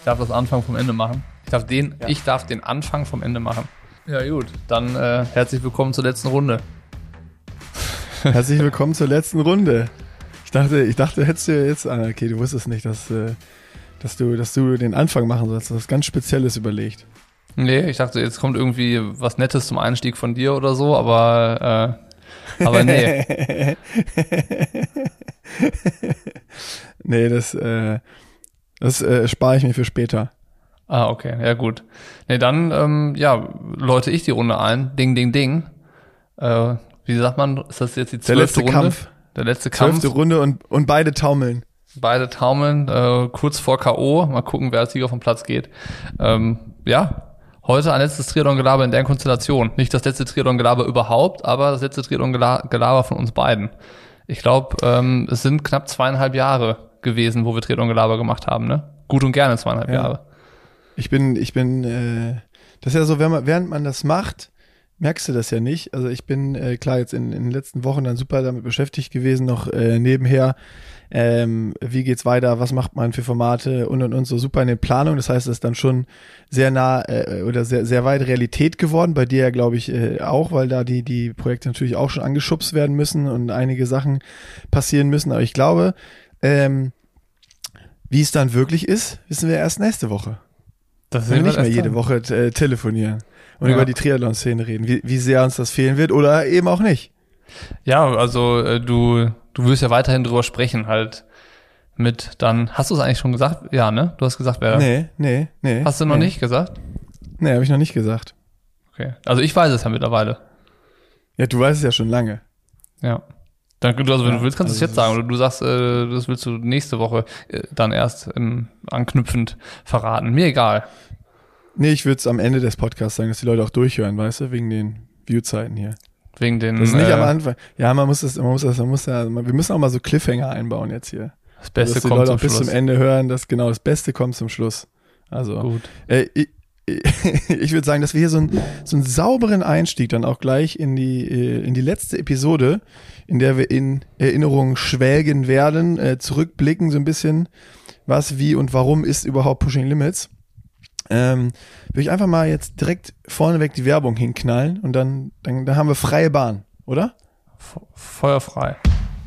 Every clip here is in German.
Ich darf das Anfang vom Ende machen. Ich darf den Anfang vom Ende machen. Ja gut, dann herzlich willkommen zur letzten Runde. Herzlich willkommen zur letzten Runde. Ich dachte, hättest du jetzt, okay, du wusstest nicht, dass du den Anfang machen sollst, was ganz Spezielles überlegt. Nee, ich dachte, jetzt kommt irgendwie was Nettes zum Einstieg von dir oder so, aber nee. Nee, das spare ich mir für später. Ah, okay, ja gut. Nee, dann, läute ich die Runde ein. Ding, ding, ding. Wie sagt man, ist das jetzt die 12. Runde? Der letzte Kampf. 12. Runde und beide taumeln. Beide taumeln, kurz vor K.O. Mal gucken, wer als Sieger vom Platz geht. Heute ein letztes Triathlon-Gelaber in der Konstellation. Nicht das letzte Triathlon-Gelaber überhaupt, aber das letzte Triathlon-Gelaber von uns beiden. Ich glaube, es sind knapp 2,5 Jahre gewesen, wo wir Triathlon-Gelaber gemacht haben, ne? Gut und gerne 2,5 Jahre. Ich bin, das ist ja so, während man das macht, merkst du das ja nicht. Also ich bin, klar, jetzt in den letzten Wochen dann super damit beschäftigt gewesen, noch nebenher, wie geht's weiter, was macht man für Formate und so super in den Planungen. Das heißt, es ist dann schon sehr nah oder sehr, sehr weit Realität geworden. Bei dir ja, glaube ich, auch, weil da die Projekte natürlich auch schon angeschubst werden müssen und einige Sachen passieren müssen. Aber ich glaube, wie es dann wirklich ist, wissen wir erst nächste Woche. Das wenn wir nicht mehr jede Woche telefonieren und über die Triathlon-Szene reden, wie sehr uns das fehlen wird oder eben auch nicht. Ja, also du wirst ja weiterhin drüber sprechen, halt mit dann, hast du es eigentlich schon gesagt? Ja, ne? Du hast gesagt, wer? Nee. Hast du noch nicht gesagt? Nee, habe ich noch nicht gesagt. Okay, also ich weiß es ja mittlerweile. Ja, du weißt es ja schon lange. Ja. Dann, also wenn du willst, kannst du es jetzt sagen. Oder du sagst, das willst du nächste Woche dann erst anknüpfend verraten. Mir egal. Nee, ich würde es am Ende des Podcasts sagen, dass die Leute auch durchhören, weißt du, wegen den Viewzeiten hier. Wegen den. Das ist nicht am Anfang. Ja, wir müssen auch mal so Cliffhanger einbauen jetzt hier. Das Beste kommt zum Schluss. Dass die Leute auch bis zum Ende hören, das Beste kommt zum Schluss. Also, gut. Ich würde sagen, dass wir hier so einen sauberen Einstieg dann auch gleich in die letzte Episode, in der wir in Erinnerungen schwelgen werden, zurückblicken so ein bisschen, was, wie und warum ist überhaupt Pushing Limits. Würde ich einfach mal jetzt direkt vorneweg die Werbung hinknallen und dann haben wir freie Bahn, oder? Feuerfrei.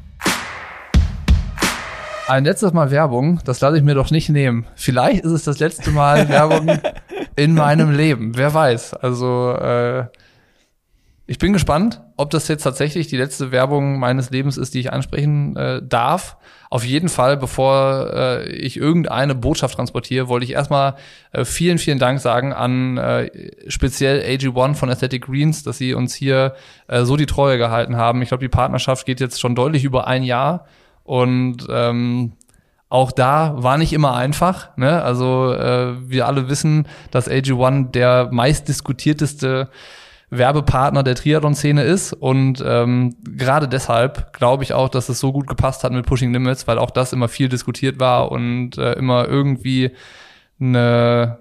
Ein letztes Mal Werbung, das lasse ich mir doch nicht nehmen. Vielleicht ist es das letzte Mal Werbung in meinem Leben, wer weiß. Also ich bin gespannt, ob das jetzt tatsächlich die letzte Werbung meines Lebens ist, die ich ansprechen darf. Auf jeden Fall, bevor ich irgendeine Botschaft transportiere, wollte ich erstmal vielen, vielen Dank sagen an speziell AG1 von Athletic Greens, dass sie uns hier so die Treue gehalten haben. Ich glaube, die Partnerschaft geht jetzt schon deutlich über 1 Jahr und auch da war nicht immer einfach, ne? Also wir alle wissen, dass AG1 der meistdiskutierteste Werbepartner der Triathlon-Szene ist und gerade deshalb glaube ich auch, dass es so gut gepasst hat mit Pushing Limits, weil auch das immer viel diskutiert war und immer irgendwie eine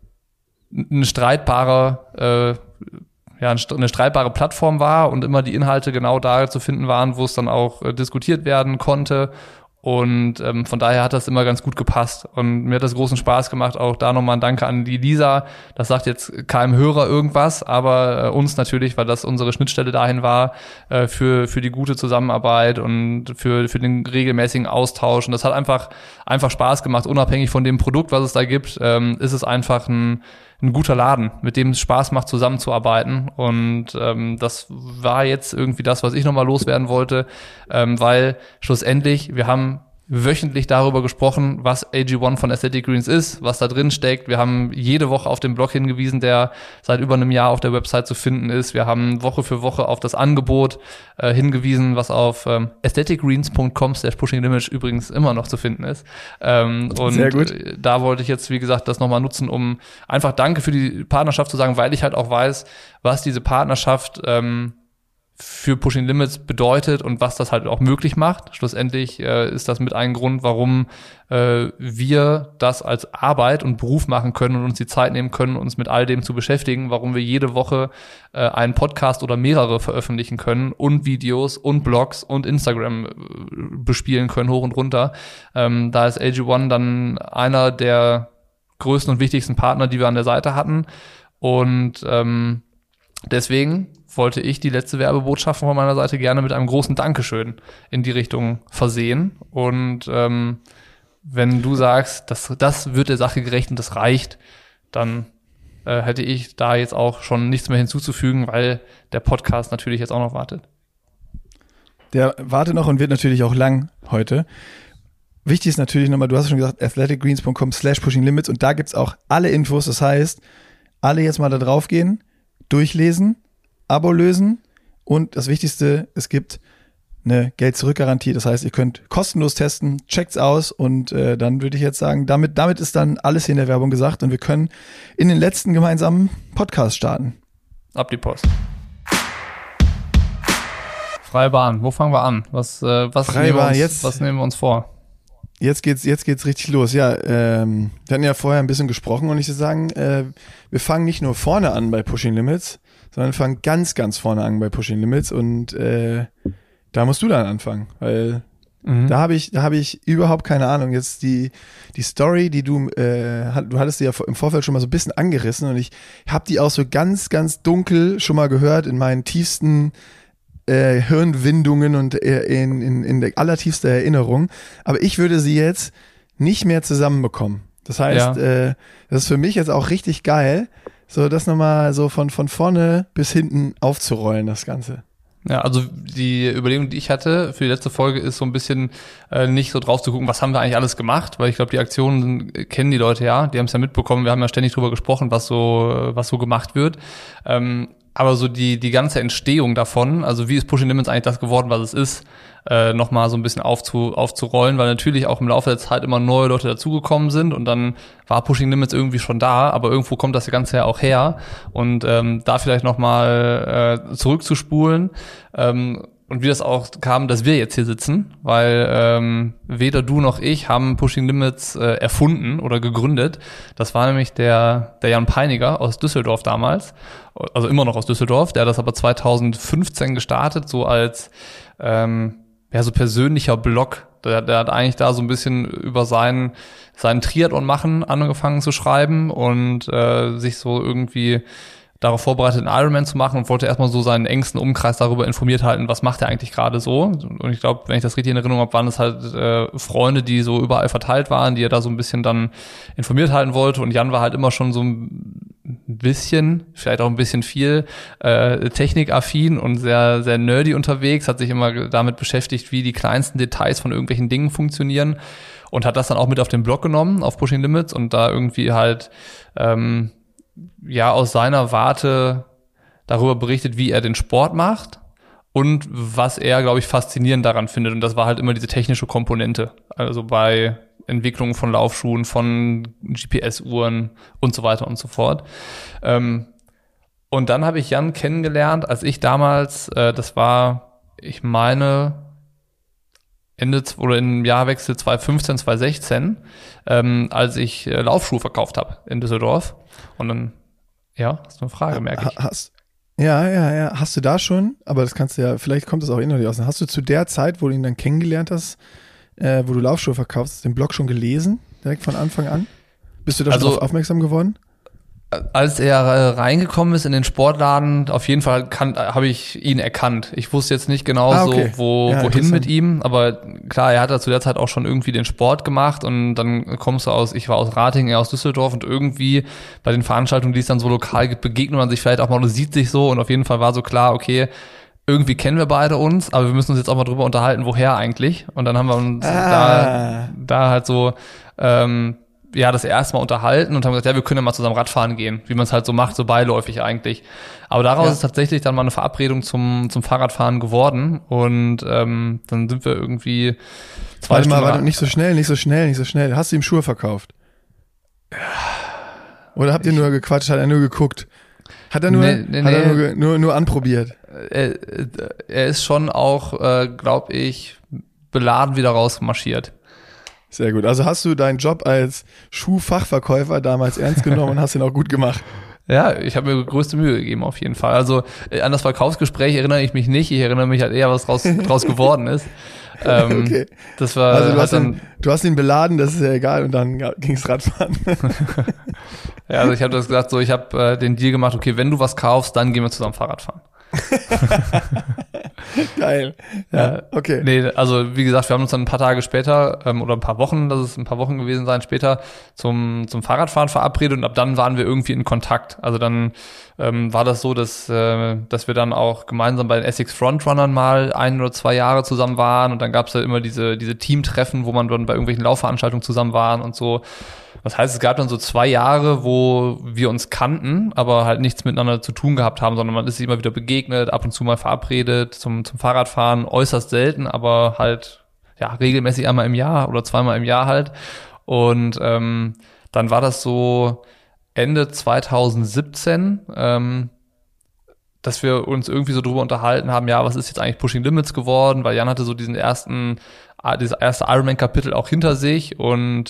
streitbare Plattform war und immer die Inhalte genau da zu finden waren, wo es dann auch diskutiert werden konnte. Und von daher hat das immer ganz gut gepasst. Und mir hat das großen Spaß gemacht. Auch da nochmal ein Danke an die Lisa. Das sagt jetzt keinem Hörer irgendwas, aber uns natürlich, weil das unsere Schnittstelle dahin war, für die gute Zusammenarbeit und für den regelmäßigen Austausch. Und das hat einfach Spaß gemacht. Unabhängig von dem Produkt, was es da gibt, ist es einfach ein guter Laden, mit dem es Spaß macht, zusammenzuarbeiten. Und das war jetzt irgendwie das, was ich nochmal loswerden wollte, weil schlussendlich, wir haben wöchentlich darüber gesprochen, was AG1 von Athletic Greens ist, was da drin steckt. Wir haben jede Woche auf den Blog hingewiesen, der seit über einem Jahr auf der Website zu finden ist. Wir haben Woche für Woche auf das Angebot hingewiesen, was auf athleticgreens.com/pushinglimits übrigens immer noch zu finden ist. Und sehr gut. Da wollte ich jetzt, wie gesagt, das nochmal nutzen, um einfach Danke für die Partnerschaft zu sagen, weil ich halt auch weiß, was diese Partnerschaft für Pushing Limits bedeutet und was das halt auch möglich macht. Schlussendlich ist das mit ein Grund, warum wir das als Arbeit und Beruf machen können und uns die Zeit nehmen können, uns mit all dem zu beschäftigen, warum wir jede Woche einen Podcast oder mehrere veröffentlichen können und Videos und Blogs und Instagram bespielen können, hoch und runter. Da ist AG1 dann einer der größten und wichtigsten Partner, die wir an der Seite hatten. Und deswegen wollte ich die letzte Werbebotschaft von meiner Seite gerne mit einem großen Dankeschön in die Richtung versehen. Und wenn du sagst, das wird der Sache gerecht und das reicht, dann hätte ich da jetzt auch schon nichts mehr hinzuzufügen, weil der Podcast natürlich jetzt auch noch wartet. Der wartet noch und wird natürlich auch lang heute. Wichtig ist natürlich nochmal, du hast schon gesagt, athleticgreens.com/pushinglimits und da gibt's auch alle Infos. Das heißt, alle jetzt mal da drauf gehen, durchlesen, Abo lösen und das Wichtigste, es gibt eine Geld-Zurück-Garantie. Das heißt, ihr könnt kostenlos testen, checkt's aus und dann würde ich jetzt sagen, damit ist dann alles hier in der Werbung gesagt und wir können in den letzten gemeinsamen Podcast starten. Ab die Post. Freie Bahn, wo fangen wir an? Was nehmen wir uns vor? Jetzt geht's richtig los. Ja, wir hatten ja vorher ein bisschen gesprochen und ich würde sagen, wir fangen nicht nur vorne an bei Pushing Limits, sondern fangen ganz, ganz vorne an bei Pushing Limits und da musst du dann anfangen, weil da habe ich überhaupt keine Ahnung. Jetzt die Story, die du hattest die ja im Vorfeld schon mal so ein bisschen angerissen und ich habe die auch so ganz, ganz dunkel schon mal gehört in meinen tiefsten Hirnwindungen und in der allertiefster Erinnerung. Aber ich würde sie jetzt nicht mehr zusammenbekommen. Das heißt, das ist für mich jetzt auch richtig geil, so das nochmal so von vorne bis hinten aufzurollen, das Ganze. Ja, also die Überlegung, die ich hatte für die letzte Folge, ist so ein bisschen nicht so drauf zu gucken, was haben wir eigentlich alles gemacht, weil ich glaube, die Aktionen kennen die Leute ja, die haben es ja mitbekommen, wir haben ja ständig drüber gesprochen, was so gemacht wird. Aber so die ganze Entstehung davon, also wie ist Pushing Limits eigentlich das geworden, was es ist, nochmal so ein bisschen aufzurollen, weil natürlich auch im Laufe der Zeit immer neue Leute dazugekommen sind und dann war Pushing Limits irgendwie schon da, aber irgendwo kommt das Ganze ja auch her und da vielleicht nochmal zurückzuspulen und wie das auch kam, dass wir jetzt hier sitzen, weil weder du noch ich haben Pushing Limits erfunden oder gegründet. Das war nämlich der Jan Peiniger aus Düsseldorf damals, also immer noch aus Düsseldorf, der hat das aber 2015 gestartet, so als so persönlicher Blog. Der hat eigentlich da so ein bisschen über seinen Triathlon machen angefangen zu schreiben und sich so irgendwie darauf vorbereitet, einen Ironman zu machen und wollte erstmal so seinen engsten Umkreis darüber informiert halten, was macht er eigentlich gerade so. Und ich glaube, wenn ich das richtig in Erinnerung habe, waren es halt Freunde, die so überall verteilt waren, die er da so ein bisschen dann informiert halten wollte. Und Jan war halt immer schon so ein bisschen, vielleicht auch ein bisschen viel technikaffin und sehr, sehr nerdy unterwegs, hat sich immer damit beschäftigt, wie die kleinsten Details von irgendwelchen Dingen funktionieren und hat das dann auch mit auf den Blog genommen, auf Pushing Limits und da irgendwie halt aus seiner Warte darüber berichtet, wie er den Sport macht und was er, glaube ich, faszinierend daran findet. Und das war halt immer diese technische Komponente. Also bei Entwicklung von Laufschuhen, von GPS-Uhren und so weiter und so fort. Und dann habe ich Jan kennengelernt, als ich damals, das war, ich meine, im Jahrwechsel 2015, 2016, als ich Laufschuhe verkauft habe in Düsseldorf. Und dann, hast du eine Frage, merke ich. Ja. Hast du da schon, aber das kannst du ja, vielleicht kommt das auch innerlich aus. Hast du zu der Zeit, wo du ihn dann kennengelernt hast, wo du Laufschuhe verkaufst, den Blog schon gelesen, direkt von Anfang an? Bist du da schon darauf aufmerksam geworden? Als er reingekommen ist in den Sportladen, auf jeden Fall habe ich ihn erkannt. Ich wusste jetzt nicht genau wohin mit ihm, aber klar, er hat da zu der Zeit auch schon irgendwie den Sport gemacht und dann ich war aus Ratingen, er aus Düsseldorf und irgendwie bei den Veranstaltungen, die es dann so lokal gibt, begegnet man sich vielleicht auch mal und sieht sich so und auf jeden Fall war so klar, okay, irgendwie kennen wir beide uns, aber wir müssen uns jetzt auch mal drüber unterhalten, woher eigentlich. Und dann haben wir uns da halt so das erste Mal unterhalten und haben gesagt, wir können ja mal zusammen Radfahren gehen, wie man es halt so macht, so beiläufig eigentlich. Aber daraus ist tatsächlich dann mal eine Verabredung zum Fahrradfahren geworden und dann sind wir irgendwie 2 Stunden... Warte, nicht so schnell. Hast du ihm Schuhe verkauft? Oder habt ihr nur gequatscht, hat er nur geguckt? Hat er nur anprobiert? Er ist schon auch, glaube ich, beladen wieder rausmarschiert. Sehr gut. Also hast du deinen Job als Schuhfachverkäufer damals ernst genommen und hast ihn auch gut gemacht? Ja, ich habe mir größte Mühe gegeben auf jeden Fall. Also an das Verkaufsgespräch erinnere ich mich nicht. Ich erinnere mich halt eher, was draus geworden ist. Okay. Das war Also du hast ihn beladen, das ist ja egal, und dann ging's Radfahren. Ja, also ich habe das gesagt, so ich habe den Deal gemacht, okay, wenn du was kaufst, dann gehen wir zusammen Fahrrad fahren. Geil. Ja, okay. Nee, also wie gesagt, wir haben uns dann ein paar Tage später oder ein paar Wochen, lass es ein paar Wochen gewesen sein, später zum Fahrradfahren verabredet und ab dann waren wir irgendwie in Kontakt. Also dann war das so, dass wir dann auch gemeinsam bei den Essex Frontrunnern mal 1 oder 2 Jahre zusammen waren und dann gab es ja immer diese Teamtreffen, wo man dann bei irgendwelchen Laufveranstaltungen zusammen waren und so. Das heißt, es gab dann so 2 Jahre, wo wir uns kannten, aber halt nichts miteinander zu tun gehabt haben, sondern man ist sich immer wieder begegnet, ab und zu mal verabredet zum Fahrradfahren, äußerst selten, aber halt ja regelmäßig einmal im Jahr oder 2-mal im Jahr halt. Und dann war das so Ende 2017, dass wir uns irgendwie so drüber unterhalten haben, ja, was ist jetzt eigentlich Pushing Limits geworden, weil Jan hatte so dieses erste Ironman-Kapitel auch hinter sich und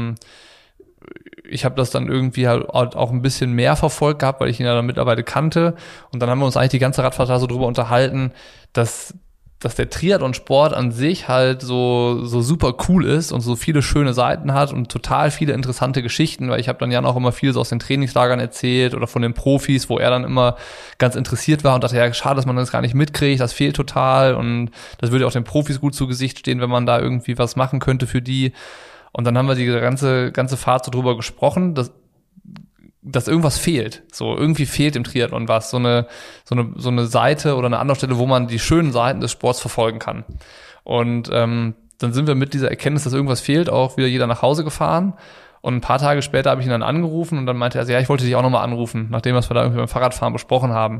ich habe das dann irgendwie halt auch ein bisschen mehr verfolgt gehabt, weil ich ihn ja dann mittlerweile kannte. Und dann haben wir uns eigentlich die ganze Radfahrt so drüber unterhalten, dass der Triathlon-Sport an sich halt so super cool ist und so viele schöne Seiten hat und total viele interessante Geschichten, weil ich habe dann Jan auch immer viel so aus den Trainingslagern erzählt oder von den Profis, wo er dann immer ganz interessiert war und dachte, ja, schade, dass man das gar nicht mitkriegt, das fehlt total und das würde auch den Profis gut zu Gesicht stehen, wenn man da irgendwie was machen könnte für die. Und dann haben wir die ganze Fahrt so drüber gesprochen, dass irgendwas fehlt. So, irgendwie fehlt im Triathlon was. So eine Seite oder eine andere Stelle, wo man die schönen Seiten des Sports verfolgen kann. Und dann sind wir mit dieser Erkenntnis, dass irgendwas fehlt, auch wieder jeder nach Hause gefahren. Und ein paar Tage später habe ich ihn dann angerufen und dann meinte er, also, ja, ich wollte dich auch nochmal anrufen, nachdem was wir da irgendwie beim Fahrradfahren besprochen haben.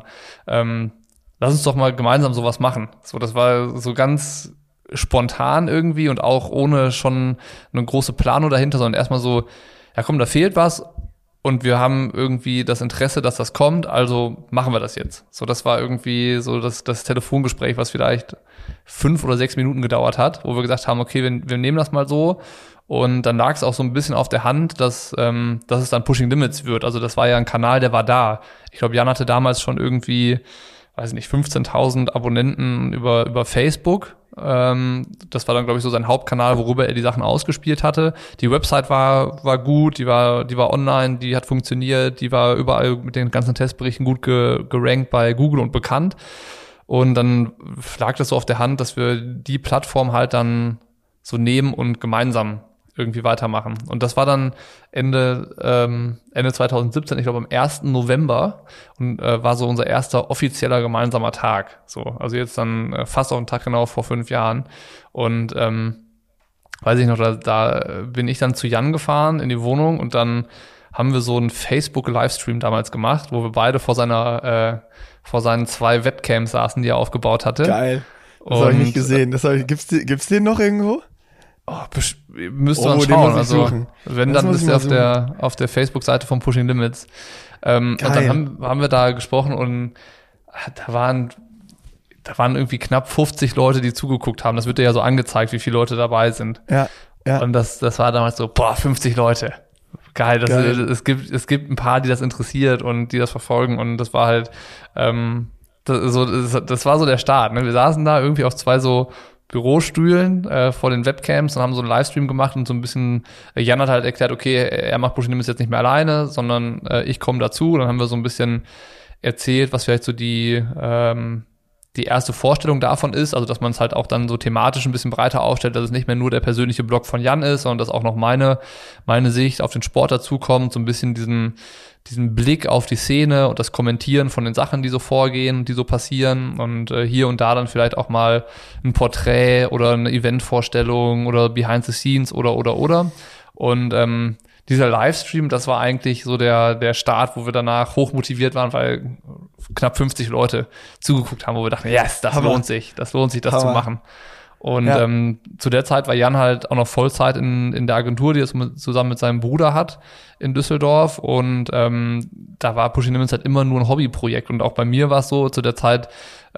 Lass uns doch mal gemeinsam sowas machen. So, das war so ganz spontan irgendwie und auch ohne schon eine große Planung dahinter, sondern erstmal so, ja komm, da fehlt was und wir haben irgendwie das Interesse, dass das kommt, also machen wir das jetzt. So, das war irgendwie so das Telefongespräch, was vielleicht 5 oder 6 Minuten gedauert hat, wo wir gesagt haben, okay, wir nehmen das mal so und dann lag es auch so ein bisschen auf der Hand, dass es dann Pushing Limits wird. Also das war ja ein Kanal, der war da. Ich glaube, Jan hatte damals schon irgendwie, weiß nicht, 15.000 Abonnenten über Facebook. Das war dann, glaube ich, so sein Hauptkanal, worüber er die Sachen ausgespielt hatte. Die Website war gut, die war online, die hat funktioniert, die war überall mit den ganzen Testberichten gut gerankt bei Google und bekannt. Und dann lag das so auf der Hand, dass wir die Plattform halt dann so nehmen und gemeinsam irgendwie weitermachen. Und das war dann Ende 2017, ich glaube am 1. November und war so unser erster offizieller gemeinsamer Tag. So, also jetzt dann fast auf den Tag genau vor 5 Jahren. Und weiß ich noch, da bin ich dann zu Jan gefahren in die Wohnung und dann haben wir so einen Facebook-Livestream damals gemacht, wo wir beide vor seinen 2 Webcams saßen, die er aufgebaut hatte. Geil. Das habe ich nicht gesehen. Gibt's den noch irgendwo? Oh, müsste man schauen. Also, wenn, dann ist er auf der Facebook-Seite von Pushing Limits. Und dann haben wir da gesprochen und da waren irgendwie knapp 50 Leute, die zugeguckt haben. Das wird ja so angezeigt, wie viele Leute dabei sind. Ja. Und das war damals so, 50 Leute. Geil. Es gibt ein paar, die das interessiert und die das verfolgen und das war halt, das war so der Start. Ne? Wir saßen da irgendwie auf 2 so Bürostühlen vor den Webcams und haben so einen Livestream gemacht und so ein bisschen, Jan hat halt erklärt, okay, er macht Pushing Limits jetzt nicht mehr alleine, sondern ich komme dazu. Und dann haben wir so ein bisschen erzählt, was vielleicht so die erste Vorstellung davon ist, also dass man es halt auch dann so thematisch ein bisschen breiter aufstellt, dass es nicht mehr nur der persönliche Blog von Jan ist, sondern dass auch noch meine Sicht auf den Sport dazukommt, so ein bisschen diesen Blick auf die Szene und das Kommentieren von den Sachen, die so vorgehen, die so passieren und hier und da dann vielleicht auch mal ein Porträt oder eine Eventvorstellung oder Behind the Scenes oder. Und dieser Livestream, das war eigentlich so der Start, wo wir danach hochmotiviert waren, weil knapp 50 Leute zugeguckt haben, wo wir dachten, yes, das lohnt sich, das zu machen. Und zu der Zeit war Jan halt auch noch Vollzeit in der Agentur, die das zusammen mit seinem Bruder hat in Düsseldorf. Und da war Pushing Limits halt immer nur ein Hobbyprojekt. Und auch bei mir war es so, zu der Zeit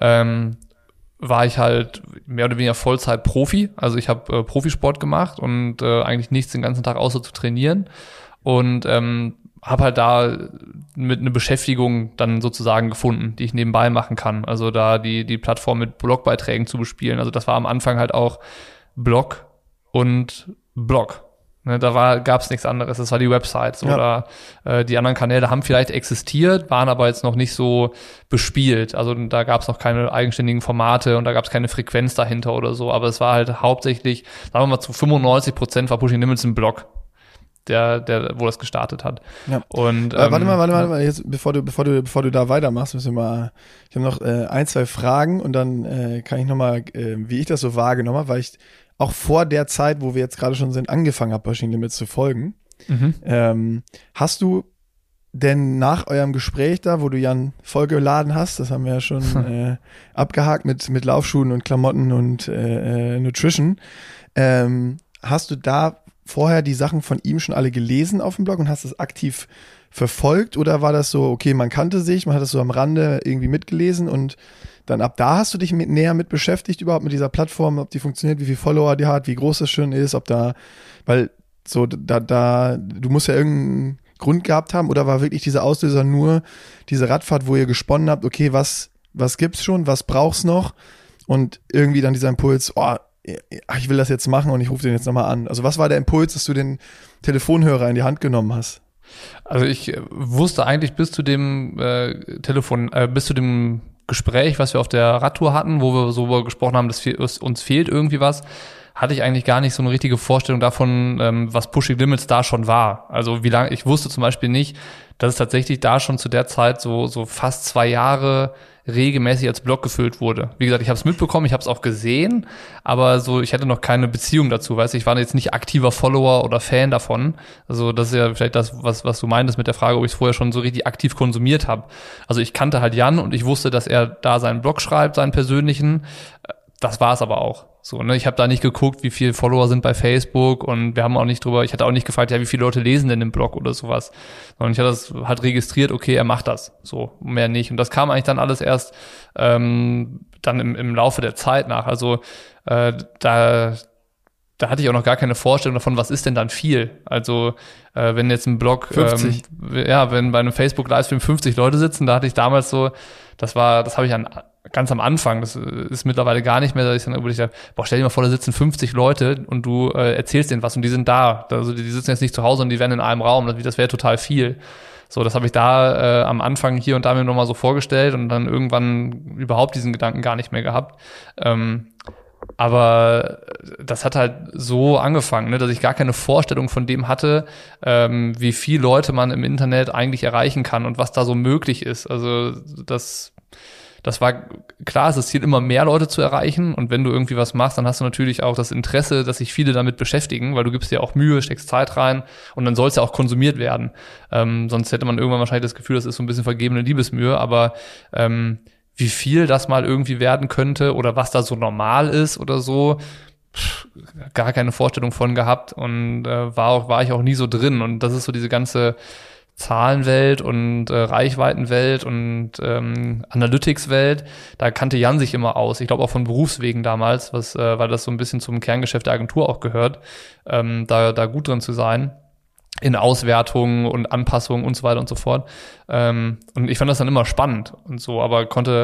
war ich halt mehr oder weniger Vollzeit-Profi. Also ich habe Profisport gemacht und eigentlich nichts den ganzen Tag außer zu trainieren. Und habe halt da mit eine Beschäftigung dann sozusagen gefunden, die ich nebenbei machen kann. Also da die Plattform mit Blogbeiträgen zu bespielen. Also das war am Anfang halt auch Blog und Blog. Ne, gab es nichts anderes. Das war die Website. So, oder die anderen Kanäle haben vielleicht existiert, waren aber jetzt noch nicht so bespielt. Also da gab es noch keine eigenständigen Formate und da gab es keine Frequenz dahinter oder so. Aber es war halt hauptsächlich, sagen wir mal, zu 95% war Pushing Limits ein Blog, wo das gestartet hat. Ja. Und warte mal, jetzt bevor du da weitermachst, ich habe noch 1, 2 Fragen und dann kann ich nochmal, wie ich das so wahrgenommen habe, weil ich auch vor der Zeit, wo wir jetzt gerade schon sind, angefangen habe, Pushing Limits zu folgen. Hast du denn nach eurem Gespräch da, wo du Jan vollgeladen hast, das haben wir ja schon abgehakt mit Laufschuhen und Klamotten und Nutrition, hast du da vorher die Sachen von ihm schon alle gelesen auf dem Blog und hast es aktiv verfolgt, oder war das so, okay, man kannte sich, man hat es so am Rande irgendwie mitgelesen und dann ab da hast du dich näher mit beschäftigt überhaupt mit dieser Plattform, ob die funktioniert, wie viele Follower die hat, wie groß das schon ist, ob da, weil so du musst ja irgendeinen Grund gehabt haben, oder war wirklich dieser Auslöser nur diese Radfahrt, wo ihr gesponnen habt, okay, was gibt's schon, was brauchst noch, und irgendwie dann dieser Impuls, ich will das jetzt machen und ich rufe den jetzt nochmal an. Also was war der Impuls, dass du den Telefonhörer in die Hand genommen hast? Also ich wusste eigentlich bis zu dem Gespräch, was wir auf der Radtour hatten, wo wir so gesprochen haben, dass uns fehlt irgendwie was, hatte ich eigentlich gar nicht so eine richtige Vorstellung davon, was Pushing Limits da schon war. Also wie lange, ich wusste zum Beispiel nicht, dass es tatsächlich da schon zu der Zeit so fast 2 Jahre regelmäßig als Blog gefüllt wurde. Wie gesagt, ich habe es mitbekommen, ich habe es auch gesehen, aber so, ich hatte noch keine Beziehung dazu, weißt du, ich war jetzt nicht aktiver Follower oder Fan davon. Also das ist ja vielleicht das, was du meintest mit der Frage, ob ich es vorher schon so richtig aktiv konsumiert habe. Also ich kannte halt Jan und ich wusste, dass er da seinen Blog schreibt, seinen persönlichen. Das war es aber auch. So, ne, ich habe da nicht geguckt, wie viele Follower sind bei Facebook, und wir haben auch nicht ich hatte auch nicht gefragt, ja, wie viele Leute lesen denn den Blog oder sowas. Sondern ich hatte das halt registriert, okay, er macht das. So, mehr nicht. Und das kam eigentlich dann alles erst dann im Laufe der Zeit nach. Also da hatte ich auch noch gar keine Vorstellung davon, was ist denn dann viel. Also wenn jetzt ein Blog 50. Wenn bei einem Facebook-Livestream 50 Leute sitzen, da hatte ich damals so, das habe ich ganz am Anfang, das ist mittlerweile gar nicht mehr, dass ich dann überlegt habe, stell dir mal vor, da sitzen 50 Leute und du erzählst denen was und die sind da. Also die sitzen jetzt nicht zu Hause und die wären in einem Raum, das wäre total viel. So, das habe ich da am Anfang hier und da mir nochmal so vorgestellt und dann irgendwann überhaupt diesen Gedanken gar nicht mehr gehabt. Aber das hat halt so angefangen, ne, dass ich gar keine Vorstellung von dem hatte, wie viele Leute man im Internet eigentlich erreichen kann und was da so möglich ist. Also das war klar, es ist das Ziel, immer mehr Leute zu erreichen, und wenn du irgendwie was machst, dann hast du natürlich auch das Interesse, dass sich viele damit beschäftigen, weil du gibst dir auch Mühe, steckst Zeit rein, und dann soll es ja auch konsumiert werden. Sonst hätte man irgendwann wahrscheinlich das Gefühl, das ist so ein bisschen vergebene Liebesmühe, aber wie viel das mal irgendwie werden könnte oder was da so normal ist oder so, gar keine Vorstellung von gehabt, und war ich auch nie so drin, und das ist so diese ganze Zahlenwelt und Reichweitenwelt und Analytics-Welt, da kannte Jan sich immer aus. Ich glaube auch von Berufswegen damals, weil das so ein bisschen zum Kerngeschäft der Agentur auch gehört, da gut drin zu sein in Auswertungen und Anpassungen und so weiter und so fort. Und ich fand das dann immer spannend und so, aber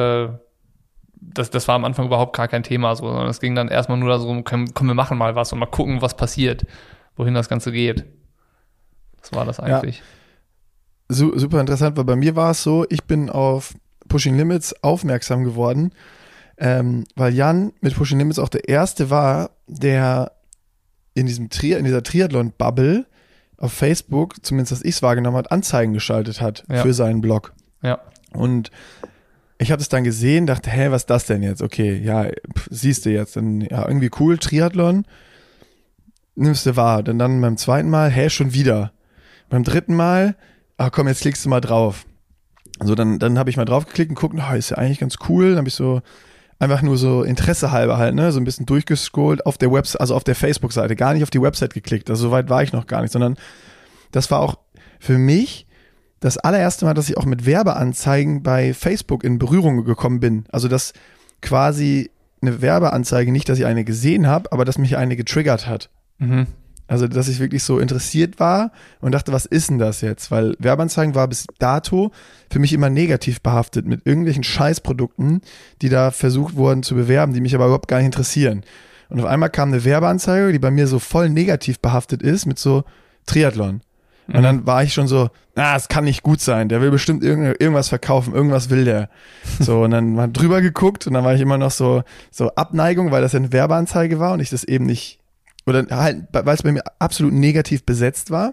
das war am Anfang überhaupt gar kein Thema, so, sondern es ging dann erstmal nur darum, komm, wir machen mal was und mal gucken, was passiert, wohin das Ganze geht. Das war das eigentlich. Ja. Super interessant, weil bei mir war es so, ich bin auf Pushing Limits aufmerksam geworden, weil Jan mit Pushing Limits auch der Erste war, der in dieser Triathlon-Bubble auf Facebook, zumindest dass ich es wahrgenommen habe, Anzeigen geschaltet hat für seinen Blog. Ja. Und ich habe es dann gesehen, dachte, was ist das denn jetzt? Okay, ja, siehst du jetzt. Dann, ja, irgendwie cool, Triathlon, nimmst du wahr. Dann beim zweiten Mal, schon wieder. Beim dritten Mal, komm, jetzt klickst du mal drauf. Also dann habe ich mal drauf geklickt und guckt, ist ja eigentlich ganz cool. Dann habe ich so einfach nur so Interesse halber halt, ne, so ein bisschen durchgescrollt auf der Website, also auf der Facebook-Seite, gar nicht auf die Website geklickt. Also so weit war ich noch gar nicht, sondern das war auch für mich das allererste Mal, dass ich auch mit Werbeanzeigen bei Facebook in Berührung gekommen bin. Also dass quasi eine Werbeanzeige, nicht, dass ich eine gesehen habe, aber dass mich eine getriggert hat. Mhm. Also, dass ich wirklich so interessiert war und dachte, was ist denn das jetzt? Weil Werbeanzeigen war bis dato für mich immer negativ behaftet mit irgendwelchen Scheißprodukten, die da versucht wurden zu bewerben, die mich aber überhaupt gar nicht interessieren. Und auf einmal kam eine Werbeanzeige, die bei mir so voll negativ behaftet ist mit so Triathlon. Und dann war ich schon so, es kann nicht gut sein, der will bestimmt irgendwas verkaufen, irgendwas will der. So, und dann mal drüber geguckt und dann war ich immer noch so Abneigung, weil das ja eine Werbeanzeige war und ich das eben nicht, oder halt, weil es bei mir absolut negativ besetzt war.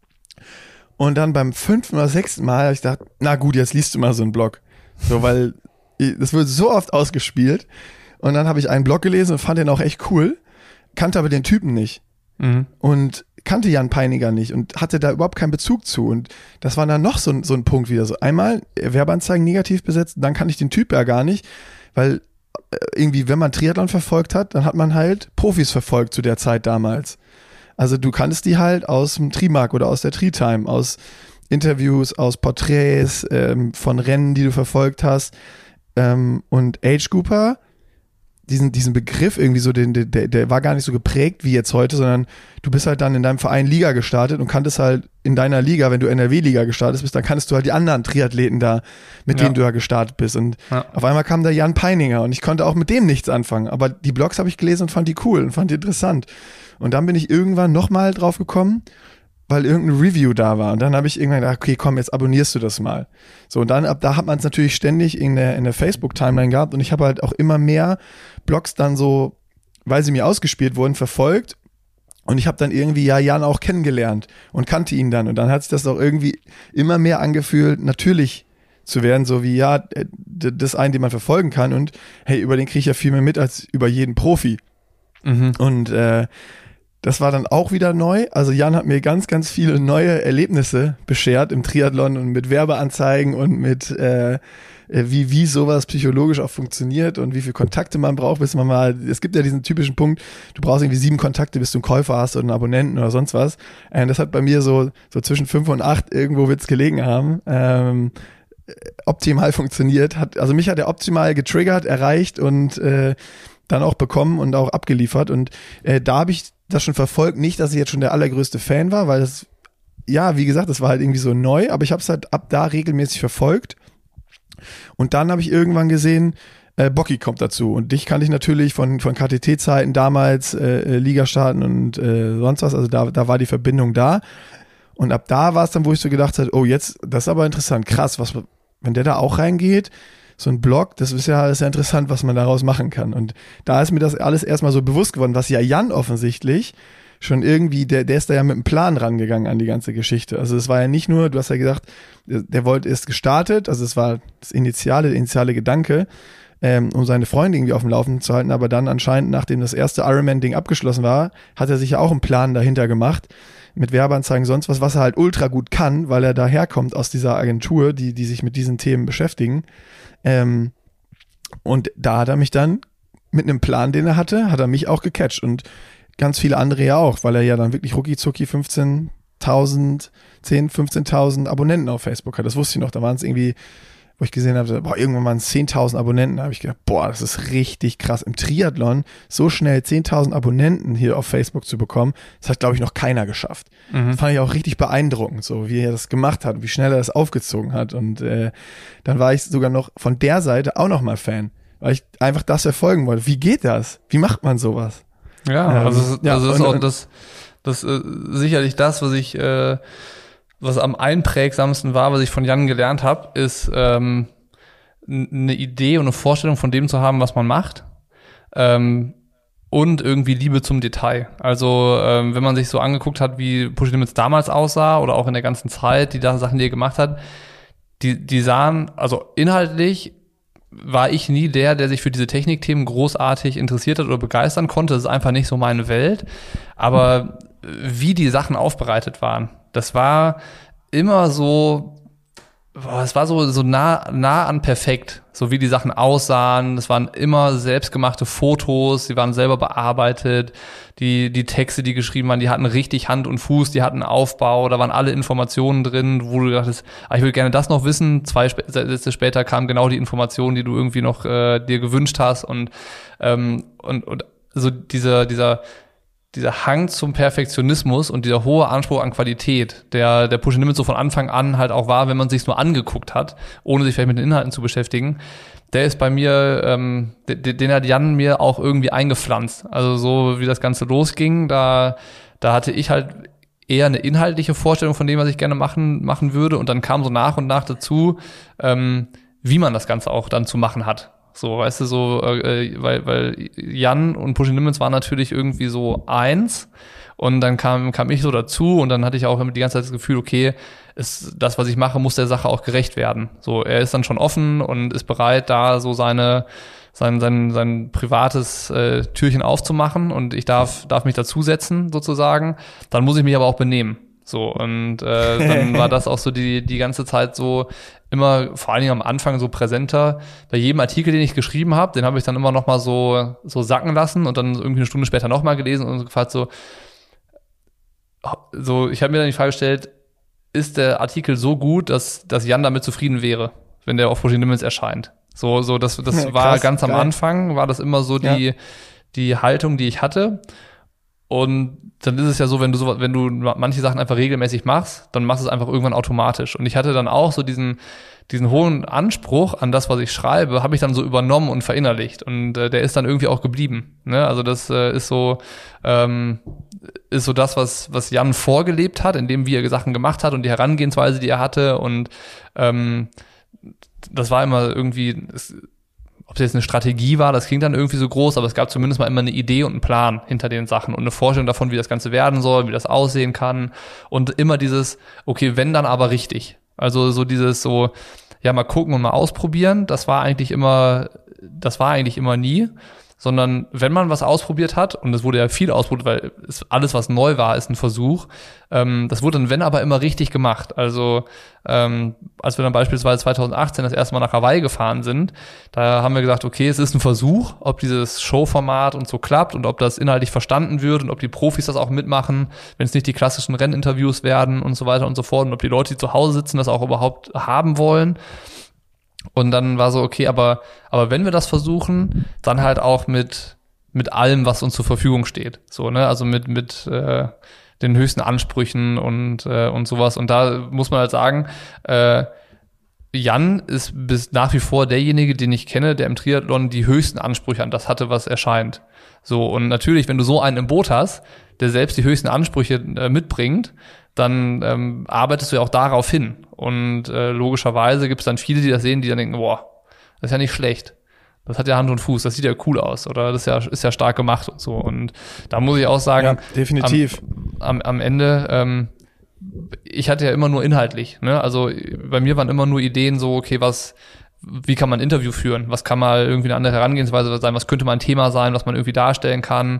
Und dann beim 5. oder 6. Mal habe ich gedacht, na gut, jetzt liest du mal so einen Blog. So, weil das wird so oft ausgespielt. Und dann habe ich einen Blog gelesen und fand den auch echt cool, kannte aber den Typen nicht. Und kannte Jan Peiniger nicht und hatte da überhaupt keinen Bezug zu. Und das war dann noch so ein Punkt wieder. So einmal Werbeanzeigen negativ besetzt, dann kannte ich den Typ ja gar nicht, weil irgendwie, wenn man Triathlon verfolgt hat, dann hat man halt Profis verfolgt zu der Zeit damals. Also du kanntest die halt aus dem Trimark oder aus der Tri-Time, aus Interviews, aus Porträts, von Rennen, die du verfolgt hast. Und Age Cooper, diesen Begriff irgendwie so, der war gar nicht so geprägt wie jetzt heute, sondern du bist halt dann in deinem Verein Liga gestartet und kanntest halt in deiner Liga, wenn du NRW-Liga gestartet bist, dann kanntest du halt die anderen Triathleten da, mit denen du da gestartet bist. Und auf einmal kam da Jan Peininger und ich konnte auch mit dem nichts anfangen. Aber die Blogs habe ich gelesen und fand die cool und fand die interessant. Und dann bin ich irgendwann nochmal drauf gekommen, weil irgendein Review da war. Und dann habe ich irgendwann gedacht, okay, komm, jetzt abonnierst du das mal. So, und dann ab da hat man es natürlich ständig in der Facebook-Timeline gehabt und ich habe halt auch immer mehr Blogs dann so, weil sie mir ausgespielt wurden, verfolgt. Und ich habe dann irgendwie Jan auch kennengelernt und kannte ihn dann. Und dann hat sich das auch irgendwie immer mehr angefühlt, natürlich zu werden, so wie, das einen, den man verfolgen kann. Und hey, über den kriege ich ja viel mehr mit als über jeden Profi. Und das war dann auch wieder neu. Also Jan hat mir ganz, ganz viele neue Erlebnisse beschert im Triathlon und mit Werbeanzeigen und mit wie sowas psychologisch auch funktioniert und wie viele Kontakte man braucht, bis man mal, es gibt ja diesen typischen Punkt, du brauchst irgendwie 7 Kontakte, bis du einen Käufer hast oder einen Abonnenten oder sonst was. Das hat bei mir so zwischen 5 und 8 irgendwo wird's gelegen haben. Optimal funktioniert. Also mich hat er optimal getriggert, erreicht und dann auch bekommen und auch abgeliefert. Und da habe ich das schon verfolgt. Nicht, dass ich jetzt schon der allergrößte Fan war, weil das, wie gesagt, das war halt irgendwie so neu, aber ich habe es halt ab da regelmäßig verfolgt. Und dann habe ich irgendwann gesehen, Bocky kommt dazu. Und dich kannte ich natürlich von KTT-Zeiten damals, Ligastarten und sonst was. Also da war die Verbindung da. Und ab da war es dann, wo ich so gedacht habe, oh, jetzt, das ist aber interessant, krass, wenn der da auch reingeht, so ein Blog, das ist ja interessant, was man daraus machen kann. Und da ist mir das alles erstmal so bewusst geworden, was ja Jan offensichtlich schon irgendwie, der ist da ja mit einem Plan rangegangen an die ganze Geschichte. Also es war ja nicht nur, du hast ja gesagt, der ist gestartet, also es war der initiale Gedanke, um seine Freunde irgendwie auf dem Laufenden zu halten, aber dann anscheinend, nachdem das erste Ironman-Ding abgeschlossen war, hat er sich ja auch einen Plan dahinter gemacht, mit Werbeanzeigen, sonst was er halt ultra gut kann, weil er daherkommt aus dieser Agentur, die sich mit diesen Themen beschäftigen. Und da hat er mich dann mit einem Plan, den er hatte, hat er mich auch gecatcht und ganz viele andere ja auch, weil er ja dann wirklich rucki-zucki 15.000 Abonnenten auf Facebook hat. Das wusste ich noch, da waren es irgendwie, wo ich gesehen habe, irgendwann waren es 10.000 Abonnenten, da habe ich gedacht, das ist richtig krass. Im Triathlon so schnell 10.000 Abonnenten hier auf Facebook zu bekommen, das hat, glaube ich, noch keiner geschafft. Das fand ich auch richtig beeindruckend, so wie er das gemacht hat, wie schnell er das aufgezogen hat. Und dann war ich sogar noch von der Seite auch noch mal Fan, weil ich einfach das verfolgen wollte. Wie geht das? Wie macht man sowas? Ja, das ist auch das sicherlich das, was am einprägsamsten war, was ich von Jan gelernt habe, ist eine Idee und eine Vorstellung von dem zu haben, was man macht, und irgendwie Liebe zum Detail. Also wenn man sich so angeguckt hat, wie Push Limits damals aussah oder auch in der ganzen Zeit, die Sachen, die er gemacht hat, die sahen, also inhaltlich war ich nie der sich für diese Technikthemen großartig interessiert hat oder begeistern konnte. Das ist einfach nicht so meine Welt. Aber wie die Sachen aufbereitet waren, das war immer so, es war so nah an perfekt, so wie die Sachen aussahen. Das waren immer selbstgemachte Fotos, die waren selber bearbeitet. Die Texte, die geschrieben waren, die hatten richtig Hand und Fuß, die hatten Aufbau, da waren alle Informationen drin, wo du dachtest, ich will gerne das noch wissen. 2 Sätze später kam genau die Information, die du irgendwie noch dir gewünscht hast und so dieser dieser Hang zum Perfektionismus und dieser hohe Anspruch an Qualität, der Pushing Limits so von Anfang an halt auch war, wenn man sich's nur angeguckt hat, ohne sich vielleicht mit den Inhalten zu beschäftigen, der ist bei mir, den hat Jan mir auch irgendwie eingepflanzt. Also so wie das Ganze losging, da hatte ich halt eher eine inhaltliche Vorstellung von dem, was ich gerne machen würde, und dann kam so nach und nach dazu, wie man das Ganze auch dann zu machen hat. So, weißt du, so, weil Jan und Pushing Limits waren natürlich irgendwie so eins, und dann kam ich so dazu, und dann hatte ich auch die ganze Zeit das Gefühl, okay, das, was ich mache, muss der Sache auch gerecht werden. So, er ist dann schon offen und ist bereit, da so sein privates Türchen aufzumachen, und ich darf mich dazusetzen, sozusagen. Dann muss ich mich aber auch benehmen. So, und dann war das auch so die ganze Zeit so immer, vor allen Dingen am Anfang, so präsenter. Bei jedem Artikel, den ich geschrieben habe, den habe ich dann immer noch mal so sacken lassen und dann irgendwie eine Stunde später noch mal gelesen und gefragt so, ich habe mir dann die Frage gestellt, ist der Artikel so gut, dass Jan damit zufrieden wäre, wenn der auf Pushing Limits erscheint? So das war krass, ganz am geil. Anfang, war das immer so die Haltung, die ich hatte. Und dann ist es ja so, wenn du manche Sachen einfach regelmäßig machst, dann machst du es einfach irgendwann automatisch. Und ich hatte dann auch so diesen hohen Anspruch an das, was ich schreibe, habe ich dann so übernommen und verinnerlicht. Und der ist dann irgendwie auch geblieben. Ne? Also das ist so das, was Jan vorgelebt hat, indem wie er Sachen gemacht hat und die Herangehensweise, die er hatte. Und das war immer irgendwie, ob es jetzt eine Strategie war, das klingt dann irgendwie so groß, aber es gab zumindest mal immer eine Idee und einen Plan hinter den Sachen und eine Vorstellung davon, wie das Ganze werden soll, wie das aussehen kann, und immer dieses, okay, wenn dann aber richtig. Also so dieses so, ja, mal gucken und mal ausprobieren, das war eigentlich immer nie, sondern wenn man was ausprobiert hat, und es wurde ja viel ausprobiert, weil alles, was neu war, ist ein Versuch, das wurde dann, wenn, aber immer richtig gemacht. Also als wir dann beispielsweise 2018 das erste Mal nach Hawaii gefahren sind, da haben wir gesagt, okay, es ist ein Versuch, ob dieses Showformat und so klappt und ob das inhaltlich verstanden wird und ob die Profis das auch mitmachen, wenn es nicht die klassischen Renninterviews werden und so weiter und so fort, und ob die Leute, die zu Hause sitzen, das auch überhaupt haben wollen. Und dann war so, okay, aber wenn wir das versuchen, dann halt auch mit allem, was uns zur Verfügung steht. So, ne, also mit den höchsten Ansprüchen und sowas. Und da muss man halt sagen, Jan ist bis nach wie vor derjenige, den ich kenne, der im Triathlon die höchsten Ansprüche an das hatte, was erscheint. So, und natürlich, wenn du so einen im Boot hast, der selbst die höchsten Ansprüche mitbringt, dann arbeitest du ja auch darauf hin. Und logischerweise gibt es dann viele, die das sehen, die dann denken, boah, das ist ja nicht schlecht. Das hat ja Hand und Fuß, das sieht ja cool aus, oder das ist ja stark gemacht und so. Und da muss ich auch sagen, ja, definitiv. Am Ende, ich hatte ja immer nur inhaltlich, ne? Also bei mir waren immer nur Ideen so, okay, wie kann man ein Interview führen? Was kann mal irgendwie eine andere Herangehensweise sein? Was könnte mal ein Thema sein, was man irgendwie darstellen kann?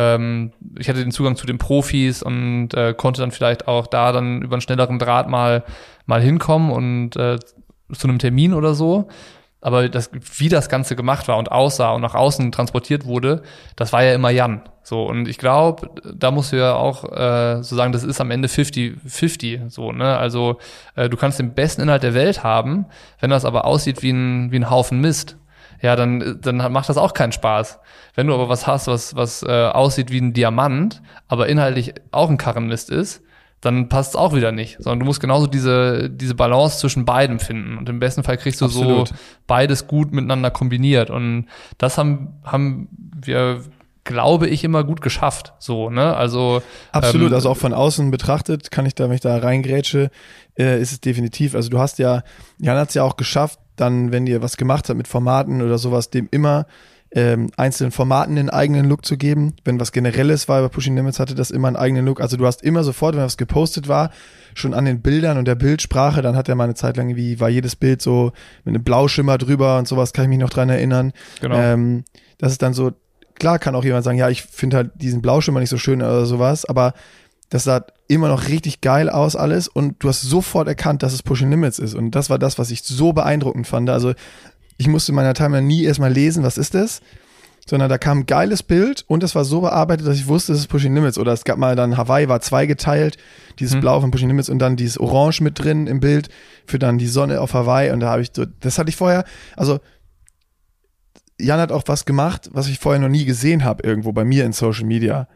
Ich hatte den Zugang zu den Profis und konnte dann vielleicht auch da dann über einen schnelleren Draht mal hinkommen und zu einem Termin oder so. Aber wie das Ganze gemacht war und aussah und nach außen transportiert wurde, das war ja immer Jan. So, und ich glaube, da musst du ja auch so sagen, das ist am Ende 50-50. So, ne? Also du kannst den besten Inhalt der Welt haben, wenn das aber aussieht wie ein Haufen Mist. Ja, dann macht das auch keinen Spaß. Wenn du aber was hast, was aussieht wie ein Diamant, aber inhaltlich auch ein Karrenmist ist, dann passt es auch wieder nicht, sondern du musst genauso diese Balance zwischen beidem finden, und im besten Fall kriegst du Absolut. so beides gut miteinander kombiniert, und das haben wir, glaube ich, immer gut geschafft, so, ne, also absolut, also auch von außen betrachtet, kann ich da, wenn ich da reingrätsche, ist es definitiv, also Jan hat es ja auch geschafft, dann, wenn ihr was gemacht habt mit Formaten oder sowas, dem immer einzelnen Formaten einen eigenen Look zu geben. Wenn was Generelles war, bei Pushing Limits hatte das immer einen eigenen Look. Also du hast immer sofort, wenn was gepostet war, schon an den Bildern und der Bildsprache, dann hat er mal eine Zeit lang war jedes Bild so mit einem Blauschimmer drüber und sowas, kann ich mich noch dran erinnern. Genau. Das ist dann so, klar kann auch jemand sagen, ja, ich finde halt diesen Blauschimmer nicht so schön oder sowas, aber das sah immer noch richtig geil aus alles, und du hast sofort erkannt, dass es Pushing Limits ist, und das war das, was ich so beeindruckend fand. Also ich musste in meiner Timeline nie erstmal lesen, was ist das, sondern da kam ein geiles Bild und es war so bearbeitet, dass ich wusste, es ist Pushing Limits. Oder es gab mal dann, Hawaii war zweigeteilt, dieses Blau von Pushing Limits und dann dieses Orange mit drin im Bild für dann die Sonne auf Hawaii, und da habe ich so, das hatte ich vorher, also Jan hat auch was gemacht, was ich vorher noch nie gesehen habe irgendwo bei mir in Social Media.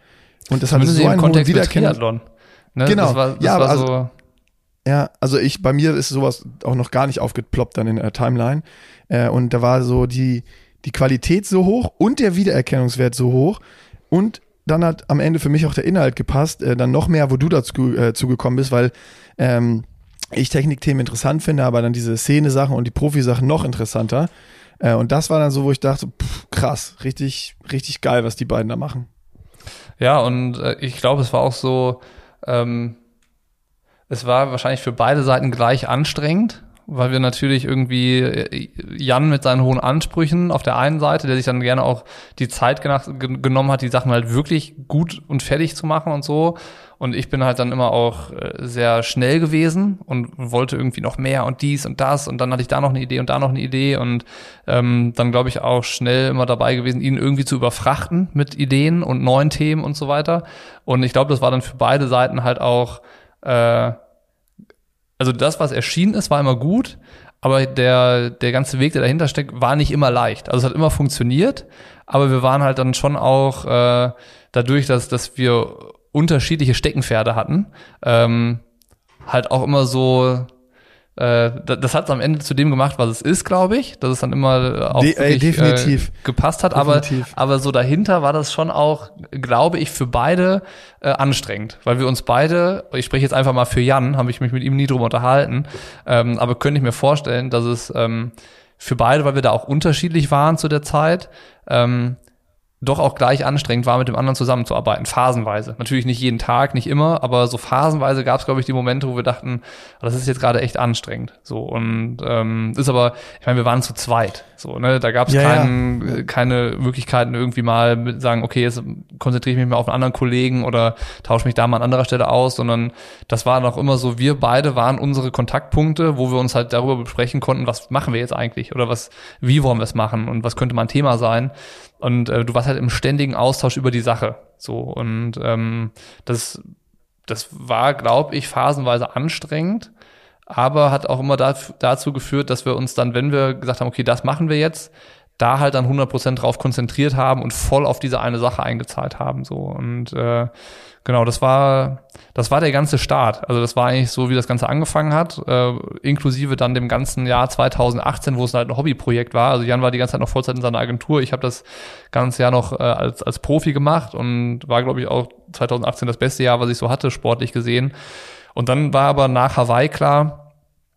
Und das hatte so einen hohen Wiedererkennungswert. Ne? Genau. Das war so. Ja, also bei mir ist sowas auch noch gar nicht aufgeploppt dann in der Timeline. Und da war so die Qualität so hoch und der Wiedererkennungswert so hoch. Und dann hat am Ende für mich auch der Inhalt gepasst. Dann noch mehr, wo du dazu zugekommen bist, weil ich Technikthemen interessant finde, aber dann diese Szene-Sachen und die Profi-Sachen noch interessanter. Und das war dann so, wo ich dachte, krass, richtig, richtig geil, was die beiden da machen. Ja, und ich glaube, es war auch so, es war wahrscheinlich für beide Seiten gleich anstrengend, weil wir natürlich irgendwie Jan mit seinen hohen Ansprüchen auf der einen Seite, der sich dann gerne auch die Zeit genommen hat, die Sachen halt wirklich gut und fertig zu machen und so. Und ich bin halt dann immer auch sehr schnell gewesen und wollte irgendwie noch mehr und dies und das. Und dann hatte ich da noch eine Idee und da noch eine Idee. Und dann, glaube ich, auch schnell immer dabei gewesen, ihn irgendwie zu überfrachten mit Ideen und neuen Themen und so weiter. Und ich glaube, das war dann für beide Seiten halt auch also das, was erschienen ist, war immer gut, aber der ganze Weg, der dahinter steckt, war nicht immer leicht. Also es hat immer funktioniert, aber wir waren halt dann schon auch dadurch, dass wir unterschiedliche Steckenpferde hatten, halt auch immer so, das hat es am Ende zu dem gemacht, was es ist, glaube ich, dass es dann immer auch definitiv gepasst hat, aber so dahinter war das schon auch, glaube ich, für beide anstrengend, weil wir uns beide, ich spreche jetzt einfach mal für Jan, habe ich mich mit ihm nie drüber unterhalten, aber könnte ich mir vorstellen, dass es für beide, weil wir da auch unterschiedlich waren zu der Zeit, doch auch gleich anstrengend war, mit dem anderen zusammenzuarbeiten, phasenweise. Natürlich nicht jeden Tag, nicht immer, aber so phasenweise gab es, glaube ich, die Momente, wo wir dachten, das ist jetzt gerade echt anstrengend. So, und ist aber, ich meine, wir waren zu zweit. So, ne, da gab es keine Möglichkeiten, irgendwie mal mit sagen, okay, jetzt konzentriere ich mich mal auf einen anderen Kollegen oder tausche mich da mal an anderer Stelle aus, sondern das war noch immer so, wir beide waren unsere Kontaktpunkte, wo wir uns halt darüber besprechen konnten, was machen wir jetzt eigentlich oder wie wollen wir es machen und was könnte mal ein Thema sein. Und du warst halt im ständigen Austausch über die Sache. So, und das war, glaube ich, phasenweise anstrengend, aber hat auch immer dazu geführt, dass wir uns dann, wenn wir gesagt haben, okay, das machen wir jetzt, da halt dann 100% drauf konzentriert haben und voll auf diese eine Sache eingezahlt haben. So, und genau, das war der ganze Start. Also das war eigentlich so, wie das Ganze angefangen hat, inklusive dann dem ganzen Jahr 2018, wo es halt ein Hobbyprojekt war. Also Jan war die ganze Zeit noch Vollzeit in seiner Agentur. Ich habe das ganze Jahr noch als Profi gemacht und war, glaube ich, auch 2018 das beste Jahr, was ich so hatte, sportlich gesehen. Und dann war aber nach Hawaii klar,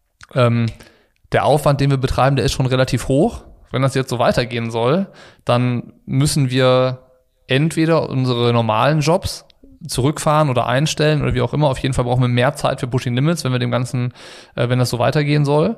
der Aufwand, den wir betreiben, der ist schon relativ hoch. Wenn das jetzt so weitergehen soll, dann müssen wir entweder unsere normalen Jobs zurückfahren oder einstellen oder wie auch immer. Auf jeden Fall brauchen wir mehr Zeit für Pushing Limits, wenn wir dem Ganzen, wenn das so weitergehen soll.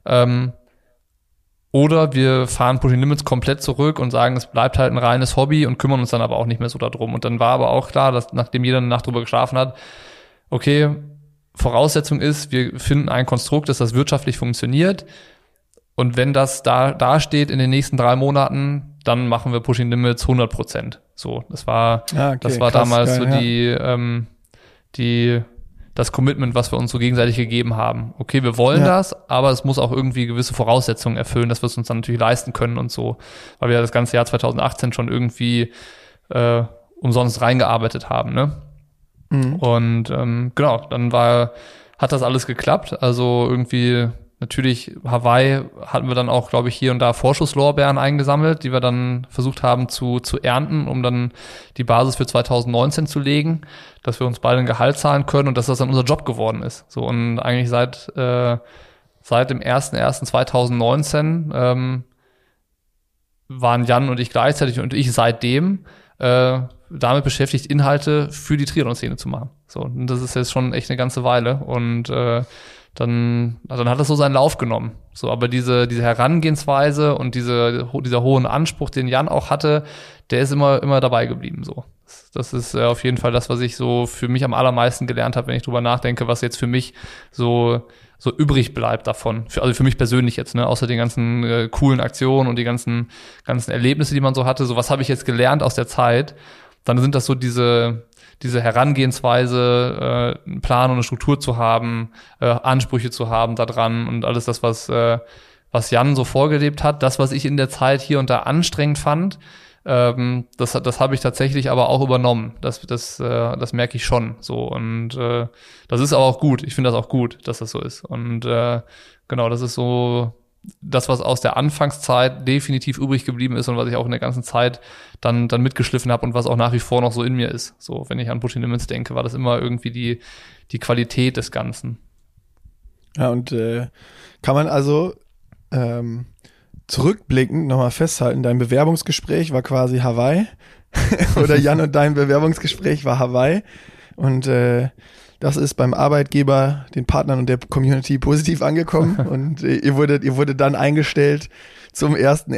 Oder wir fahren Pushing Limits komplett zurück und sagen, es bleibt halt ein reines Hobby und kümmern uns dann aber auch nicht mehr so darum. Und dann war aber auch klar, dass nachdem jeder eine Nacht drüber geschlafen hat, okay, Voraussetzung ist, wir finden ein Konstrukt, dass das wirtschaftlich funktioniert. Und wenn das da steht in den nächsten 3 Monaten, dann machen wir Pushing Limits 100%. So, das war krass, damals geil, so das Commitment, was wir uns so gegenseitig gegeben haben. Okay, wir wollen das, aber es muss auch irgendwie gewisse Voraussetzungen erfüllen, dass wir es uns dann natürlich leisten können und so, weil wir ja das ganze Jahr 2018 schon irgendwie umsonst reingearbeitet haben, ne? Mhm. Und genau, dann hat das alles geklappt. Also irgendwie natürlich Hawaii hatten wir dann auch, glaube ich, hier und da Vorschusslorbeeren eingesammelt, die wir dann versucht haben zu ernten, um dann die Basis für 2019 zu legen, dass wir uns beide ein Gehalt zahlen können und dass das dann unser Job geworden ist. So, und eigentlich seit dem 1.1.2019 waren Jan und ich gleichzeitig und ich seitdem damit beschäftigt, Inhalte für die Triathlon-Szene zu machen. So, und das ist jetzt schon echt eine ganze Weile und dann hat das so seinen Lauf genommen. So, aber diese Herangehensweise und dieser hohen Anspruch, den Jan auch hatte, der ist immer dabei geblieben. So, das ist auf jeden Fall das, was ich so für mich am allermeisten gelernt habe, wenn ich drüber nachdenke, was jetzt für mich so übrig bleibt davon. Also für mich persönlich jetzt, ne, außer den ganzen coolen Aktionen und die ganzen Erlebnisse, die man so hatte. So, was habe ich jetzt gelernt aus der Zeit? Dann sind das so diese Herangehensweise, einen Plan und eine Struktur zu haben, Ansprüche zu haben da dran und alles das, was Jan so vorgelebt hat. Das, was ich in der Zeit hier und da anstrengend fand, Das habe ich tatsächlich aber auch übernommen. Das merke ich schon so. Und das ist aber auch gut. Ich finde das auch gut, dass das so ist. Und genau, das ist so das, was aus der Anfangszeit definitiv übrig geblieben ist und was ich auch in der ganzen Zeit dann mitgeschliffen habe und was auch nach wie vor noch so in mir ist. So, wenn ich an Pushing Limits denke, war das immer irgendwie die Qualität des Ganzen. Ja, und kann man also zurückblickend nochmal festhalten, dein Bewerbungsgespräch war quasi Hawaii oder Jan und dein Bewerbungsgespräch war Hawaii und das ist beim Arbeitgeber, den Partnern und der Community positiv angekommen und ihr wurdet dann eingestellt zum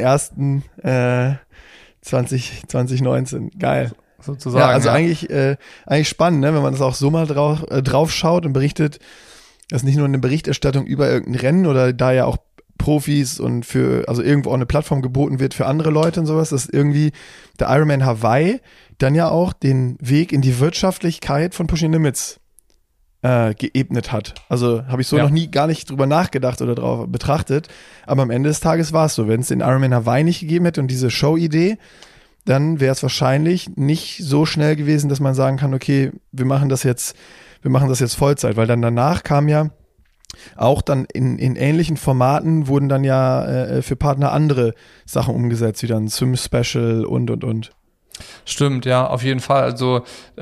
1.1.2019. Geil. Sozusagen. Ja, also eigentlich spannend, ne, wenn man das auch so mal drauf schaut und berichtet, dass nicht nur eine Berichterstattung über irgendein Rennen oder da ja auch Profis und also irgendwo auch eine Plattform geboten wird für andere Leute und sowas, dass irgendwie der Ironman Hawaii dann ja auch den Weg in die Wirtschaftlichkeit von Pushing Limits geebnet hat. Also habe ich so noch nie gar nicht drüber nachgedacht oder drauf betrachtet, aber am Ende des Tages war es so, wenn es den Ironman Hawaii nicht gegeben hätte und diese Show-Idee, dann wäre es wahrscheinlich nicht so schnell gewesen, dass man sagen kann, okay, wir machen das jetzt Vollzeit, weil dann danach kam ja auch dann in ähnlichen Formaten wurden dann ja für Partner andere Sachen umgesetzt, wie dann Swim Special und. Stimmt, ja, auf jeden Fall. Also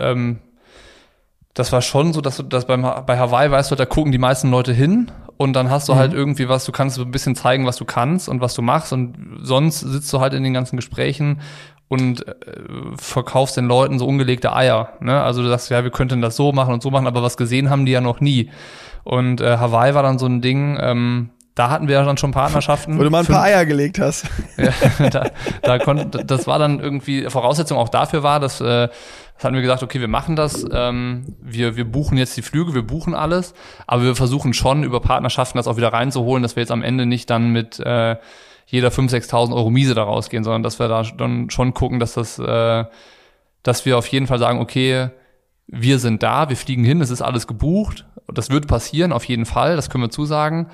das war schon so, dass bei Hawaii, weißt du, da gucken die meisten Leute hin und dann hast du halt irgendwie was, du kannst so ein bisschen zeigen, was du kannst und was du machst und sonst sitzt du halt in den ganzen Gesprächen und verkaufst den Leuten so ungelegte Eier, ne? Also du sagst, ja, wir könnten das so machen und so machen, aber was gesehen haben die ja noch nie. Und Hawaii war dann so ein Ding, da hatten wir ja dann schon Partnerschaften. Wo du mal ein paar Eier gelegt hast. Ja, das war dann irgendwie, Voraussetzung auch dafür war, dass hatten wir gesagt, okay, wir machen das, wir buchen jetzt die Flüge, wir buchen alles, aber wir versuchen schon über Partnerschaften das auch wieder reinzuholen, dass wir jetzt am Ende nicht dann mit jeder 5.000, 6.000 Euro Miese da rausgehen, sondern dass wir da dann schon gucken, dass wir auf jeden Fall sagen, okay, wir sind da, wir fliegen hin, es ist alles gebucht, das wird passieren, auf jeden Fall, das können wir zusagen.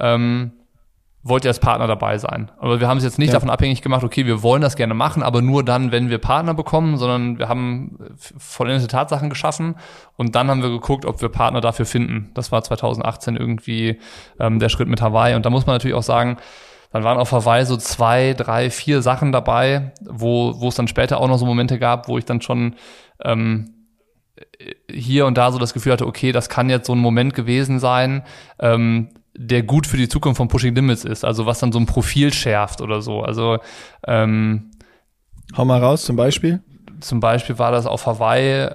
Wollt ihr als Partner dabei sein? Aber wir haben es jetzt nicht davon abhängig gemacht, okay, wir wollen das gerne machen, aber nur dann, wenn wir Partner bekommen, sondern wir haben vollendete Tatsachen geschaffen und dann haben wir geguckt, ob wir Partner dafür finden. Das war 2018 irgendwie der Schritt mit Hawaii und da muss man natürlich auch sagen, dann waren auf Hawaii so 2, 3, 4 Sachen dabei, wo es dann später auch noch so Momente gab, wo ich dann schon hier und da so das Gefühl hatte, okay, das kann jetzt so ein Moment gewesen sein, der gut für die Zukunft von Pushing Limits ist, also was dann so ein Profil schärft oder so. Also hau mal raus, zum Beispiel. Zum Beispiel war das auf Hawaii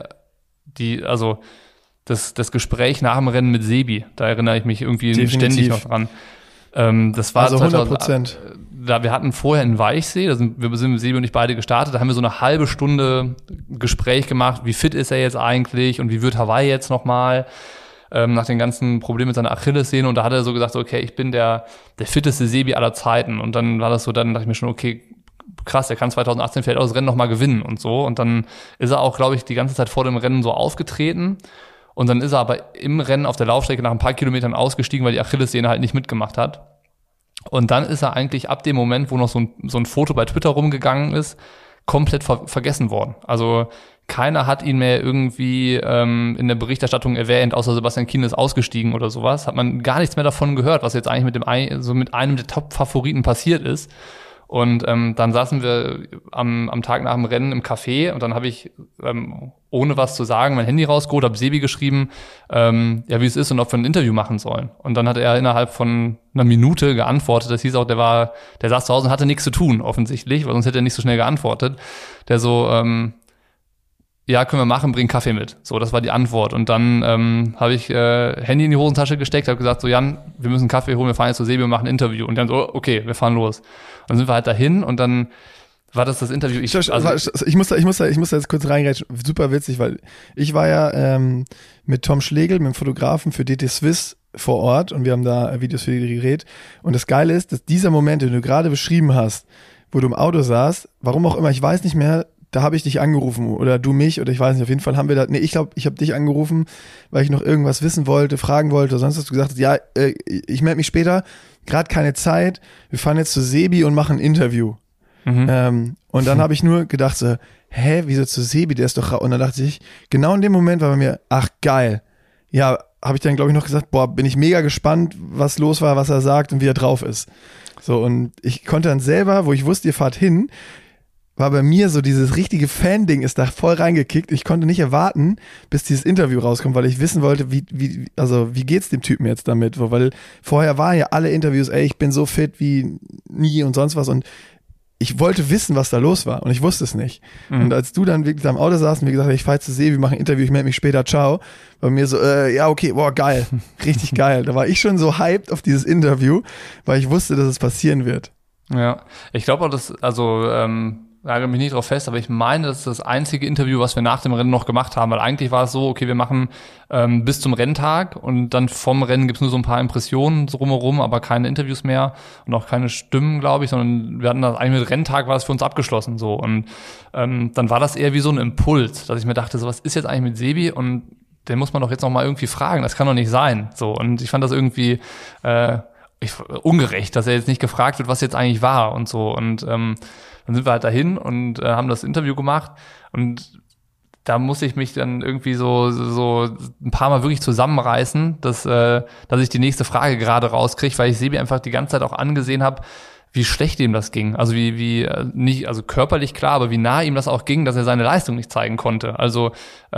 das Gespräch nach dem Rennen mit Sebi, da erinnere ich mich irgendwie ständig noch dran. Das war also 100%. Wir hatten vorher in Weichsee, wir sind mit Sebi und ich beide gestartet, da haben wir so eine halbe Stunde Gespräch gemacht, wie fit ist er jetzt eigentlich und wie wird Hawaii jetzt nochmal, nach den ganzen Problemen mit seiner Achillessehne und da hat er so gesagt, okay, ich bin der fitteste Sebi aller Zeiten und dann war das so, dann dachte ich mir schon, okay, krass, der kann 2018 vielleicht auch das Rennen nochmal gewinnen und so und dann ist er auch, glaube ich, die ganze Zeit vor dem Rennen so aufgetreten und dann ist er aber im Rennen auf der Laufstrecke nach ein paar Kilometern ausgestiegen, weil die Achillessehne halt nicht mitgemacht hat. Und dann ist er eigentlich ab dem Moment, wo noch so ein Foto bei Twitter rumgegangen ist, komplett vergessen worden. Also keiner hat ihn mehr irgendwie in der Berichterstattung erwähnt, außer Sebastian Kienle ist ausgestiegen oder sowas. Hat man gar nichts mehr davon gehört, was jetzt eigentlich mit einem der Top-Favoriten passiert ist. Und dann saßen wir am Tag nach dem Rennen im Café und dann habe ich, ohne was zu sagen, mein Handy rausgeholt, habe Sebi geschrieben, wie es ist und ob wir ein Interview machen sollen. Und dann hat er innerhalb von einer Minute geantwortet. Das hieß auch, der saß zu Hause und hatte nichts zu tun, offensichtlich, weil sonst hätte er nicht so schnell geantwortet. Der so, ja, können wir machen, bring Kaffee mit. So, das war die Antwort. Und dann habe ich Handy in die Hosentasche gesteckt, habe gesagt, so Jan, wir müssen Kaffee holen, wir fahren jetzt zu Sebi und machen ein Interview. Und dann so, okay, wir fahren los. Und dann sind wir halt dahin und dann war das Interview. Ich muss da jetzt kurz reingreifen. Super witzig, weil ich war ja mit Tom Schlegel, mit dem Fotografen für DT Swiss vor Ort und wir haben da Videos für die gedreht. Und das Geile ist, dass dieser Moment, den du gerade beschrieben hast, wo du im Auto saßt, warum auch immer, ich weiß nicht mehr, da habe ich dich angerufen oder du mich oder ich weiß nicht, auf jeden Fall haben wir da, ich glaube, ich habe dich angerufen, weil ich noch irgendwas wissen wollte, fragen wollte, sonst hast du gesagt, ja, ich melde mich später, gerade keine Zeit, wir fahren jetzt zu Sebi und machen ein Interview. Und dann habe ich nur gedacht so, hä, wieso zu Sebi, der ist doch Und dann dachte ich, genau in dem Moment war bei mir, ach geil. Ja, habe ich dann glaube ich noch gesagt, boah, bin ich mega gespannt, was los war, was er sagt und wie er drauf ist. So, und ich konnte dann selber, wo ich wusste, ihr fahrt hin, war bei mir so dieses richtige Fan-Ding ist da voll reingekickt. Ich konnte nicht erwarten, bis dieses Interview rauskommt, weil ich wissen wollte, wie geht's dem Typen jetzt damit? Weil vorher waren ja alle Interviews, ey, ich bin so fit wie nie und sonst was und ich wollte wissen, was da los war und ich wusste es nicht. Und als du dann wirklich am Auto saßt und mir gesagt hast, ich fahr jetzt zu See, wir machen ein Interview, ich melde mich später, ciao, bei mir so, ja, okay, boah, geil, richtig geil. Da war ich schon so hyped auf dieses Interview, weil ich wusste, dass es passieren wird. Ja, ich glaube auch, dass, nagel mich nicht drauf fest, aber ich meine, das ist das einzige Interview, was wir nach dem Rennen noch gemacht haben, weil eigentlich war es so, okay, wir machen bis zum Renntag und dann vom Rennen gibt's nur so ein paar Impressionen so rumherum, aber keine Interviews mehr und auch keine Stimmen, glaube ich, sondern wir hatten das eigentlich mit Renntag war das für uns abgeschlossen so und dann war das eher wie so ein Impuls, dass ich mir dachte, so was ist jetzt eigentlich mit Sebi und den muss man doch jetzt noch mal irgendwie fragen, das kann doch nicht sein, so und ich fand das irgendwie ungerecht, dass er jetzt nicht gefragt wird, was jetzt eigentlich war und so und dann sind wir halt dahin und haben das Interview gemacht und da musste ich mich dann irgendwie so ein paar Mal wirklich zusammenreißen, dass ich die nächste Frage gerade rauskriege, weil ich Sebi einfach die ganze Zeit auch angesehen habe, wie schlecht ihm das ging. Also wie nicht, also körperlich klar, aber wie nah ihm das auch ging, dass er seine Leistung nicht zeigen konnte. Also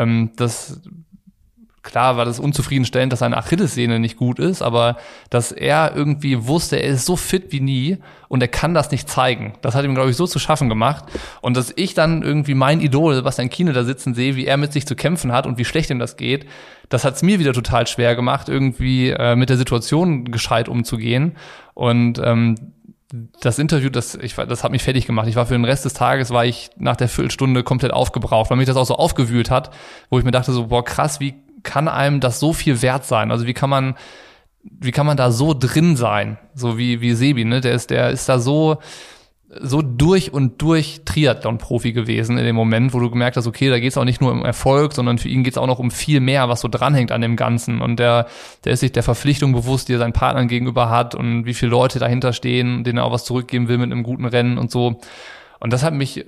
klar war das unzufriedenstellend, dass seine Achillessehne nicht gut ist, aber dass er irgendwie wusste, er ist so fit wie nie und er kann das nicht zeigen. Das hat ihm, glaube ich, so zu schaffen gemacht. Und dass ich dann irgendwie mein Idol, Sebastian Kienle, da sitzen sehe, wie er mit sich zu kämpfen hat und wie schlecht ihm das geht, das hat es mir wieder total schwer gemacht, irgendwie mit der Situation gescheit umzugehen. Und das Interview, das hat mich fertig gemacht. Ich war für den Rest des Tages, war ich nach der Viertelstunde komplett aufgebraucht, weil mich das auch so aufgewühlt hat, wo ich mir dachte so, boah, krass, wie kann einem das so viel wert sein? Also wie kann man da so drin sein? So wie Sebi, ne? Der ist da so durch und durch Triathlon-Profi gewesen in dem Moment, wo du gemerkt hast, okay, da geht's auch nicht nur um Erfolg, sondern für ihn geht's auch noch um viel mehr, was so dranhängt an dem Ganzen. Und der ist sich der Verpflichtung bewusst, die er seinen Partnern gegenüber hat und wie viele Leute dahinter stehen, denen er auch was zurückgeben will mit einem guten Rennen und so. Und das hat mich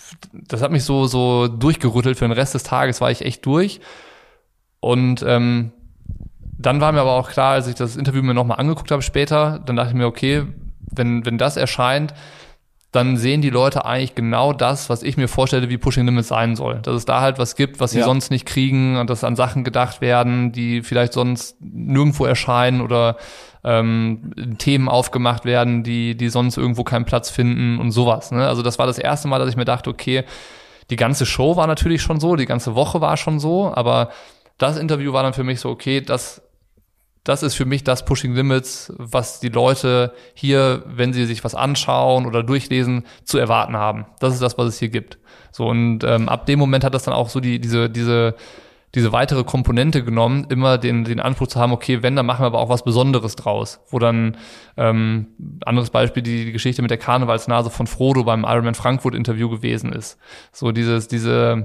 so durchgerüttelt. Für den Rest des Tages war ich echt durch. Und dann war mir aber auch klar, als ich das Interview mir nochmal angeguckt habe später, dann dachte ich mir, okay, wenn das erscheint, dann sehen die Leute eigentlich genau das, was ich mir vorstelle, wie Pushing Limits sein soll. Dass es da halt was gibt, was sie sonst nicht kriegen und dass an Sachen gedacht werden, die vielleicht sonst nirgendwo erscheinen oder Themen aufgemacht werden, die sonst irgendwo keinen Platz finden und sowas. Ne? Also das war das erste Mal, dass ich mir dachte, okay, die ganze Show war natürlich schon so, die ganze Woche war schon so, aber das Interview war dann für mich so, okay, das ist für mich das Pushing Limits, was die Leute hier, wenn sie sich was anschauen oder durchlesen, zu erwarten haben. Das ist das, was es hier gibt. So, und ab dem Moment hat das dann auch so diese weitere Komponente genommen, immer den Anspruch zu haben, okay, wenn, dann machen wir aber auch was Besonderes draus. Wo dann, anderes Beispiel, die Geschichte mit der Karnevalsnase von Frodo beim Ironman Frankfurt Interview gewesen ist. So diese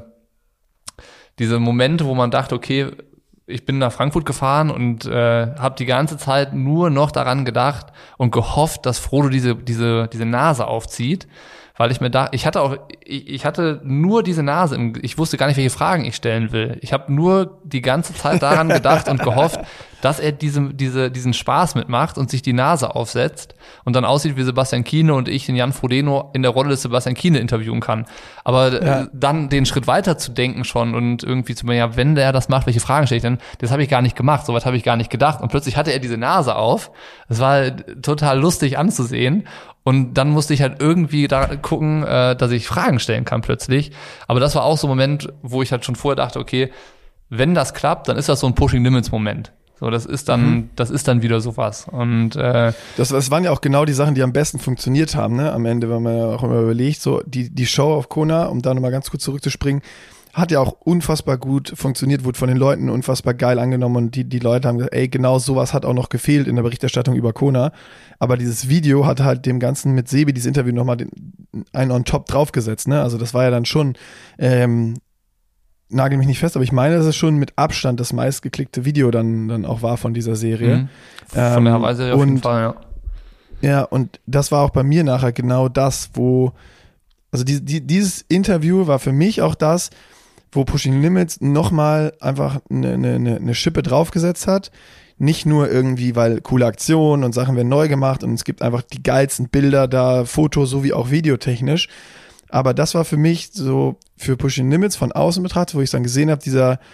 Momente, wo man dachte, okay, ich bin nach Frankfurt gefahren und habe die ganze Zeit nur noch daran gedacht und gehofft, dass Frodo diese Nase aufzieht, weil ich hatte nur diese Nase, ich wusste gar nicht, welche Fragen ich stellen will. Ich habe nur die ganze Zeit daran gedacht und gehofft, dass er diesen Spaß mitmacht und sich die Nase aufsetzt und dann aussieht wie Sebastian Kienle und ich den Jan Frodeno in der Rolle des Sebastian Kienle interviewen kann. Aber dann den Schritt weiter zu denken schon und irgendwie zu mir, ja, wenn der das macht, welche Fragen stelle ich denn? Das habe ich gar nicht gemacht, soweit habe ich gar nicht gedacht. Und plötzlich hatte er diese Nase auf. Das war total lustig anzusehen. Und dann musste ich halt irgendwie da gucken, dass ich Fragen stellen kann plötzlich. Aber das war auch so ein Moment, wo ich halt schon vorher dachte, okay, wenn das klappt, dann ist das so ein Pushing-Limits-Moment. So, das ist dann wieder sowas. Und das waren ja auch genau die Sachen, die am besten funktioniert haben, ne? Am Ende, wenn man ja auch immer überlegt, so die Show auf Kona, um da nochmal ganz kurz zurückzuspringen, hat ja auch unfassbar gut funktioniert, wurde von den Leuten unfassbar geil angenommen und die Leute haben gesagt, ey, genau sowas hat auch noch gefehlt in der Berichterstattung über Kona. Aber dieses Video hat halt dem Ganzen mit Sebi, dieses Interview nochmal einen on top draufgesetzt, ne? Also das war ja dann schon, nagel mich nicht fest, aber ich meine, dass es schon mit Abstand das meistgeklickte Video dann auch war von dieser Serie. Von der Weise auf jeden Fall, ja. Ja, und das war auch bei mir nachher genau das, wo Also dieses Interview war für mich auch das, wo Pushing Limits nochmal einfach eine Schippe draufgesetzt hat. Nicht nur irgendwie, weil coole Aktionen und Sachen werden neu gemacht und es gibt einfach die geilsten Bilder da, Foto sowie auch videotechnisch. Aber das war für mich so, für Pushing Limits von außen betrachtet, wo ich dann gesehen habe,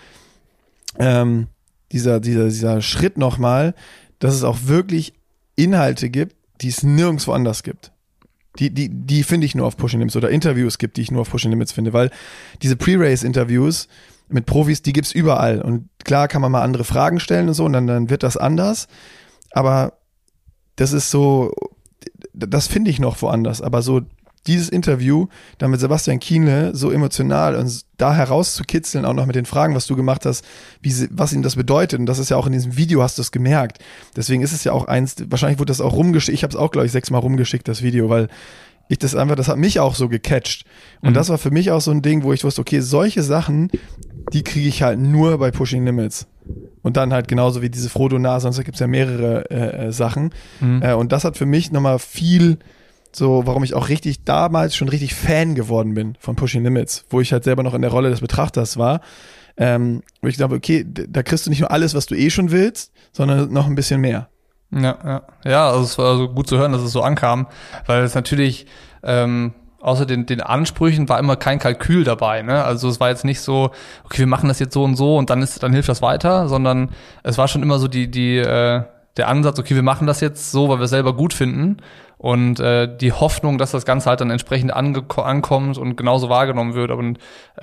dieser Schritt nochmal, dass es auch wirklich Inhalte gibt, die es nirgendwo anders gibt. Die finde ich nur auf Pushing Limits oder Interviews gibt, die ich nur auf Pushing Limits finde, weil diese Pre-Race-Interviews mit Profis, die gibt's überall und klar kann man mal andere Fragen stellen und so und dann wird das anders, aber das ist so, das finde ich noch woanders, aber so dieses Interview, da mit Sebastian Kienle so emotional und da herauszukitzeln, auch noch mit den Fragen, was du gemacht hast, was ihm das bedeutet. Und das ist ja auch in diesem Video, hast du es gemerkt. Deswegen ist es ja auch wahrscheinlich wurde das auch rumgeschickt. Ich habe es auch, glaube ich, 6-mal rumgeschickt, das Video, weil ich das hat mich auch so gecatcht. Und das war für mich auch so ein Ding, wo ich wusste, okay, solche Sachen, die kriege ich halt nur bei Pushing Limits. Und dann halt genauso wie diese Frodo-Nase, sonst gibt es ja mehrere Sachen. Und das hat für mich nochmal viel so, warum ich auch damals schon richtig Fan geworden bin von Pushing Limits, wo ich halt selber noch in der Rolle des Betrachters war, wo ich glaube, okay, da kriegst du nicht nur alles, was du schon willst, sondern noch ein bisschen mehr. Ja, also es war also gut zu hören, dass es so ankam, weil es natürlich außer den Ansprüchen war immer kein Kalkül dabei, ne? Also es war jetzt nicht so, okay, wir machen das jetzt so und dann hilft das weiter, sondern es war schon immer so der Ansatz, okay, wir machen das jetzt so, weil wir es selber gut finden. Und die Hoffnung, dass das Ganze halt dann entsprechend ankommt und genauso wahrgenommen wird. Und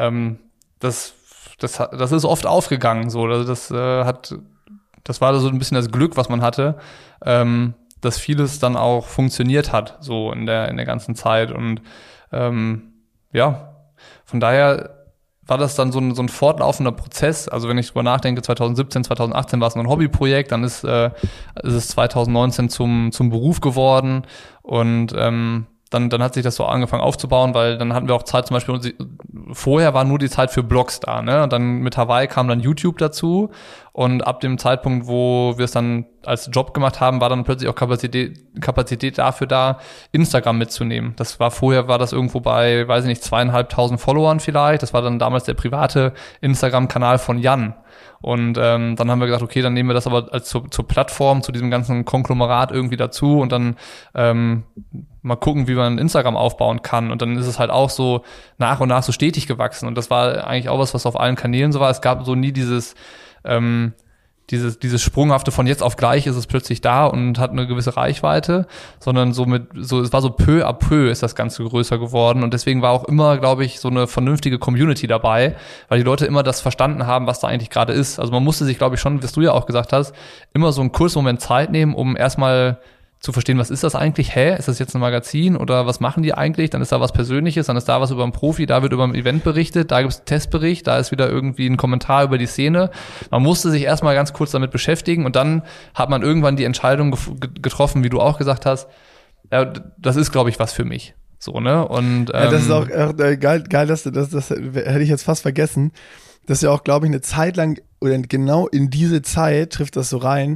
das ist oft aufgegangen. So, also das war so ein bisschen das Glück, was man hatte, dass vieles dann auch funktioniert hat, so in der ganzen Zeit. Und ja, von daher war das dann so ein fortlaufender Prozess. Also wenn ich drüber nachdenke, 2017, 2018 war es noch ein Hobbyprojekt, dann ist es 2019 zum Beruf geworden und dann hat sich das so angefangen aufzubauen, weil dann hatten wir auch Zeit, zum Beispiel, vorher war nur die Zeit für Blogs da, ne? Und dann mit Hawaii kam dann YouTube dazu und ab dem Zeitpunkt, wo wir es dann als Job gemacht haben, war dann plötzlich auch Kapazität dafür da, Instagram mitzunehmen. Vorher war das irgendwo bei, weiß ich nicht, 2.500 Followern vielleicht. Das war dann damals der private Instagram-Kanal von Jan. Und dann haben wir gesagt, okay, dann nehmen wir das aber als zur Plattform, zu diesem ganzen Konglomerat irgendwie dazu und dann mal gucken, wie man Instagram aufbauen kann. Und dann ist es halt auch so nach und nach so stetig gewachsen. Und das war eigentlich auch was auf allen Kanälen so war. Es gab so nie dieses Sprunghafte von jetzt auf gleich ist es plötzlich da und hat eine gewisse Reichweite, sondern es war so peu à peu ist das Ganze größer geworden und deswegen war auch immer, glaube ich, so eine vernünftige Community dabei, weil die Leute immer das verstanden haben, was da eigentlich gerade ist. Also man musste sich, glaube ich schon, was du ja auch gesagt hast, immer so einen kurzen Moment Zeit nehmen, um erstmal zu verstehen, was ist das eigentlich? Ist das jetzt ein Magazin oder was machen die eigentlich? Dann ist da was Persönliches, dann ist da was über einen Profi, da wird über ein Event berichtet, da gibt es einen Testbericht, da ist wieder irgendwie ein Kommentar über die Szene. Man musste sich erstmal ganz kurz damit beschäftigen und dann hat man irgendwann die Entscheidung getroffen, wie du auch gesagt hast, ja, das ist, glaube ich, was für mich. So, ne? Und ja, das ist auch geil, dass du das hätte ich jetzt fast vergessen. Das ist ja auch, glaube ich, eine Zeit lang, oder genau in diese Zeit trifft das so rein,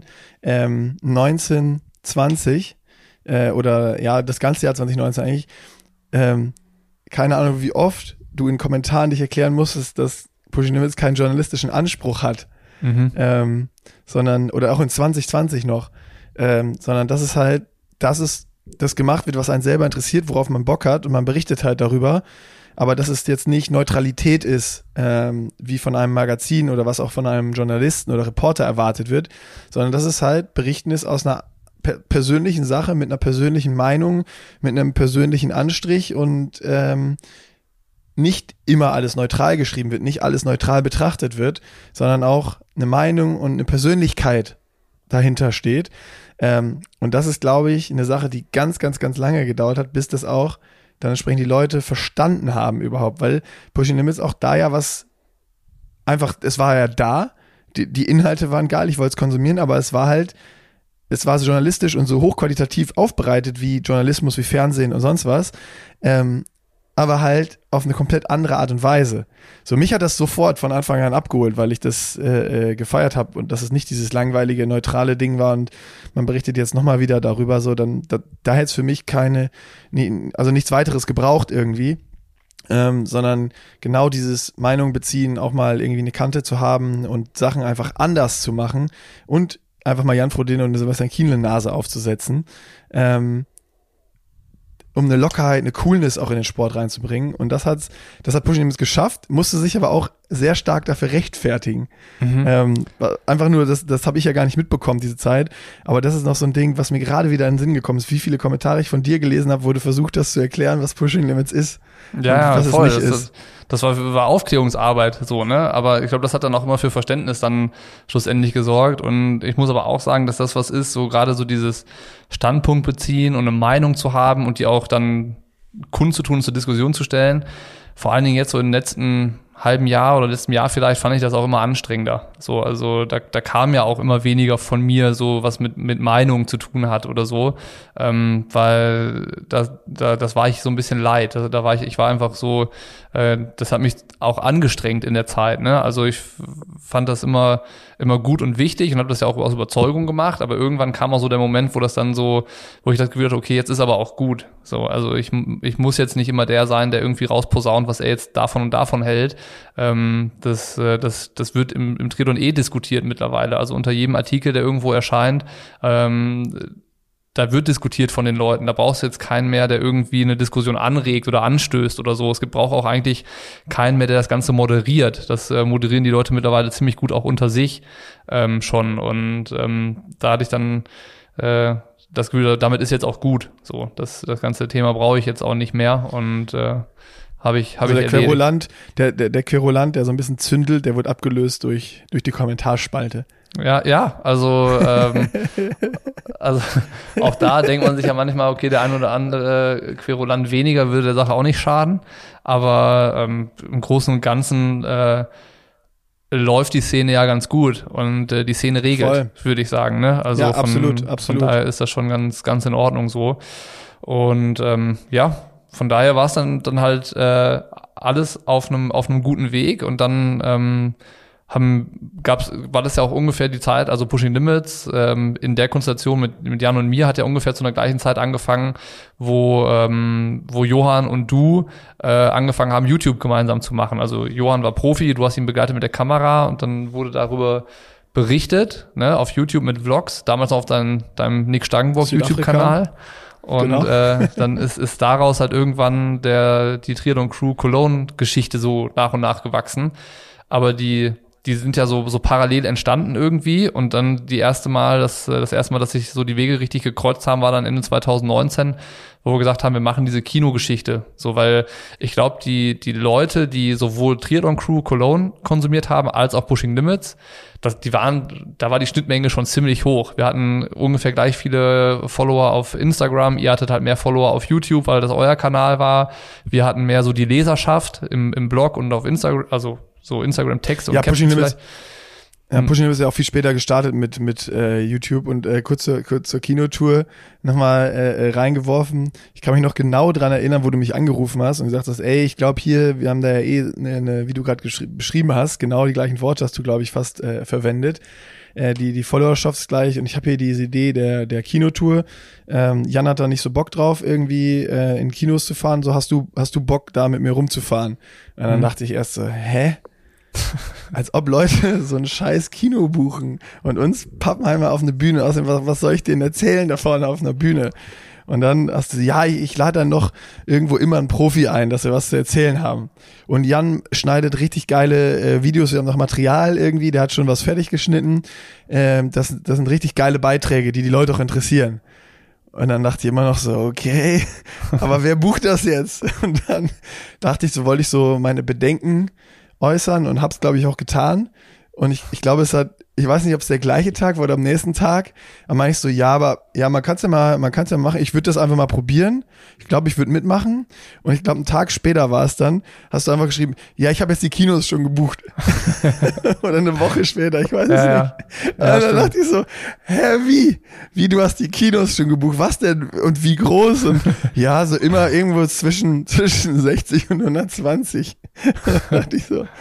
1920 oder ja, das ganze Jahr 2019 eigentlich, keine Ahnung, wie oft du in Kommentaren dich erklären musstest, dass Pushing Limits keinen journalistischen Anspruch hat, sondern, oder auch in 2020 noch, sondern das ist halt, dass gemacht wird, was einen selber interessiert, worauf man Bock hat und man berichtet halt darüber, aber dass es jetzt nicht Neutralität ist, wie von einem Magazin oder was auch von einem Journalisten oder Reporter erwartet wird, sondern dass es halt Berichten ist aus einer persönlichen Sache, mit einer persönlichen Meinung, mit einem persönlichen Anstrich und nicht immer alles neutral geschrieben wird, nicht alles neutral betrachtet wird, sondern auch eine Meinung und eine Persönlichkeit dahinter steht. Und das ist, glaube ich, eine Sache, die ganz, ganz, ganz lange gedauert hat, bis das auch dann entsprechend die Leute verstanden haben überhaupt, weil Pushing Limits auch da ja was einfach, es war ja da, die Inhalte waren geil, ich wollte es konsumieren, aber es war so journalistisch und so hochqualitativ aufbereitet wie Journalismus, wie Fernsehen und sonst was, aber halt auf eine komplett andere Art und Weise. So, mich hat das sofort von Anfang an abgeholt, weil ich das gefeiert habe und dass es nicht dieses langweilige, neutrale Ding war und man berichtet jetzt nochmal wieder darüber, so, dann da hätte es für mich nichts weiteres gebraucht irgendwie. sondern genau dieses Meinung beziehen, auch mal irgendwie eine Kante zu haben und Sachen einfach anders zu machen und einfach mal Jan Frodeno und eine Sebastian Kienle Nase aufzusetzen, um eine Lockerheit, eine Coolness auch in den Sport reinzubringen. Und das hat Pushing Limits geschafft, musste sich aber auch sehr stark dafür rechtfertigen. Einfach nur, das habe ich ja gar nicht mitbekommen, diese Zeit. Aber das ist noch so ein Ding, was mir gerade wieder in den Sinn gekommen ist, wie viele Kommentare ich von dir gelesen habe, wo du versucht hast zu erklären, was Pushing Limits ist. Ja, was voll. Es nicht ist. Das war Aufklärungsarbeit, so, ne? Aber ich glaube, das hat dann auch immer für Verständnis dann schlussendlich gesorgt. Und ich muss aber auch sagen, dass das was ist, so gerade so dieses Standpunkt beziehen und eine Meinung zu haben und die auch dann kundzutun und zur Diskussion zu stellen. Vor allen Dingen jetzt so im letzten halben Jahr oder letzten Jahr vielleicht fand ich das auch immer anstrengender. So, also da kam ja auch immer weniger von mir, so was mit Meinung zu tun hat oder so, weil das war ich so ein bisschen leid. Also ich war einfach so, das hat mich auch angestrengt in der Zeit, ne? Also ich fand das immer gut und wichtig und habe das ja auch aus Überzeugung gemacht, aber irgendwann kam auch so der Moment, wo ich das Gefühl hatte, okay, jetzt ist aber auch gut. So, also ich muss jetzt nicht immer der sein, der irgendwie rausposaunt, was er jetzt davon und davon hält. Das wird im Triathlon diskutiert mittlerweile. Also unter jedem Artikel, der irgendwo erscheint, da wird diskutiert von den Leuten. Da brauchst du jetzt keinen mehr, der irgendwie eine Diskussion anregt oder anstößt oder so. Braucht auch eigentlich keinen mehr, der das Ganze moderiert. Das moderieren die Leute mittlerweile ziemlich gut auch unter sich schon. Und da hatte ich dann das Gefühl, damit ist jetzt auch gut. So, das ganze Thema brauche ich jetzt auch nicht mehr. Und habe ich der Querulant, der Querulant, der so ein bisschen zündelt, der wird abgelöst durch die Kommentarspalte. Ja, also auch da denkt man sich ja manchmal, okay, der ein oder andere Querulant weniger würde der Sache auch nicht schaden, aber im Großen und Ganzen läuft die Szene ja ganz gut und die Szene regelt, würde ich sagen, ne? Also ja, absolut. Von daher ist das schon ganz, ganz in Ordnung so. Und von daher war es dann halt alles auf einem guten Weg und dann war das ja auch ungefähr die Zeit, also Pushing Limits in der Konstellation mit Jan und mir hat ja ungefähr zu einer gleichen Zeit angefangen, wo Johann und du angefangen haben, YouTube gemeinsam zu machen. Also Johann war Profi, du hast ihn begleitet mit der Kamera und dann wurde darüber berichtet, ne, auf YouTube mit Vlogs, damals auf deinem Nick Stangenburg YouTube-Kanal. Und genau. Dann ist daraus halt irgendwann die Triathlon Crew Cologne-Geschichte so nach und nach gewachsen. Aber die sind ja so parallel entstanden irgendwie und dann das erste Mal, dass sich so die Wege richtig gekreuzt haben, war dann Ende 2019, wo wir gesagt haben, wir machen diese Kinogeschichte. So, weil ich glaube, die Leute, die sowohl Triathlon Crew Cologne konsumiert haben, als auch Pushing Limits, da war die Schnittmenge schon ziemlich hoch. Wir hatten ungefähr gleich viele Follower auf Instagram, ihr hattet halt mehr Follower auf YouTube, weil das euer Kanal war. Wir hatten mehr so die Leserschaft im Blog und auf Instagram, also so Instagram-Text und Pushing Limits. Ja, Pushing Limits ist ja auch viel später gestartet mit YouTube und kurz zur Kinotour nochmal reingeworfen. Ich kann mich noch genau dran erinnern, wo du mich angerufen hast und gesagt hast, ey, ich glaube hier, wir haben da ja wie du gerade beschrieben hast, genau die gleichen Worte hast du, glaube ich, fast verwendet. Die Followerschaft ist gleich und ich habe hier diese Idee der Kinotour. Jan hat da nicht so Bock drauf, irgendwie in Kinos zu fahren. So hast du Bock, da mit mir rumzufahren? Und dann dachte ich erst so, hä? Als ob Leute so ein scheiß Kino buchen und uns Pappenheimer auf eine Bühne. Außerdem, was soll ich denen erzählen da vorne auf einer Bühne? Und dann hast du, ja, ich lade dann noch irgendwo immer einen Profi ein, dass wir was zu erzählen haben. Und Jan schneidet richtig geile Videos, wir haben noch Material irgendwie, der hat schon was fertig geschnitten. Das sind richtig geile Beiträge, die Leute auch interessieren. Und dann dachte ich immer noch so, okay, aber wer bucht das jetzt? Und dann dachte ich so, wollte ich so meine Bedenken äußern und hab's, glaube ich, auch getan. Und ich glaube, ich weiß nicht, ob es der gleiche Tag war oder am nächsten Tag. Dann meine ich so, man kann's ja machen. Ich würde das einfach mal probieren. Ich glaube, ich würde mitmachen. Und ich glaube, einen Tag später war es dann, hast du einfach geschrieben, ja, ich habe jetzt die Kinos schon gebucht. Oder eine Woche später, ich weiß es nicht. Ja, dann dachte ich so, hä, wie, du hast die Kinos schon gebucht? Was denn? Und wie groß? Und ja, so immer irgendwo zwischen 60 und 120. Dann dachte ich so,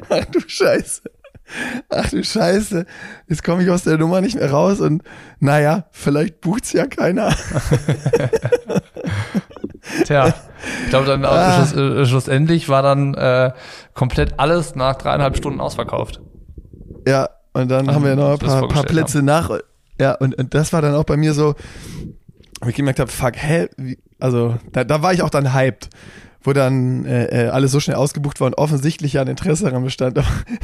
ach du Scheiße, jetzt komme ich aus der Nummer nicht mehr raus und naja, vielleicht bucht's ja keiner. Tja, ich glaube dann schlussendlich war dann komplett alles nach 3,5 Stunden ausverkauft. Ja, und dann haben wir noch ein paar Plätze nach. Ja, und das war dann auch bei mir so, wo ich gemerkt habe, fuck, also da war ich auch dann hyped, wo dann alles so schnell ausgebucht war und offensichtlich ja ein Interesse daran bestand.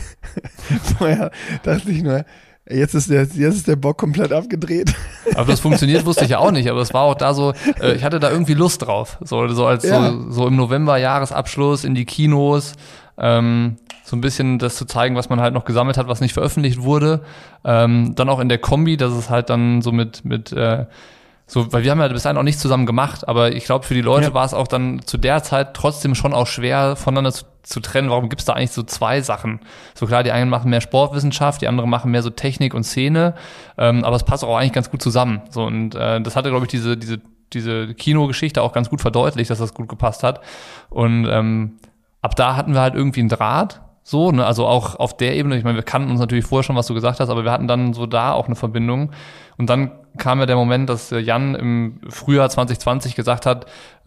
Vorher dachte ich nur, jetzt ist der Bock komplett abgedreht. Aber das funktioniert, wusste ich ja auch nicht, aber es war auch da so, ich hatte da irgendwie Lust drauf, so als so im November Jahresabschluss in die Kinos, so ein bisschen das zu zeigen, was man halt noch gesammelt hat, was nicht veröffentlicht wurde, dann auch in der Kombi, dass es halt dann so mit so, weil wir haben ja bis dahin auch nichts zusammen gemacht, aber ich glaube, für die Leute war es auch dann zu der Zeit trotzdem schon auch schwer, voneinander zu trennen. Warum gibt's da eigentlich so zwei Sachen? So klar, die einen machen mehr Sportwissenschaft, die anderen machen mehr so Technik und Szene, aber es passt auch eigentlich ganz gut zusammen. So, und das hatte, glaube ich, diese Kinogeschichte auch ganz gut verdeutlicht, dass das gut gepasst hat. Und ab da hatten wir halt irgendwie einen Draht. So, ne, also auch auf der Ebene, ich meine, wir kannten uns natürlich vorher schon, was du gesagt hast, aber wir hatten dann so da auch eine Verbindung. Und dann kam ja der Moment, dass Jan im Frühjahr 2020 gesagt hat,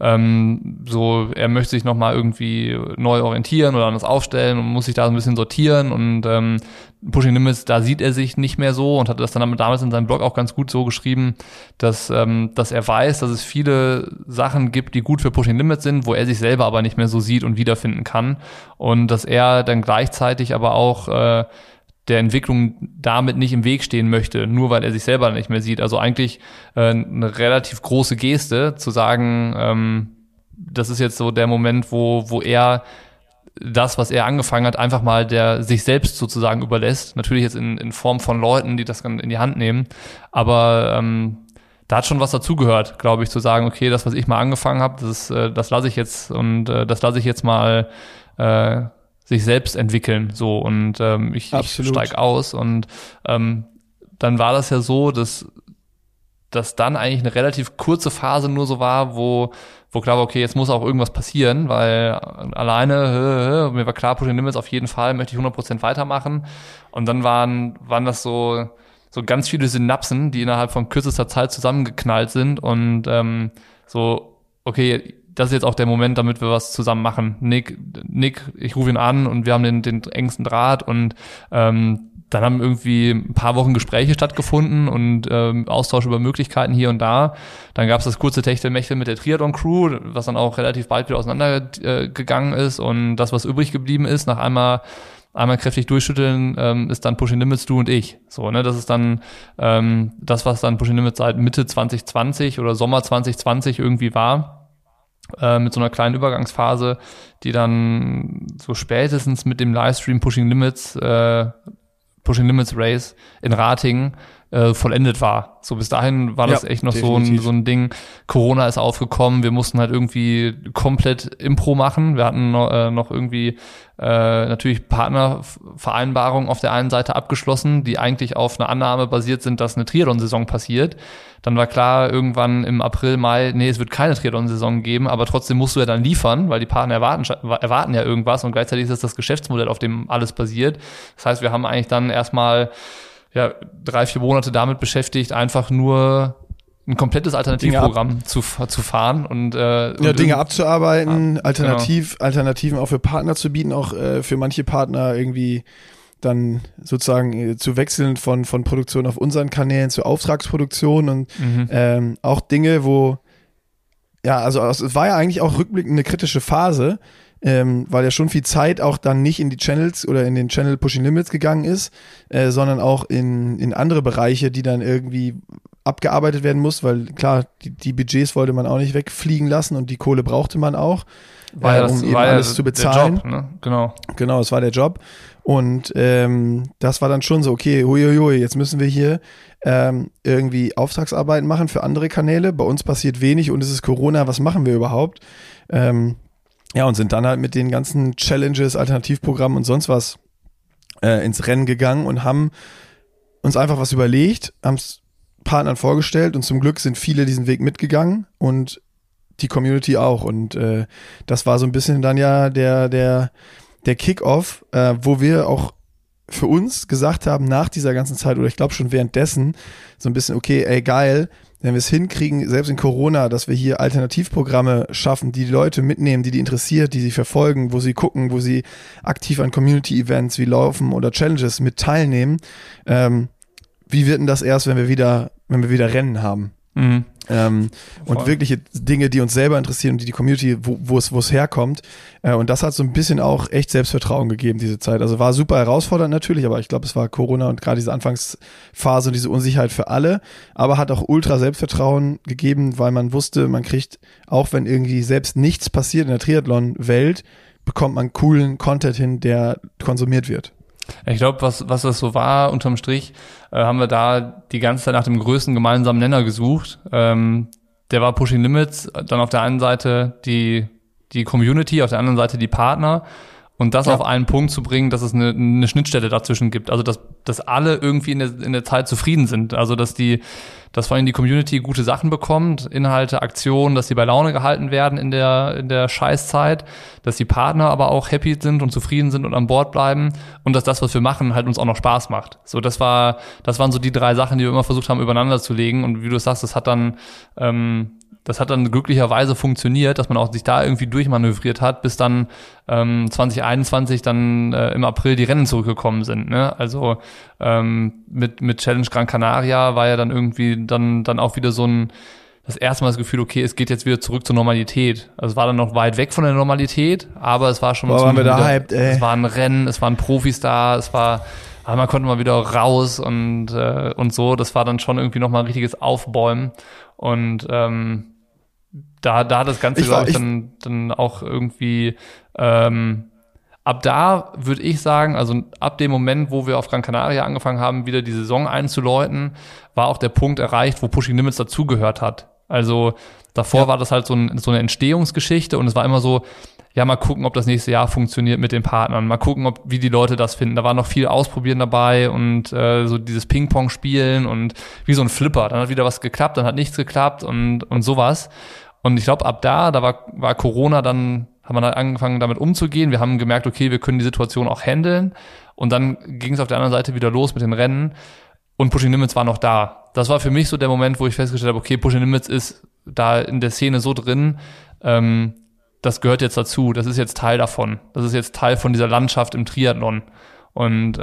so, er möchte sich nochmal irgendwie neu orientieren oder anders aufstellen und muss sich da so ein bisschen sortieren und Pushing Limits, da sieht er sich nicht mehr so und hat das dann damals in seinem Blog auch ganz gut so geschrieben, dass er weiß, dass es viele Sachen gibt, die gut für Pushing Limits sind, wo er sich selber aber nicht mehr so sieht und wiederfinden kann und dass er dann gleichzeitig aber auch der Entwicklung damit nicht im Weg stehen möchte, nur weil er sich selber nicht mehr sieht. Also eigentlich eine relativ große Geste, zu sagen, das ist jetzt so der Moment, wo er das, was er angefangen hat, einfach mal sich selbst sozusagen überlässt. Natürlich jetzt in Form von Leuten, die das dann in die Hand nehmen. Aber da hat schon was dazugehört, glaube ich, zu sagen, okay, das, was ich mal angefangen habe, das lasse ich jetzt und das lasse ich jetzt mal sich selbst entwickeln, so, und ich steig aus und dann war das ja so, dass dann eigentlich eine relativ kurze Phase nur so war, wo klar war, okay, jetzt muss auch irgendwas passieren, weil alleine, mir war klar, Pushing Limits auf jeden Fall, möchte ich 100% weitermachen und dann waren das so ganz viele Synapsen, die innerhalb von kürzester Zeit zusammengeknallt sind und so, okay, das ist jetzt auch der Moment, damit wir was zusammen machen. Nick, ich rufe ihn an und wir haben den engsten Draht und dann haben irgendwie ein paar Wochen Gespräche stattgefunden und Austausch über Möglichkeiten hier und da. Dann gab es das kurze Techtelmechtel mit der Triathlon-Crew, was dann auch relativ bald wieder auseinandergegangen ist und das, was übrig geblieben ist, nach einmal kräftig durchschütteln, ist dann Pushing Limits, du und ich. So, ne, das ist dann das, was dann Pushing Limits seit Mitte 2020 oder Sommer 2020 irgendwie war. Mit so einer kleinen Übergangsphase, die dann so spätestens mit dem Livestream Pushing Limits Race in Ratingen vollendet war. So bis dahin war das echt noch so ein Ding. Corona ist aufgekommen, wir mussten halt irgendwie komplett Impro machen. Wir hatten noch irgendwie natürlich Partnervereinbarungen auf der einen Seite abgeschlossen, die eigentlich auf einer Annahme basiert sind, dass eine Triathlon-Saison passiert. Dann war klar, irgendwann im April, Mai, nee, es wird keine Triathlon-Saison geben, aber trotzdem musst du ja dann liefern, weil die Partner erwarten ja irgendwas und gleichzeitig ist das Geschäftsmodell, auf dem alles basiert. Das heißt, wir haben eigentlich dann erstmal 3-4 Monate damit beschäftigt, einfach nur ein komplettes Alternativprogramm zu fahren und Dinge abzuarbeiten, Alternativen auch für Partner zu bieten, auch für manche Partner irgendwie dann sozusagen zu wechseln von Produktion auf unseren Kanälen zu Auftragsproduktion und auch Dinge, wo also es war ja eigentlich auch rückblickend eine kritische Phase, weil ja schon viel Zeit auch dann nicht in die Channels oder in den Channel Pushing Limits gegangen ist, sondern auch in andere Bereiche, die dann irgendwie abgearbeitet werden muss, weil klar, die Budgets wollte man auch nicht wegfliegen lassen und die Kohle brauchte man auch, um eben alles zu bezahlen. Der Job, ne? Genau, es war der Job und das war dann schon so, okay, huiuiui, jetzt müssen wir hier irgendwie Auftragsarbeiten machen für andere Kanäle, bei uns passiert wenig und es ist Corona, was machen wir überhaupt? Und sind dann halt mit den ganzen Challenges, Alternativprogrammen und sonst was ins Rennen gegangen und haben uns einfach was überlegt, haben es Partnern vorgestellt und zum Glück sind viele diesen Weg mitgegangen und die Community auch. Und das war so ein bisschen dann ja der Kick-Off, wo wir auch für uns gesagt haben, nach dieser ganzen Zeit oder ich glaube schon währenddessen, so ein bisschen, okay, ey geil, wenn wir es hinkriegen, selbst in Corona, dass wir hier Alternativprogramme schaffen, die Leute mitnehmen, die interessiert, die sie verfolgen, wo sie gucken, wo sie aktiv an Community-Events wie Laufen oder Challenges mit teilnehmen, wie wird denn das erst, wenn wir wieder Rennen haben? Mhm. Und wirkliche Dinge, die uns selber interessieren und die Community, wo es herkommt. Und das hat so ein bisschen auch echt Selbstvertrauen gegeben, diese Zeit. Also war super herausfordernd natürlich, aber ich glaube, es war Corona und gerade diese Anfangsphase und diese Unsicherheit für alle, aber hat auch ultra Selbstvertrauen gegeben, weil man wusste, man kriegt, auch wenn irgendwie selbst nichts passiert in der Triathlon-Welt, bekommt man coolen Content hin, der konsumiert wird. Ich glaube, was das so war, unterm Strich, haben wir da die ganze Zeit nach dem größten gemeinsamen Nenner gesucht. Der war Pushing Limits, dann auf der einen Seite die Community, auf der anderen Seite die Partner. Und das auf einen Punkt zu bringen, dass es eine Schnittstelle dazwischen gibt. Also, dass alle irgendwie in der Zeit zufrieden sind. Also, dass vor allem die Community gute Sachen bekommt, Inhalte, Aktionen, dass sie bei Laune gehalten werden in der Scheißzeit, dass die Partner aber auch happy sind und zufrieden sind und an Bord bleiben und dass das, was wir machen, halt uns auch noch Spaß macht. So, das waren so die 3 Sachen, die wir immer versucht haben, übereinander zu legen. Und wie du sagst, das hat dann glücklicherweise funktioniert, dass man auch sich da irgendwie durchmanövriert hat, bis dann 2021 dann im April die Rennen zurückgekommen sind. Ne? Also mit Challenge Gran Canaria war ja dann irgendwie dann auch wieder das erste Mal das Gefühl, okay, es geht jetzt wieder zurück zur Normalität. Also es war dann noch weit weg von der Normalität, aber es war schon waren wir da hyped, ey. Es waren Rennen, es waren Profis da, aber man konnte mal wieder raus und so. Das war dann schon irgendwie nochmal ein richtiges Aufbäumen und da das Ganze, glaube ich, dann auch irgendwie ab da würde ich sagen, also ab dem Moment, wo wir auf Gran Canaria angefangen haben, wieder die Saison einzuläuten, war auch der Punkt erreicht, wo Pushing Limits dazugehört hat. Also davor war das halt so eine Entstehungsgeschichte und es war immer so, ja, mal gucken, ob das nächste Jahr funktioniert mit den Partnern, mal gucken, wie die Leute das finden. Da war noch viel Ausprobieren dabei und so dieses Ping-Pong spielen und wie so ein Flipper. Dann hat wieder was geklappt, dann hat nichts geklappt und sowas. Und ich glaube, ab da war Corona, dann haben wir halt angefangen, damit umzugehen. Wir haben gemerkt, okay, wir können die Situation auch handeln. Und dann ging es auf der anderen Seite wieder los mit den Rennen. Und Pushing Limits war noch da. Das war für mich so der Moment, wo ich festgestellt habe, okay, Pushing Limits ist da in der Szene so drin, das gehört jetzt dazu. Das ist jetzt Teil davon. Das ist jetzt Teil von dieser Landschaft im Triathlon. Und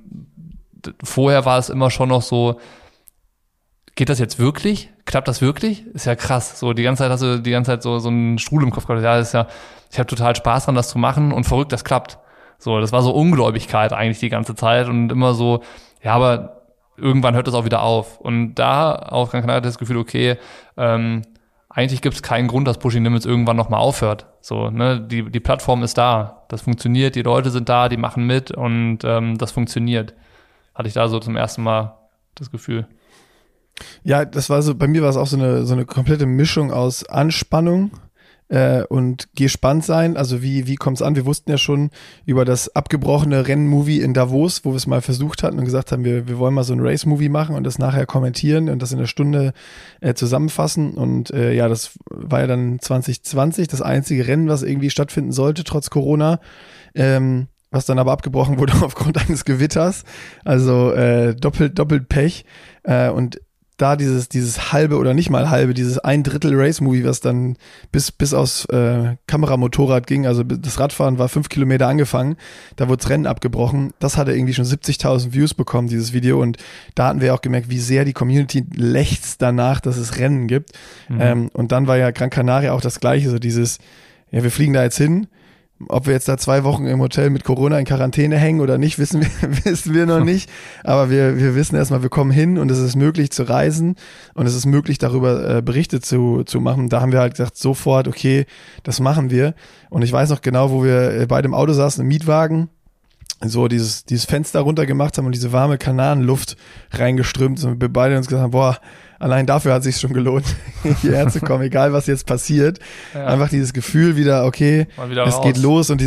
vorher war es immer schon noch so, geht das jetzt wirklich? Klappt das wirklich? Ist ja krass. So, die ganze Zeit hast du so einen Strudel im Kopf gehabt. Ja, ich habe total Spaß dran, das zu machen und verrückt, das klappt. So, das war so Ungläubigkeit eigentlich die ganze Zeit und immer so, ja, aber irgendwann hört das auch wieder auf. Und da auf Gran Canaria hatte ich das Gefühl, okay, eigentlich gibt es keinen Grund, dass Pushing Limits irgendwann nochmal aufhört. So, ne, die Plattform ist da. Das funktioniert, die Leute sind da, die machen mit und das funktioniert. Hatte ich da so zum ersten Mal das Gefühl. Ja, das war so, bei mir war es auch so eine komplette Mischung aus Anspannung und gespannt sein. Also wie kommt's an? Wir wussten ja schon über das abgebrochene Rennmovie in Davos, wo wir es mal versucht hatten und gesagt haben, wir wollen mal so ein Race-Movie machen und das nachher kommentieren und das in einer Stunde zusammenfassen. Und das war ja dann 2020 das einzige Rennen, was irgendwie stattfinden sollte, trotz Corona. Was dann aber abgebrochen wurde aufgrund eines Gewitters. Also doppelt Pech. Und da dieses halbe oder nicht mal halbe, dieses 1/3 Race-Movie, was dann bis aus Kameramotorrad ging, also das Radfahren war 5 Kilometer angefangen, da wurde das Rennen abgebrochen. Das hatte irgendwie schon 70.000 Views bekommen, dieses Video. Und da hatten wir auch gemerkt, wie sehr die Community lechzt danach, dass es Rennen gibt. Und dann war ja Gran Canaria auch das Gleiche, so dieses, ja, wir fliegen da jetzt hin. Ob wir jetzt da 2 Wochen im Hotel mit Corona in Quarantäne hängen oder nicht, wissen wir noch nicht. Aber wir wissen erstmal, wir kommen hin und es ist möglich zu reisen und es ist möglich, darüber Berichte zu machen. Da haben wir halt gesagt, sofort, okay, das machen wir. Und ich weiß noch genau, wo wir beide im Auto saßen, im Mietwagen, so dieses Fenster runter gemacht haben und diese warme Kanarenluft reingeströmt und wir beide uns gesagt haben, boah, allein dafür hat es sich schon gelohnt, hierher zu kommen, egal was jetzt passiert. Ja. Einfach dieses Gefühl wieder, okay, es geht los und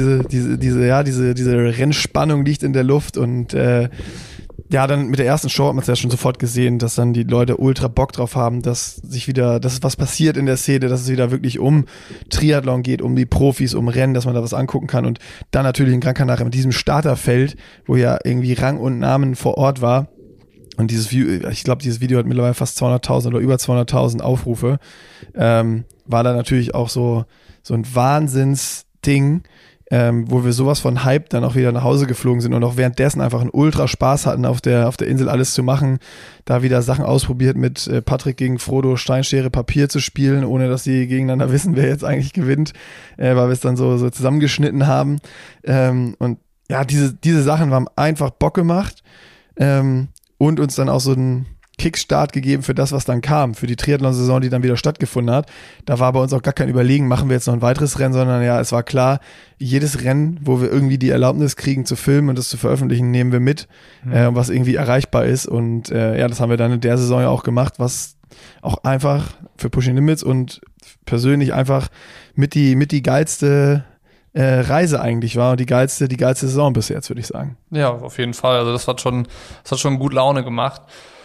diese Rennspannung liegt in der Luft und dann mit der ersten Show hat man es ja schon sofort gesehen, dass dann die Leute ultra Bock drauf haben, dass was passiert in der Szene, dass es wieder wirklich um Triathlon geht, um die Profis, um Rennen, dass man da was angucken kann und dann natürlich in Gran Canaria mit diesem Starterfeld, wo ja irgendwie Rang und Namen vor Ort war, Und ich glaube, dieses Video hat mittlerweile fast 200.000 oder über 200.000 Aufrufe. War da natürlich auch so ein Wahnsinnsding, wo wir sowas von Hype dann auch wieder nach Hause geflogen sind und auch währenddessen einfach einen ultra Spaß hatten, auf der Insel alles zu machen, da wieder Sachen ausprobiert mit Patrick gegen Frodo Steinschere Papier zu spielen, ohne dass sie gegeneinander wissen, wer jetzt eigentlich gewinnt, weil wir es dann so zusammengeschnitten haben. Und ja, diese Sachen haben einfach Bock gemacht und uns dann auch so einen Kickstart gegeben für das, was dann kam, für die Triathlon-Saison, die dann wieder stattgefunden hat. Da war bei uns auch gar kein Überlegen, machen wir jetzt noch ein weiteres Rennen, sondern ja, es war klar, jedes Rennen, wo wir irgendwie die Erlaubnis kriegen zu filmen und das zu veröffentlichen, nehmen wir mit, was irgendwie erreichbar ist. Und ja, das haben wir dann in der Saison ja auch gemacht, was auch einfach für Pushing Limits und persönlich einfach mit die geilste Reise eigentlich war und die geilste Saison bis jetzt, würde ich sagen. Ja, auf jeden Fall. Also das hat schon gut Laune gemacht.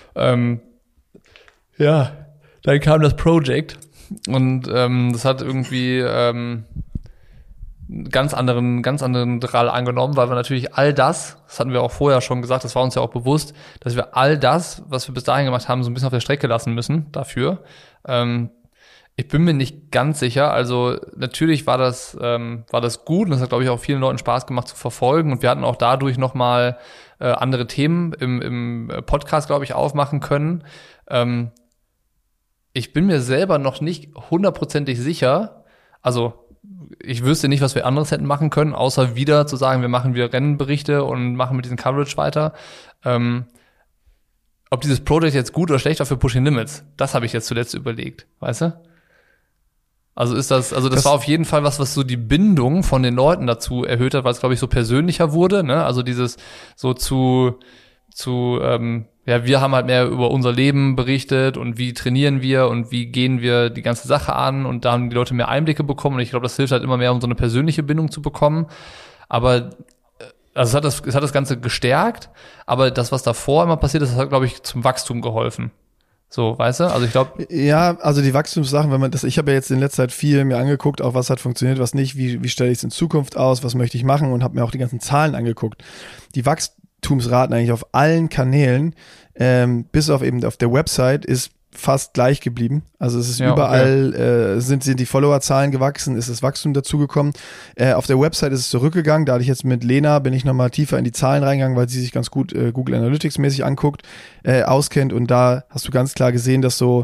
Ja, dann kam das Project und das hat irgendwie ganz anderen Drall angenommen, weil wir natürlich all das hatten wir auch vorher schon gesagt, das war uns ja auch bewusst, dass wir all das, was wir bis dahin gemacht haben, so ein bisschen auf der Strecke lassen müssen dafür. Ich bin mir nicht ganz sicher, also natürlich war das gut und das hat, glaube ich, auch vielen Leuten Spaß gemacht zu verfolgen und wir hatten auch dadurch nochmal andere Themen im Podcast, glaube ich, aufmachen können. Ich bin mir selber noch nicht 100%ig sicher, also ich wüsste nicht, was wir anderes hätten machen können, außer wieder zu sagen, wir machen wieder Rennenberichte und machen mit diesem Coverage weiter. Ob dieses Projekt jetzt gut oder schlecht war für Pushing Limits, das habe ich jetzt zuletzt überlegt, weißt du? Also das war auf jeden Fall was so die Bindung von den Leuten dazu erhöht hat, weil es, glaube ich, so persönlicher wurde, ne? Also dieses so ja, wir haben halt mehr über unser Leben berichtet und wie trainieren wir und wie gehen wir die ganze Sache an und da haben die Leute mehr Einblicke bekommen und ich glaube, das hilft halt immer mehr, um so eine persönliche Bindung zu bekommen. Aber also es hat das Ganze gestärkt, aber das, was davor immer passiert ist, das hat, glaube ich, zum Wachstum geholfen. So, weißt du? Also ich glaube. Ja, also die Wachstumssachen, ich habe ja jetzt in letzter Zeit viel mir angeguckt, auch was hat funktioniert, was nicht, wie stelle ich es in Zukunft aus, was möchte ich machen und habe mir auch die ganzen Zahlen angeguckt. Die Wachstumsraten eigentlich auf allen Kanälen, bis auf eben auf der Website, ist fast gleich geblieben. Also es ist überall, sind die Followerzahlen gewachsen, ist das Wachstum dazugekommen. Auf der Website ist es zurückgegangen. Da hatte ich jetzt mit Lena, bin ich nochmal tiefer in die Zahlen reingegangen, weil sie sich ganz gut Google Analytics mäßig anguckt, auskennt. Und da hast du ganz klar gesehen, dass so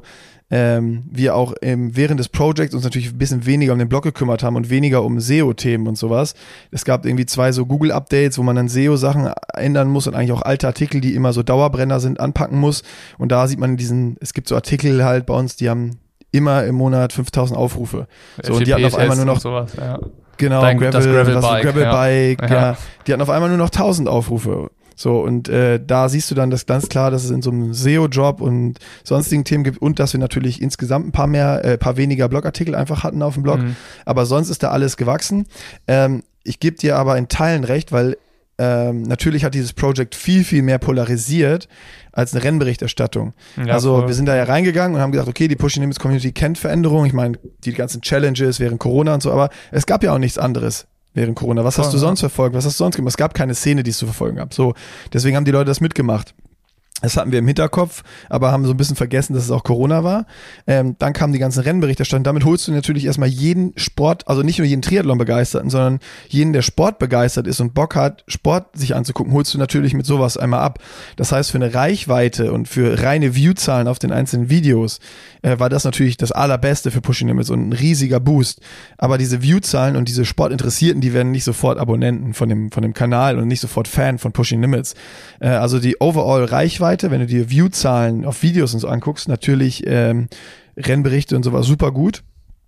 wir auch während des Projects uns natürlich ein bisschen weniger um den Blog gekümmert haben und weniger um SEO-Themen und sowas. Es gab irgendwie 2 so Google-Updates, wo man dann SEO-Sachen ändern muss und eigentlich auch alte Artikel, die immer so Dauerbrenner sind, anpacken muss. Und da sieht man es gibt so Artikel halt bei uns, die haben immer im Monat 5.000 Aufrufe. So, und die hatten auf einmal nur noch sowas, ja. Genau, Gravelbike, ja. Die hatten auf einmal nur noch 1.000 Aufrufe. So, und da siehst du dann das ganz klar, dass es in so einem SEO-Job und sonstigen Themen gibt und dass wir natürlich insgesamt ein paar weniger Blogartikel einfach hatten auf dem Blog. Aber sonst ist da alles gewachsen. Ich gebe dir aber in Teilen recht, weil natürlich hat dieses Projekt viel, viel mehr polarisiert als eine Rennberichterstattung. Ja, also wir sind da ja reingegangen und haben gesagt, okay, die Pushing Limits Community kennt Veränderungen. Ich meine, die ganzen Challenges während Corona und so, aber es gab ja auch nichts anderes während Corona. Was hast du sonst verfolgt? Was hast du sonst gemacht? Es gab keine Szene, die es zu verfolgen gab. So, deswegen haben die Leute das mitgemacht. Das hatten wir im Hinterkopf, aber haben so ein bisschen vergessen, dass es auch Corona war. Dann kamen die ganzen Rennberichterstattungen. Damit holst du natürlich erstmal jeden Sport, also nicht nur jeden Triathlon-Begeisterten, sondern jeden, der Sport begeistert ist und Bock hat, Sport sich anzugucken, holst du natürlich mit sowas einmal ab. Das heißt, für eine Reichweite und für reine Viewzahlen auf den einzelnen Videos war das natürlich das Allerbeste für Pushing Limits und ein riesiger Boost. Aber diese Viewzahlen und diese Sportinteressierten, die werden nicht sofort Abonnenten von dem Kanal und nicht sofort Fan von Pushing Limits. Also die Overall-Reichweite, wenn du dir Viewzahlen auf Videos und so anguckst, natürlich Rennberichte und sowas super gut.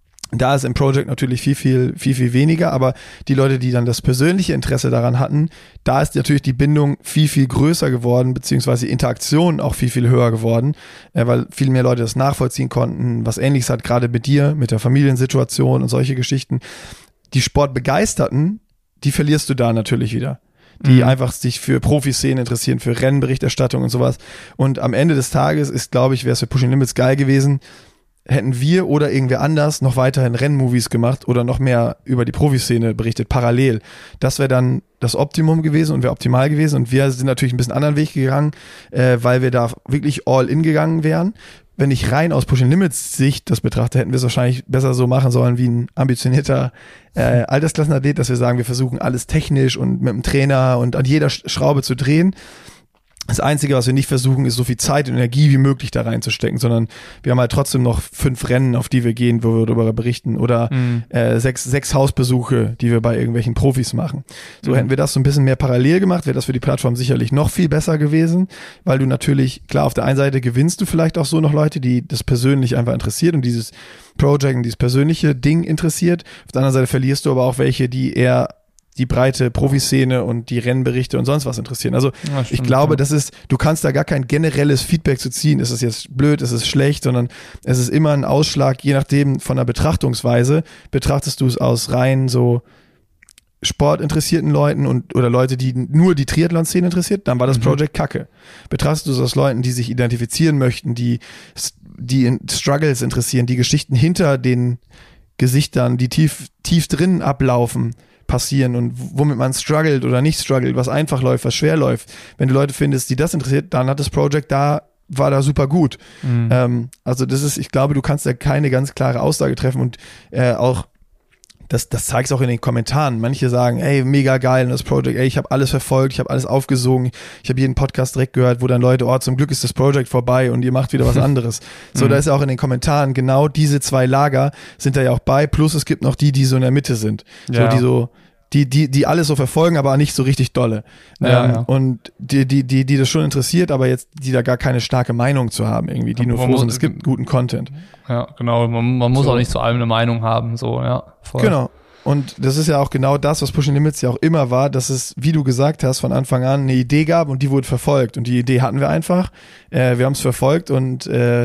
Da ist im Project natürlich viel weniger, aber die Leute, die dann das persönliche Interesse daran hatten, da ist natürlich die Bindung viel größer geworden, beziehungsweise die Interaktion auch viel höher geworden, weil viel mehr Leute das nachvollziehen konnten, was Ähnliches hat gerade mit dir, mit der Familiensituation und solche Geschichten. Die Sportbegeisterten, die verlierst du da natürlich wieder. Die einfach sich für Profiszenen interessieren, für Rennberichterstattung und sowas. Und am Ende des Tages ist, glaube ich, wäre es für Pushing Limits geil gewesen, hätten wir oder irgendwer anders noch weiterhin Rennmovies gemacht oder noch mehr über die Profiszene berichtet, parallel. Das wäre dann das Optimum gewesen und wäre optimal gewesen. Und wir sind natürlich ein bisschen anderen Weg gegangen, weil wir da wirklich all in gegangen wären. Wenn ich rein aus Pushing Limits Sicht das betrachte, hätten wir es wahrscheinlich besser so machen sollen wie ein ambitionierter Altersklassenathlet, dass wir sagen, wir versuchen alles technisch und mit dem Trainer und an jeder Schraube zu drehen. Das Einzige, was wir nicht versuchen, ist so viel Zeit und Energie wie möglich da reinzustecken, sondern wir haben halt trotzdem noch 5 Rennen, auf die wir gehen, wo wir darüber berichten oder 6 Hausbesuche, die wir bei irgendwelchen Profis machen. So hätten wir das so ein bisschen mehr parallel gemacht, wäre das für die Plattform sicherlich noch viel besser gewesen, weil du natürlich, klar, auf der einen Seite gewinnst du vielleicht auch so noch Leute, die das persönlich einfach interessiert und dieses Project und dieses persönliche Ding interessiert. Auf der anderen Seite verlierst du aber auch welche, die eher die breite Profiszene und die Rennberichte und sonst was interessieren. Also ja, stimmt, ich glaube, du kannst da gar kein generelles Feedback zu ziehen. Ist es jetzt blöd, ist es schlecht, sondern es ist immer ein Ausschlag, je nachdem von der Betrachtungsweise. Betrachtest du es aus rein so sportinteressierten Leuten oder Leute, die nur die Triathlon-Szene interessiert, dann war das Project Kacke. Betrachtest du es aus Leuten, die sich identifizieren möchten, die Struggles interessieren, die Geschichten hinter den Gesichtern, die tief drin ablaufen, passieren und womit man struggelt oder nicht struggelt, was einfach läuft, was schwer läuft. Wenn du Leute findest, die das interessiert, dann hat das Project war da super gut. Also ich glaube, du kannst da keine ganz klare Aussage treffen und auch das zeigst auch in den Kommentaren. Manche sagen, ey, mega geil, und das Project, ey, ich habe alles verfolgt, ich habe alles aufgesogen, ich habe jeden Podcast direkt gehört, wo dann Leute, zum Glück ist das Project vorbei und ihr macht wieder was anderes. So, da ist ja auch in den Kommentaren genau diese 2 Lager sind da ja auch bei, plus es gibt noch die so in der Mitte sind. Ja. Die alles so verfolgen, aber nicht so richtig dolle. Ja. Und die das schon interessiert, aber jetzt, die da gar keine starke Meinung zu haben, irgendwie, die nur froh sind, es gibt guten Content. Ja, genau. Man muss auch nicht zu allem eine Meinung haben, so, ja. Voll. Genau. Und das ist ja auch genau das, was Pushing Limits ja auch immer war, dass es, wie du gesagt hast, von Anfang an eine Idee gab und die wurde verfolgt. Und die Idee hatten wir einfach. Wir haben es verfolgt und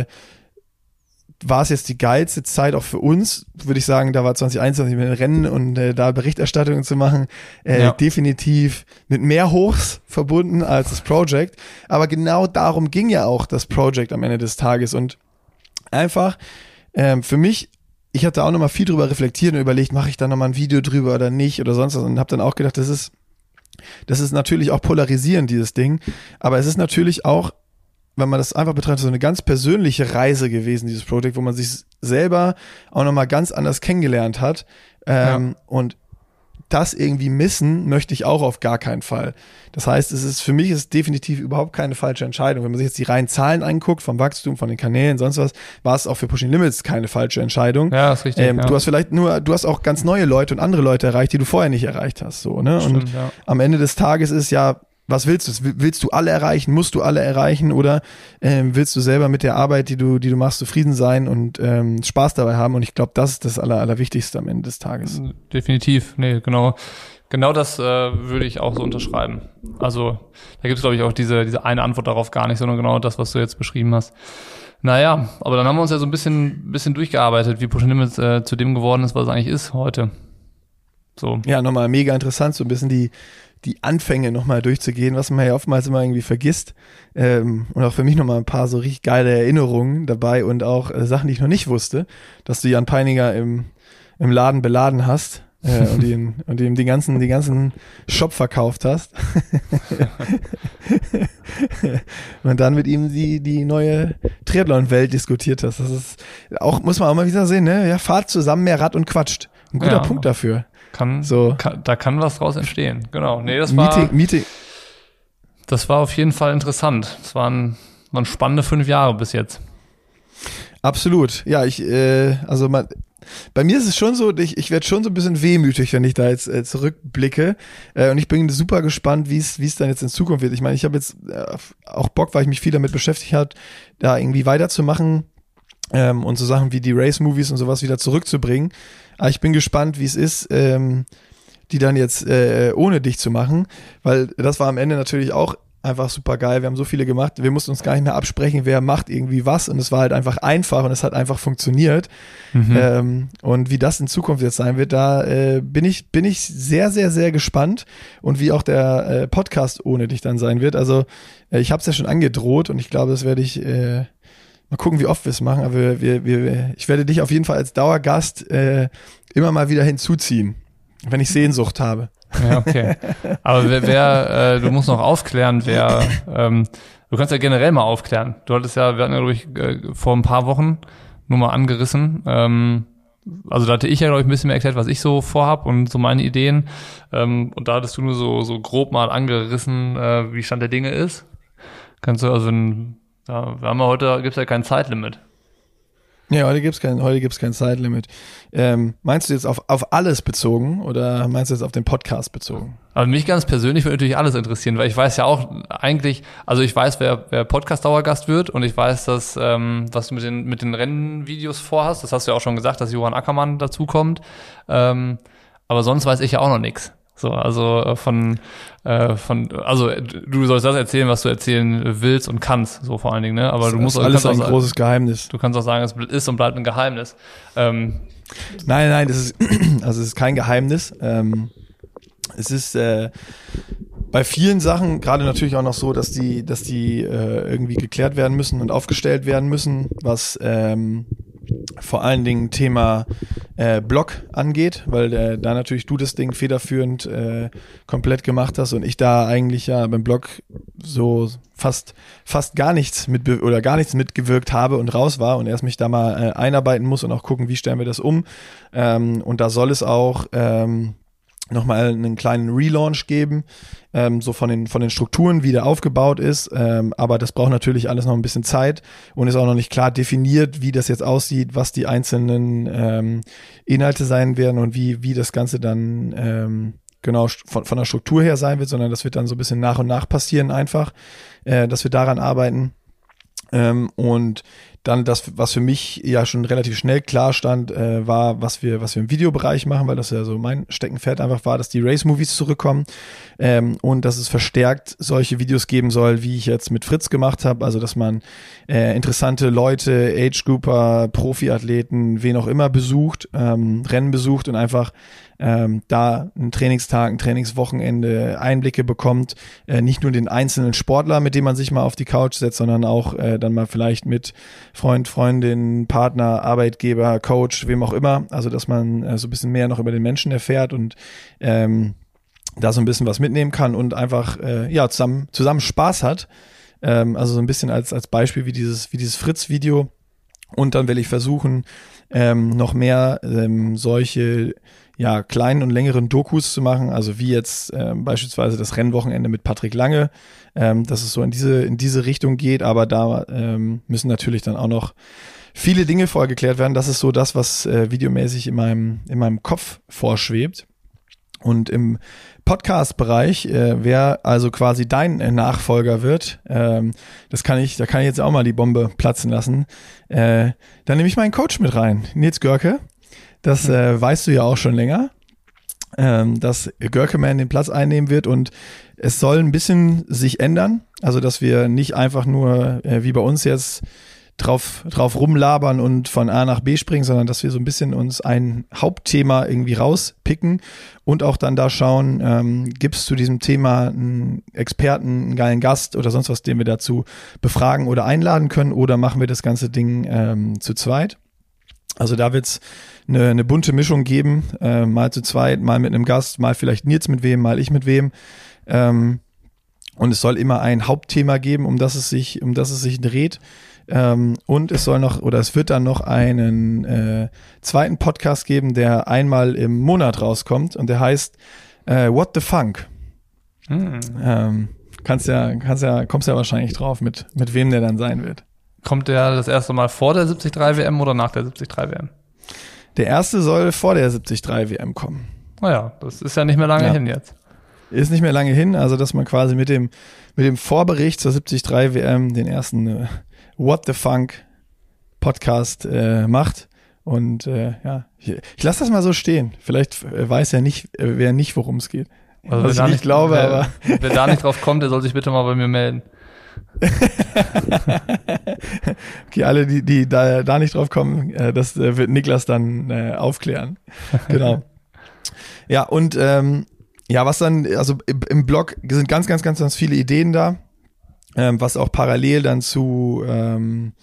war es jetzt die geilste Zeit auch für uns, würde ich sagen, da war 2021 mit den Rennen und da Berichterstattungen zu machen, definitiv mit mehr Hochs verbunden als das Project. Aber genau darum ging ja auch das Project am Ende des Tages und einfach für mich, ich hatte auch nochmal viel drüber reflektiert und überlegt, mache ich da nochmal ein Video drüber oder nicht oder sonst was und habe dann auch gedacht, das ist natürlich auch polarisierend, dieses Ding, aber es ist natürlich auch, wenn man das einfach betrachtet, so eine ganz persönliche Reise gewesen, dieses Projekt, wo man sich selber auch nochmal ganz anders kennengelernt hat. Und das irgendwie missen möchte ich auch auf gar keinen Fall. Das heißt, für mich ist es definitiv überhaupt keine falsche Entscheidung. Wenn man sich jetzt die reinen Zahlen anguckt, vom Wachstum, von den Kanälen, sonst was, war es auch für Pushing Limits keine falsche Entscheidung. Ja, ist richtig. Du hast auch ganz neue Leute und andere Leute erreicht, die du vorher nicht erreicht hast, so, ne? Stimmt, und am Ende des Tages ist ja, was willst du? Willst du alle erreichen? Musst du alle erreichen? Oder willst du selber mit der Arbeit, die du machst, zufrieden sein und Spaß dabei haben? Und ich glaube, das ist das Allerwichtigste am Ende des Tages. Definitiv. Nee, genau. Genau das würde ich auch so unterschreiben. Also da gibt es, glaube ich, auch diese eine Antwort darauf gar nicht, sondern genau das, was du jetzt beschrieben hast. Naja, aber dann haben wir uns ja so ein bisschen durchgearbeitet, wie Pushing Limits zu dem geworden ist, was es eigentlich ist heute. So. Ja, nochmal mega interessant, so ein bisschen die Anfänge nochmal durchzugehen, was man ja oftmals immer irgendwie vergisst. Und auch für mich nochmal ein paar so richtig geile Erinnerungen dabei und auch Sachen, die ich noch nicht wusste, dass du Jan Peiniger im Laden beladen hast und ihm den ganzen Shop verkauft hast. Und dann mit ihm die neue Triathlon-Welt diskutiert hast. Das ist auch, muss man auch mal wieder sehen, ne? Ja, fahrt zusammen mehr Rad und quatscht. Ein guter Punkt dafür. Da kann was draus entstehen. Genau. Nee, das war Meeting. Das war auf jeden Fall interessant. Das waren spannende 5 Jahre bis jetzt. Absolut. Ja, bei mir ist es schon so, ich werde schon so ein bisschen wehmütig, wenn ich da jetzt zurückblicke. Und ich bin super gespannt, wie es dann jetzt in Zukunft wird. Ich meine, ich habe jetzt auch Bock, weil ich mich viel damit beschäftigt habe, da irgendwie weiterzumachen und so Sachen wie die Race-Movies und sowas wieder zurückzubringen. Aber ich bin gespannt, wie es ist, die dann jetzt ohne dich zu machen, weil das war am Ende natürlich auch einfach super geil. Wir haben so viele gemacht, wir mussten uns gar nicht mehr absprechen, wer macht irgendwie was und es war halt einfach einfach und es hat einfach funktioniert. Und wie das in Zukunft jetzt sein wird, da bin ich sehr, sehr, sehr gespannt und wie auch der Podcast ohne dich dann sein wird. Also ich habe es ja schon angedroht und ich glaube, das werde ich Mal gucken, wie oft wir es machen, aber ich werde dich auf jeden Fall als Dauergast immer mal wieder hinzuziehen, wenn ich Sehnsucht habe. Ja, okay. Aber du musst noch aufklären, du kannst ja generell mal aufklären. Wir hatten ja, glaube ich, vor ein paar Wochen nur mal angerissen. Also da hatte ich ja, glaube ich, ein bisschen mehr erklärt, was ich so vorhab und so meine Ideen. Und da hattest du nur so grob mal angerissen, wie Stand der Dinge ist. Kannst du, also gibt's ja kein Zeitlimit. Ja, heute gibt's kein Zeitlimit. Meinst du jetzt auf alles bezogen oder meinst du jetzt auf den Podcast bezogen? Also mich ganz persönlich würde natürlich alles interessieren, weil ich weiß ja auch eigentlich, also ich weiß, wer Podcast-Dauergast wird und ich weiß, dass was du mit den Rennvideos vorhast. Das hast du ja auch schon gesagt, dass Johann Ackermann dazukommt. Aber sonst weiß ich ja auch noch nichts. So, also also du sollst das erzählen, was du erzählen willst und kannst, so vor allen Dingen, ne? Aber du musst alles ein großes Geheimnis. Du kannst auch sagen, es ist und bleibt ein Geheimnis. Nein, es ist kein Geheimnis. Es ist bei vielen Sachen gerade natürlich auch noch so, dass die irgendwie geklärt werden müssen und aufgestellt werden müssen, was vor allen Dingen Thema Blog angeht, weil da natürlich du das Ding federführend komplett gemacht hast und ich da eigentlich ja beim Blog so fast gar nichts mitgewirkt habe und raus war und erst mich da mal einarbeiten muss und auch gucken, wie stellen wir das um. Und da soll es auch nochmal einen kleinen Relaunch geben, so von den Strukturen, wie der aufgebaut ist, aber das braucht natürlich alles noch ein bisschen Zeit und ist auch noch nicht klar definiert, wie das jetzt aussieht, was die einzelnen Inhalte sein werden und wie das Ganze dann genau von der Struktur her sein wird, sondern das wird dann so ein bisschen nach und nach passieren einfach, dass wir daran arbeiten. Und dann das, was für mich ja schon relativ schnell klar stand, war, was wir im Videobereich machen, weil das ja so mein Steckenpferd einfach war, dass die Race-Movies zurückkommen und dass es verstärkt solche Videos geben soll, wie ich jetzt mit Fritz gemacht habe, also dass man interessante Leute, Age-Grouper, Profiathleten, wen auch immer besucht, Rennen besucht und einfach da einen Trainingstag, ein Trainingswochenende Einblicke bekommt, nicht nur den einzelnen Sportler, mit dem man sich mal auf die Couch setzt, sondern auch dann mal vielleicht mit Freund, Freundin, Partner, Arbeitgeber, Coach, wem auch immer, also dass man so ein bisschen mehr noch über den Menschen erfährt und da so ein bisschen was mitnehmen kann und einfach zusammen Spaß hat, also so ein bisschen als Beispiel wie dieses Fritz-Video und dann will ich versuchen, noch mehr solche kleinen und längeren Dokus zu machen, also wie jetzt beispielsweise das Rennwochenende mit Patrick Lange, dass es so in diese Richtung geht, aber da müssen natürlich dann auch noch viele Dinge vorher geklärt werden. Das ist so das, was videomäßig in meinem Kopf vorschwebt. Und im Podcast-Bereich, wer also quasi dein Nachfolger wird, da kann ich jetzt auch mal die Bombe platzen lassen, dann nehme ich meinen Coach mit rein, Nils Görke. Das weißt du ja auch schon länger, dass Görkeman den Platz einnehmen wird und es soll ein bisschen sich ändern, also dass wir nicht einfach nur wie bei uns jetzt drauf rumlabern und von A nach B springen, sondern dass wir so ein bisschen uns ein Hauptthema irgendwie rauspicken und auch dann da schauen, gibt es zu diesem Thema einen Experten, einen geilen Gast oder sonst was, den wir dazu befragen oder einladen können oder machen wir das ganze Ding zu zweit. Also da wird's eine bunte Mischung geben, mal zu zweit, mal mit einem Gast, mal vielleicht Nils mit wem, mal ich mit wem. Und es soll immer ein Hauptthema geben, um das es sich dreht. Und es wird dann noch einen zweiten Podcast geben, der einmal im Monat rauskommt und der heißt What the Funk. Kommst ja wahrscheinlich drauf, mit wem der dann sein wird. Kommt der das erste Mal vor der 73 WM oder nach der 73 WM? Der erste soll vor der 73 WM kommen. Naja, das ist ja nicht mehr lange hin jetzt. Ist nicht mehr lange hin, also dass man quasi mit dem Vorbericht zur 73 WM den ersten What the Funk Podcast macht. Und ich lasse das mal so stehen. Vielleicht weiß ja nicht, wer nicht, worum es geht. Also was ich nicht glaube, aber wer da nicht drauf kommt, der soll sich bitte mal bei mir melden. Okay, alle, die da nicht drauf kommen, das wird Niklas dann aufklären. Genau. Ja, und was dann, also im Blog sind ganz viele Ideen da, was auch parallel dann zu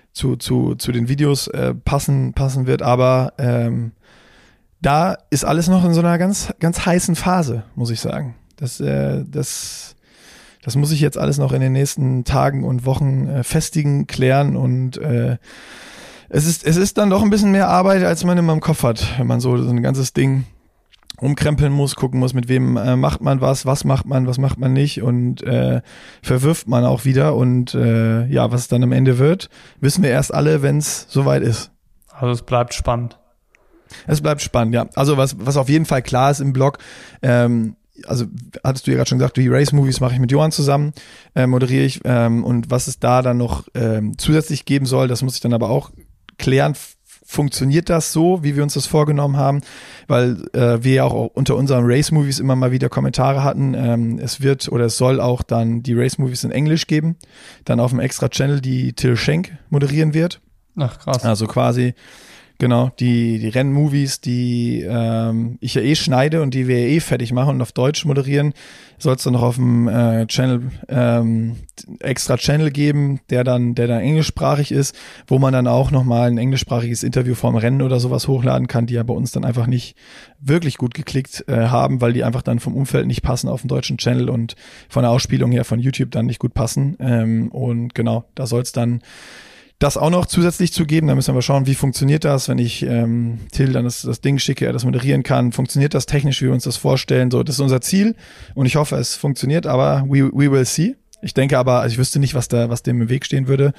zu den Videos passen wird, aber da ist alles noch in so einer ganz, ganz heißen Phase, muss ich sagen. Das muss ich jetzt alles noch in den nächsten Tagen und Wochen festigen, klären und es ist dann doch ein bisschen mehr Arbeit, als man immer im Kopf hat, wenn man so ein ganzes Ding umkrempeln muss, gucken muss, mit wem macht man was macht man nicht und verwirft man auch wieder und was es dann am Ende wird, wissen wir erst alle, wenn es soweit ist. Also es bleibt spannend. Es bleibt spannend, ja. Also was auf jeden Fall klar ist im Blog, also hattest du ja gerade schon gesagt, die Race-Movies mache ich mit Johann zusammen, moderiere ich und was es da dann noch zusätzlich geben soll, das muss ich dann aber auch klären. Funktioniert das so, wie wir uns das vorgenommen haben? Weil wir ja auch unter unseren Race-Movies immer mal wieder Kommentare hatten. Es soll auch dann die Race-Movies in Englisch geben. Dann auf dem Extra-Channel, die Till Schenk moderieren wird. Ach, krass. Also quasi, genau, die Rennmovies, die ich ja schneide und die wir ja fertig machen und auf Deutsch moderieren, soll es dann noch auf dem Channel extra Channel geben, der dann englischsprachig ist, wo man dann auch nochmal ein englischsprachiges Interview vorm Rennen oder sowas hochladen kann, die ja bei uns dann einfach nicht wirklich gut geklickt haben, weil die einfach dann vom Umfeld nicht passen auf dem deutschen Channel und von der Ausspielung her von YouTube dann nicht gut passen. Und genau, da soll es dann das auch noch zusätzlich zu geben, da müssen wir schauen, wie funktioniert das, wenn ich Till dann das Ding schicke, er das moderieren kann, funktioniert das technisch, wie wir uns das vorstellen, so, das ist unser Ziel und ich hoffe, es funktioniert, aber we will see. Ich denke aber, also ich wüsste nicht, was dem im Weg stehen würde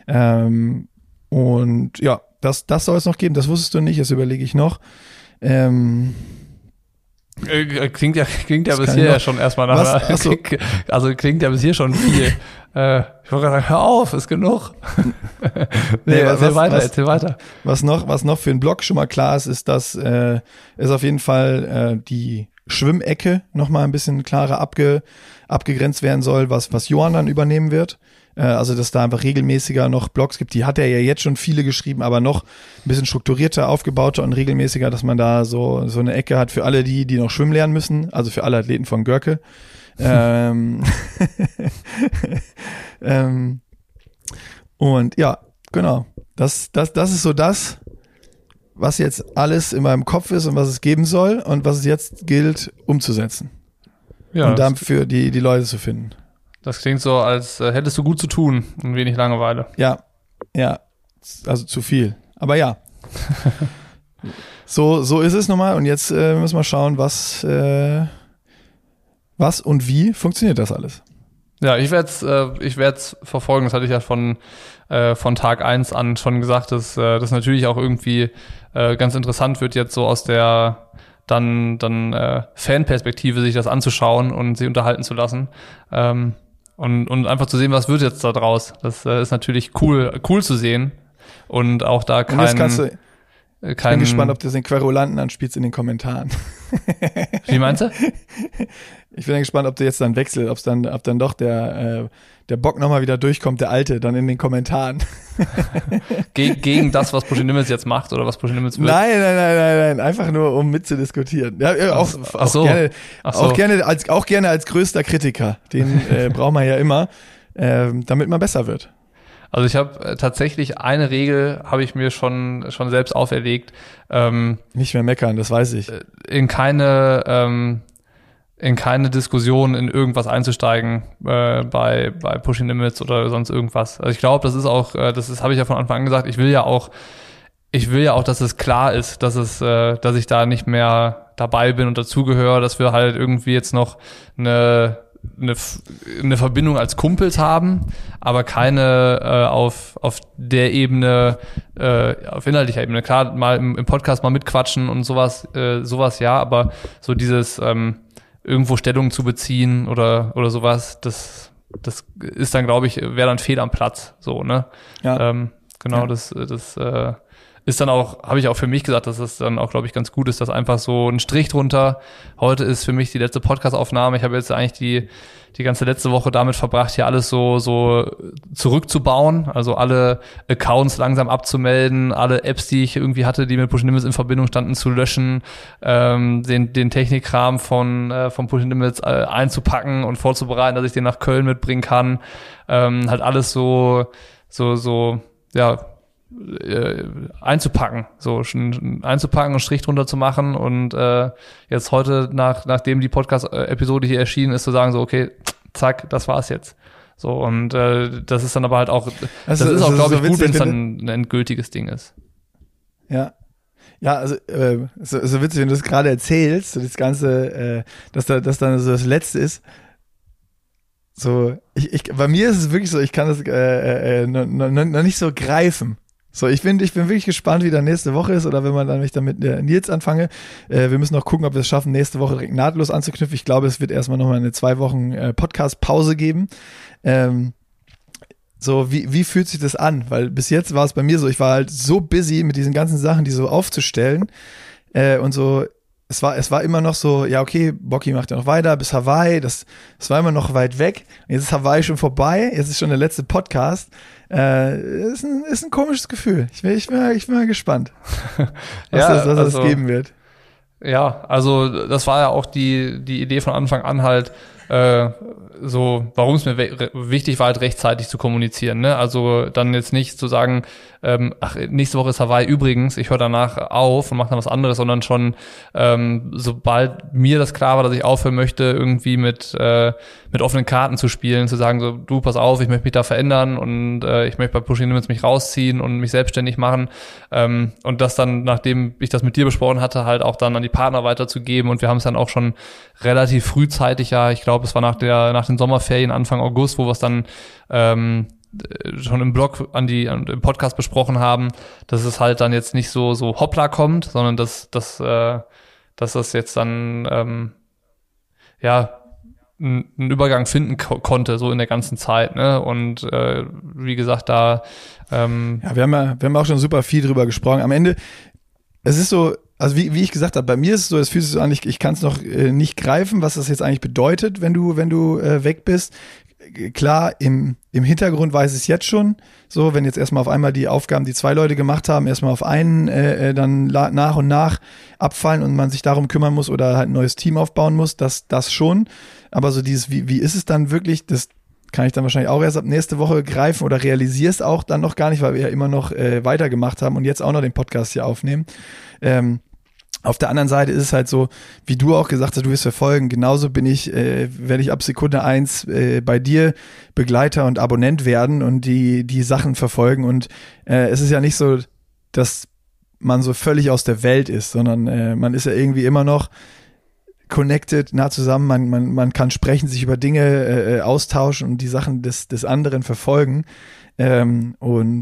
und ja, das soll es noch geben, das wusstest du nicht, das überlege ich noch. Klingt ja bisher ja schon erstmal nach. Also klingt ja bisher schon viel. Ich wollte gerade sagen, hör auf, ist genug. Erzähl weiter. Was noch für einen Blog schon mal klar ist, dass es auf jeden Fall die Schwimmecke noch mal ein bisschen klarer abgegrenzt werden soll, was Johann dann übernehmen wird. Also, dass da einfach regelmäßiger noch Blogs gibt. Die hat er ja jetzt schon viele geschrieben, aber noch ein bisschen strukturierter, aufgebauter und regelmäßiger, dass man da so eine Ecke hat für alle die noch schwimmen lernen müssen. Also für alle Athleten von Görke. Und ja, genau. Das ist so das, was jetzt alles in meinem Kopf ist und was es geben soll und was es jetzt gilt umzusetzen. Ja, und dann für die Leute zu finden. Das klingt so, als hättest du gut zu tun und wenig Langeweile. Ja, also zu viel. Aber ja, so ist es nochmal. Und jetzt müssen wir schauen, was und wie funktioniert das alles. Ja, ich werd's verfolgen. Das hatte ich ja von Tag 1 an schon gesagt, dass das natürlich auch irgendwie ganz interessant wird, jetzt so aus der dann Fanperspektive sich das anzuschauen und sich unterhalten zu lassen. Und einfach zu sehen, was wird jetzt da draus. Das ist natürlich cool zu sehen. Und auch da ich bin gespannt, ob du den Querulanten anspielst in den Kommentaren. Wie meinst du? Ich bin gespannt, ob du jetzt dann wechselst, ob dann doch der Bock nochmal wieder durchkommt, der Alte, dann in den Kommentaren. Gegen das, was Pushing Limits jetzt macht oder was Pushing Limits wird? Nein, einfach nur, um mitzudiskutieren. Ja, auch gerne als größter Kritiker. Den braucht man ja immer, damit man besser wird. Also ich habe tatsächlich eine Regel, habe ich mir schon selbst auferlegt. Nicht mehr meckern, das weiß ich. In keine Diskussion in irgendwas einzusteigen bei Pushing Limits oder sonst irgendwas. Also ich glaube, das ist auch, habe ich ja von Anfang an gesagt. Ich will ja auch, dass es klar ist, dass ich da nicht mehr dabei bin und dazugehöre, dass wir halt irgendwie jetzt noch eine Verbindung als Kumpels haben, aber keine auf der Ebene, auf inhaltlicher Ebene. Klar, mal im Podcast mal mitquatschen und sowas ja, aber so dieses irgendwo Stellung zu beziehen oder sowas, das ist dann, glaube ich, wäre dann fehl am Platz, so, ne? Ja. Genau, ja. Das ist dann auch, habe ich auch für mich gesagt, dass das dann auch, glaube ich, ganz gut ist, dass einfach so ein Strich drunter. Heute ist für mich die letzte Podcast-Aufnahme. Ich habe jetzt eigentlich die ganze letzte Woche damit verbracht, hier alles so zurückzubauen, also alle Accounts langsam abzumelden, alle Apps, die ich irgendwie hatte, die mit Pushing Limits in Verbindung standen, zu löschen, den Technikkram von Pushing Limits einzupacken und vorzubereiten, dass ich den nach Köln mitbringen kann. Halt alles so einzupacken, so einzupacken, einen Strich drunter zu machen und jetzt heute, nachdem die Podcast-Episode hier erschienen ist, zu sagen so, okay, zack, das war's jetzt. So, und das ist dann aber halt auch, das ist auch, glaube ich, gut, wenn es dann ein endgültiges Ding ist. Ja. Ja, also so witzig, wenn du das gerade erzählst, so das Ganze, dass dann so das Letzte ist. So, bei mir ist es wirklich so, ich kann das noch nicht so greifen. So, ich bin wirklich gespannt, wie dann nächste Woche ist oder wenn ich dann mit Nils anfange. Wir müssen noch gucken, ob wir es schaffen, nächste Woche direkt nahtlos anzuknüpfen. Ich glaube, es wird erstmal nochmal eine 2 Wochen Podcast-Pause geben. So, wie fühlt sich das an? Weil bis jetzt war es bei mir so, ich war halt so busy mit diesen ganzen Sachen, die so aufzustellen und so, es war immer noch so, ja okay, Bocky macht ja noch weiter bis Hawaii, das war immer noch weit weg. Jetzt ist Hawaii schon vorbei, jetzt ist schon der letzte Podcast. Ist ein komisches Gefühl. Ich bin mal gespannt, was das geben wird. Ja, also das war ja auch die Idee von Anfang an halt, so, warum es mir wichtig war, halt rechtzeitig zu kommunizieren, ne? Also dann jetzt nicht zu sagen, nächste Woche ist Hawaii übrigens, ich höre danach auf und mache dann was anderes, sondern schon, sobald mir das klar war, dass ich aufhören möchte, irgendwie mit offenen Karten zu spielen, zu sagen so, du, pass auf, ich möchte mich da verändern und ich möchte bei Pushing Limits mich rausziehen und mich selbstständig machen, und das dann, nachdem ich das mit dir besprochen hatte, halt auch dann an die Partner weiterzugeben, und wir haben es dann auch schon relativ frühzeitig, ja, ich glaube, es war nach den Sommerferien Anfang August, wo wir es dann schon im Blog im Podcast besprochen haben, dass es halt dann jetzt nicht so hoppla kommt, sondern dass das jetzt dann einen Übergang finden konnte, so in der ganzen Zeit, ne? Und wie gesagt, da ja, wir haben auch schon super viel drüber gesprochen. Am Ende, es ist so, also wie ich gesagt habe, bei mir ist es so, es fühlt sich so an, ich kann es noch nicht greifen, was das jetzt eigentlich bedeutet, wenn du weg bist. Klar, im Hintergrund weiß ich es jetzt schon, so, wenn jetzt erstmal auf einmal die Aufgaben, die 2 Leute gemacht haben, erstmal auf einen dann nach und nach abfallen und man sich darum kümmern muss oder halt ein neues Team aufbauen muss, das schon. Aber so dieses, wie ist es dann wirklich, das kann ich dann wahrscheinlich auch erst ab nächste Woche greifen oder realisiere es auch dann noch gar nicht, weil wir ja immer noch weitergemacht haben und jetzt auch noch den Podcast hier aufnehmen. Auf der anderen Seite ist es halt so, wie du auch gesagt hast, du wirst verfolgen. Genauso werde ich ab Sekunde 1 bei dir Begleiter und Abonnent werden und die Sachen verfolgen. Und es ist ja nicht so, dass man so völlig aus der Welt ist, sondern man ist ja irgendwie immer noch connected, nah zusammen. Man kann sprechen, sich über Dinge austauschen und die Sachen des anderen verfolgen. Da bin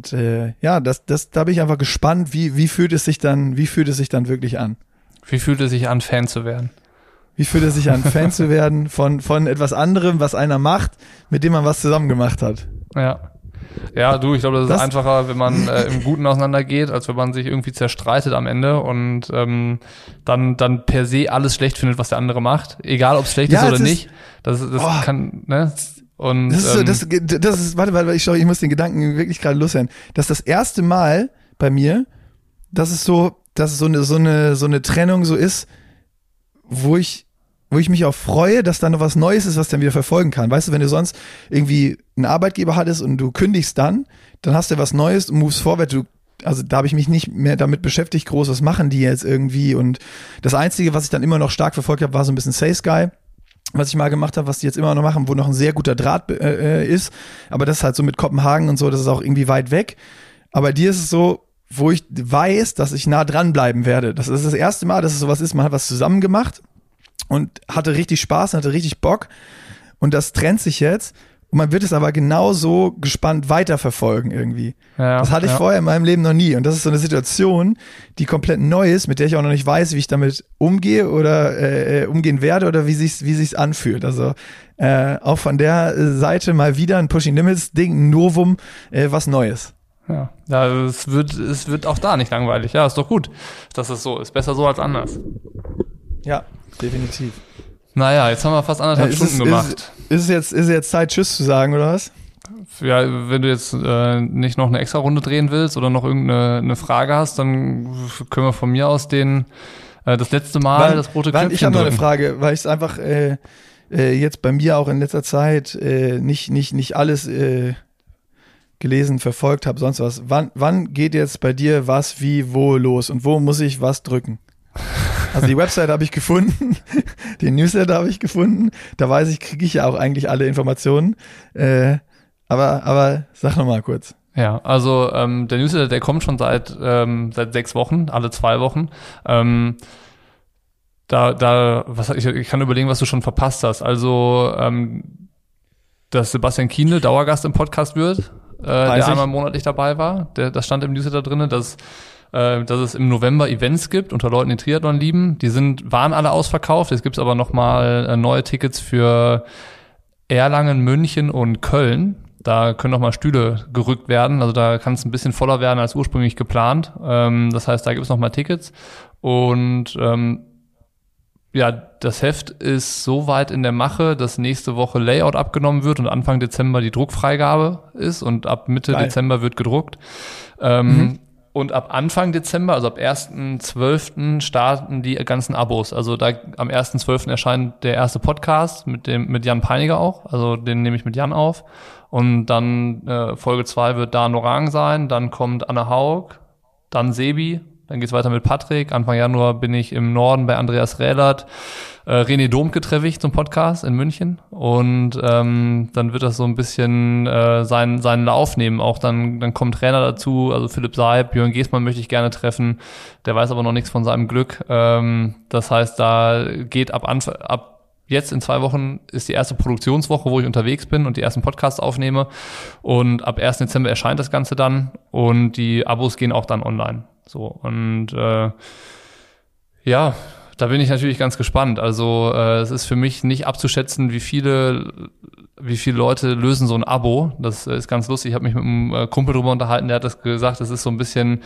ich einfach gespannt, wie fühlt es sich dann wirklich an? Wie fühlt es sich an, Fan zu werden? Wie fühlt es sich an, Fan zu werden von etwas anderem, was einer macht, mit dem man was zusammen gemacht hat? Ja. Ja, du, ich glaube, das ist einfacher, wenn man im Guten auseinandergeht, als wenn man sich irgendwie zerstreitet am Ende und dann per se alles schlecht findet, was der andere macht. Egal, ob es schlecht ist oder nicht. Das kann, ne? Und das ist, warte, ich muss den Gedanken wirklich gerade loswerden. Das ist das erste Mal bei mir, dass es so eine Trennung so ist, wo ich mich auch freue, dass da noch was Neues ist, was dann wieder verfolgen kann. Weißt du, wenn du sonst irgendwie einen Arbeitgeber hattest und du kündigst dann hast du was Neues, du moves forward, also da habe ich mich nicht mehr damit beschäftigt, groß, was machen die jetzt irgendwie, und das Einzige, was ich dann immer noch stark verfolgt habe, war so ein bisschen Sales Guy, was ich mal gemacht habe, was die jetzt immer noch machen, wo noch ein sehr guter Draht ist, aber das ist halt so mit Kopenhagen und so, das ist auch irgendwie weit weg, aber dir ist es so, wo ich weiß, dass ich nah dran bleiben werde. Das ist das erste Mal, dass es sowas ist, man hat was zusammen gemacht und hatte richtig Spaß, hatte richtig Bock, und das trennt sich jetzt und man wird es aber genauso gespannt weiterverfolgen irgendwie. Ja, das hatte ich vorher in meinem Leben noch nie, und das ist so eine Situation, die komplett neu ist, mit der ich auch noch nicht weiß, wie ich damit umgehe oder umgehen werde oder wie sich's anfühlt. Also auch von der Seite mal wieder ein Pushing Limits Ding, ein Novum, was Neues. Ja, es wird auch da nicht langweilig. Ja, ist doch gut, dass es so ist. Besser so als anders. Ja, definitiv. Naja, jetzt haben wir fast 1,5 Stunden gemacht. Ist es jetzt Zeit, Tschüss zu sagen, oder was? Ja, wenn du jetzt nicht noch eine extra Runde drehen willst oder noch irgendeine Frage hast, dann können wir von mir aus das letzte Mal das rote Knöpfchen Ich habe noch eine Frage, weil ich es einfach jetzt bei mir auch in letzter Zeit nicht alles gelesen, verfolgt habe, sonst was. Wann geht jetzt bei dir was, wie, wo los und wo muss ich was drücken? Also die Website habe ich gefunden, den Newsletter habe ich gefunden, da weiß ich, kriege ich ja auch eigentlich alle Informationen, aber sag nochmal kurz. Ja, also der Newsletter, der kommt schon seit 6 Wochen, alle 2 Wochen. Ich kann überlegen, was du schon verpasst hast. Also dass Sebastian Kienle Dauergast im Podcast wird, der einmal monatlich dabei war. Das stand im Newsletter drin, dass es im November Events gibt unter Leuten, die Triathlon lieben. Die waren alle ausverkauft. Jetzt gibt's aber nochmal neue Tickets für Erlangen, München und Köln. Da können nochmal Stühle gerückt werden. Also da kann es ein bisschen voller werden als ursprünglich geplant. Das heißt, da gibt's nochmal Tickets. Und das Heft ist so weit in der Mache, dass nächste Woche Layout abgenommen wird und Anfang Dezember die Druckfreigabe ist und ab Mitte Dezember wird gedruckt. Und ab Anfang Dezember, also ab 1.12. starten die ganzen Abos. Also da am 1.12. erscheint der erste Podcast mit Jan Peiniger auch. Also den nehme ich mit Jan auf. Und dann Folge 2 wird Dan Orang sein. Dann kommt Anne Haug, dann Sebi. Dann geht's weiter mit Patrick. Anfang Januar bin ich im Norden bei Andreas Rählert. René Domke treffe ich zum Podcast in München. Und dann wird das so ein bisschen seinen Lauf nehmen. Auch dann kommen Trainer dazu, also Philipp Seib, Jürgen Geßmann möchte ich gerne treffen. Der weiß aber noch nichts von seinem Glück. Das heißt, da geht ab jetzt in 2 Wochen ist die erste Produktionswoche, wo ich unterwegs bin und die ersten Podcasts aufnehme. Und ab 1. Dezember erscheint das Ganze dann. Und die Abos gehen auch dann online. So, und da bin ich natürlich ganz gespannt. Also es ist für mich nicht abzuschätzen, wie viele Leute lösen so ein Abo. Das ist ganz lustig. Ich habe mich mit einem Kumpel drüber unterhalten, der hat das gesagt, das ist so ein bisschen